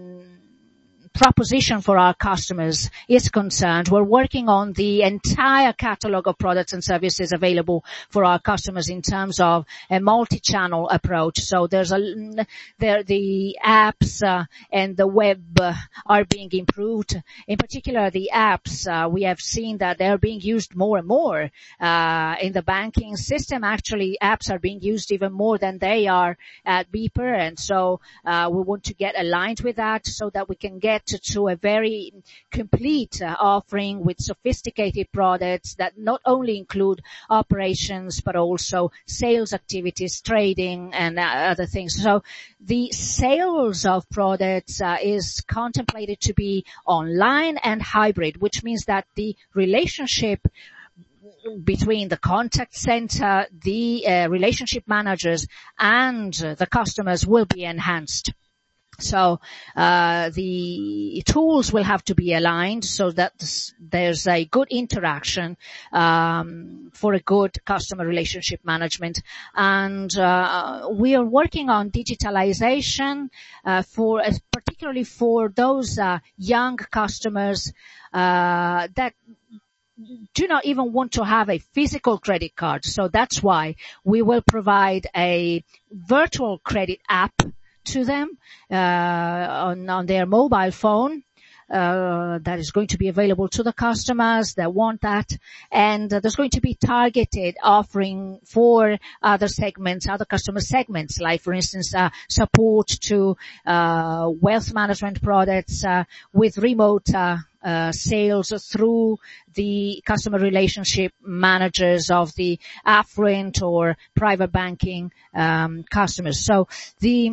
proposition for our customers is concerned, we're working on the entire catalog of products and services available for our customers in terms of a multi-channel approach. So there's a there the apps uh, and the web uh, are being improved. In particular, the apps, uh, we have seen that they're being used more and more uh, in the banking system. Actually, apps are being used even more than they are at Beeper, and so uh, we want to get aligned with that so that we can get To, to a very complete uh, offering with sophisticated products that not only include operations but also sales activities, trading, and uh, other things. So the sales of products uh, is contemplated to be online and hybrid, which means that the relationship between the contact center, the uh, relationship managers, and uh, the customers will be enhanced. So uh the tools will have to be aligned so that there's a good interaction um for a good customer relationship management. And uh we are working on digitalization uh for uh, particularly for those uh young customers uh that do not even want to have a physical credit card. So that's why we will provide a virtual credit app to them uh, on, on their mobile phone. Uh, that is going to be available to the customers that want that. And uh, there's going to be targeted offering for other segments, other customer segments, like, for instance, uh, support to uh, wealth management products uh, with remote uh, uh, sales through the customer relationship managers of the affluent or private banking um, customers. So the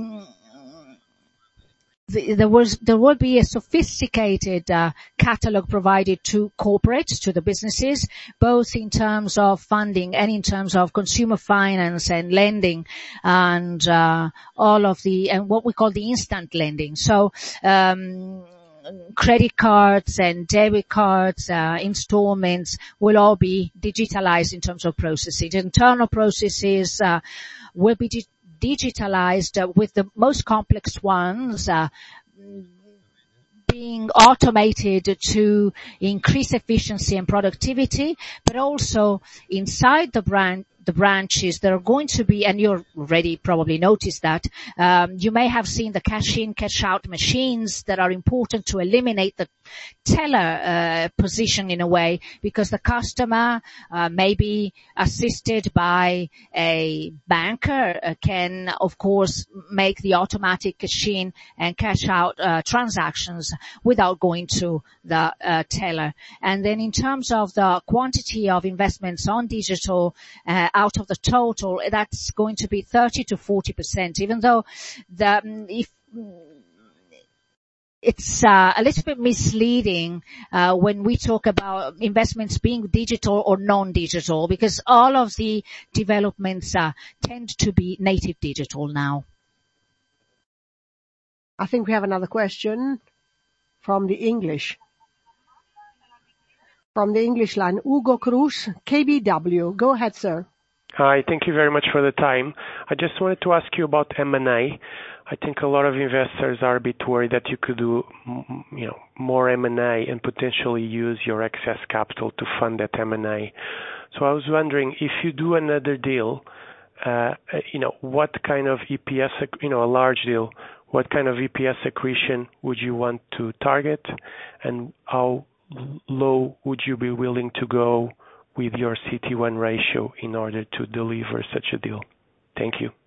There was, there will be a sophisticated uh, catalog provided to corporates, to the businesses, both in terms of funding and in terms of consumer finance and lending, and uh, all of the, and what we call the instant lending. So, um, credit cards and debit cards, uh, installments will all be digitalized in terms of processing. Internal processes uh, will be digitalized. digitalized uh, with the most complex ones uh, being automated to increase efficiency and productivity, but also inside the brand, the branches, there are going to be, and you've already probably noticed that, um, you may have seen the cash-in, cash-out machines that are important to eliminate the teller uh, position in a way, because the customer uh, may be assisted by a banker, uh, can of course make the automatic cash-in and cash-out uh, transactions without going to the uh, teller. And then in terms of the quantity of investments on digital uh, out of the total, that's going to be thirty to forty percent, even though the, if, it's uh, a little bit misleading uh, when we talk about investments being digital or non-digital, because all of the developments uh, tend to be native digital now. I think we have another question from the English. From the English line, Ugo Cruz, K B W. Go ahead, sir. Hi, thank you very much for the time. I just wanted to ask you about M and A. I think a lot of investors are a bit worried that you could do, you know, more M and A and potentially use your excess capital to fund that M and A. So I was wondering, if you do another deal, uh, you know, what kind of E P S, you know, a large deal, what kind of E P S accretion would you want to target, and how low would you be willing to go with your C T one ratio in order to deliver such a deal? Thank you.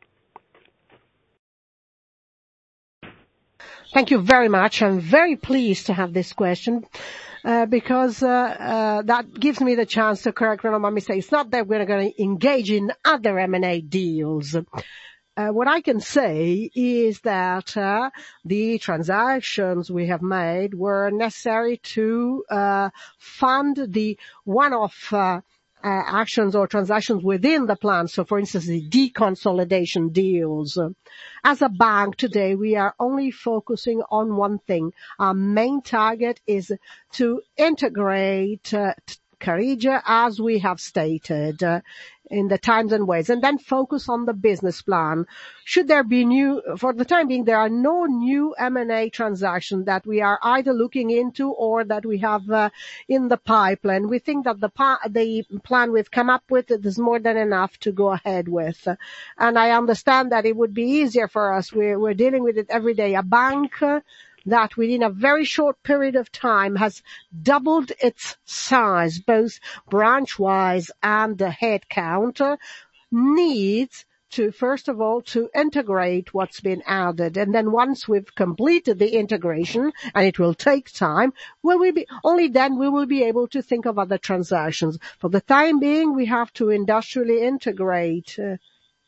Thank you very much. I'm very pleased to have this question uh, because uh, uh, that gives me the chance to correct one of my mistakes. It's not that we're going to engage in other M and A deals. Uh, what I can say is that uh, the transactions we have made were necessary to uh, fund the one-off uh, uh, actions or transactions within the plan. So, for instance, the deconsolidation deals. As a bank today, we are only focusing on one thing. Our main target is to integrate uh, Carige, as we have stated, uh, in the times and ways, and then focus on the business plan. Should there be new, for the time being, there are no new M and A transactions that we are either looking into or that we have uh, in the pipeline. We think that the, pa- the plan we've come up with is more than enough to go ahead with. And I understand that it would be easier for us. We're, we're dealing with it every day. A bank uh, that within a very short period of time has doubled its size, both branch-wise and the head count, uh, needs to, first of all, to integrate what's been added. And then once we've completed the integration, and it will take time, will we be, only then we will be able to think of other transactions. For the time being, we have to industrially integrate uh,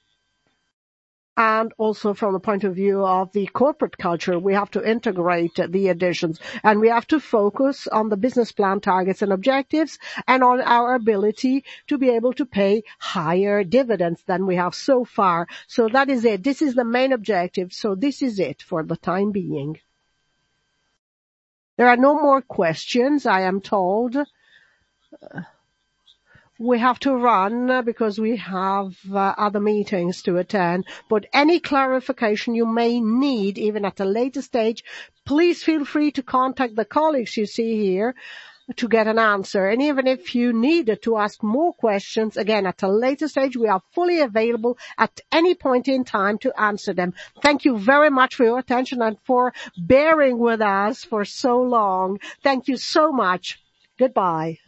And also from the point of view of the corporate culture, we have to integrate the additions, and we have to focus on the business plan targets and objectives and on our ability to be able to pay higher dividends than we have so far. So that is it. This is the main objective. So this is it for the time being. There are no more questions, I am told. We have to run because we have uh, other meetings to attend. But any clarification you may need, even at a later stage, please feel free to contact the colleagues you see here. to get an answer. And even if you needed to ask more questions, again, at a later stage, we are fully available at any point in time to answer them. Thank you very much for your attention and for bearing with us for so long. Thank you so much. Goodbye.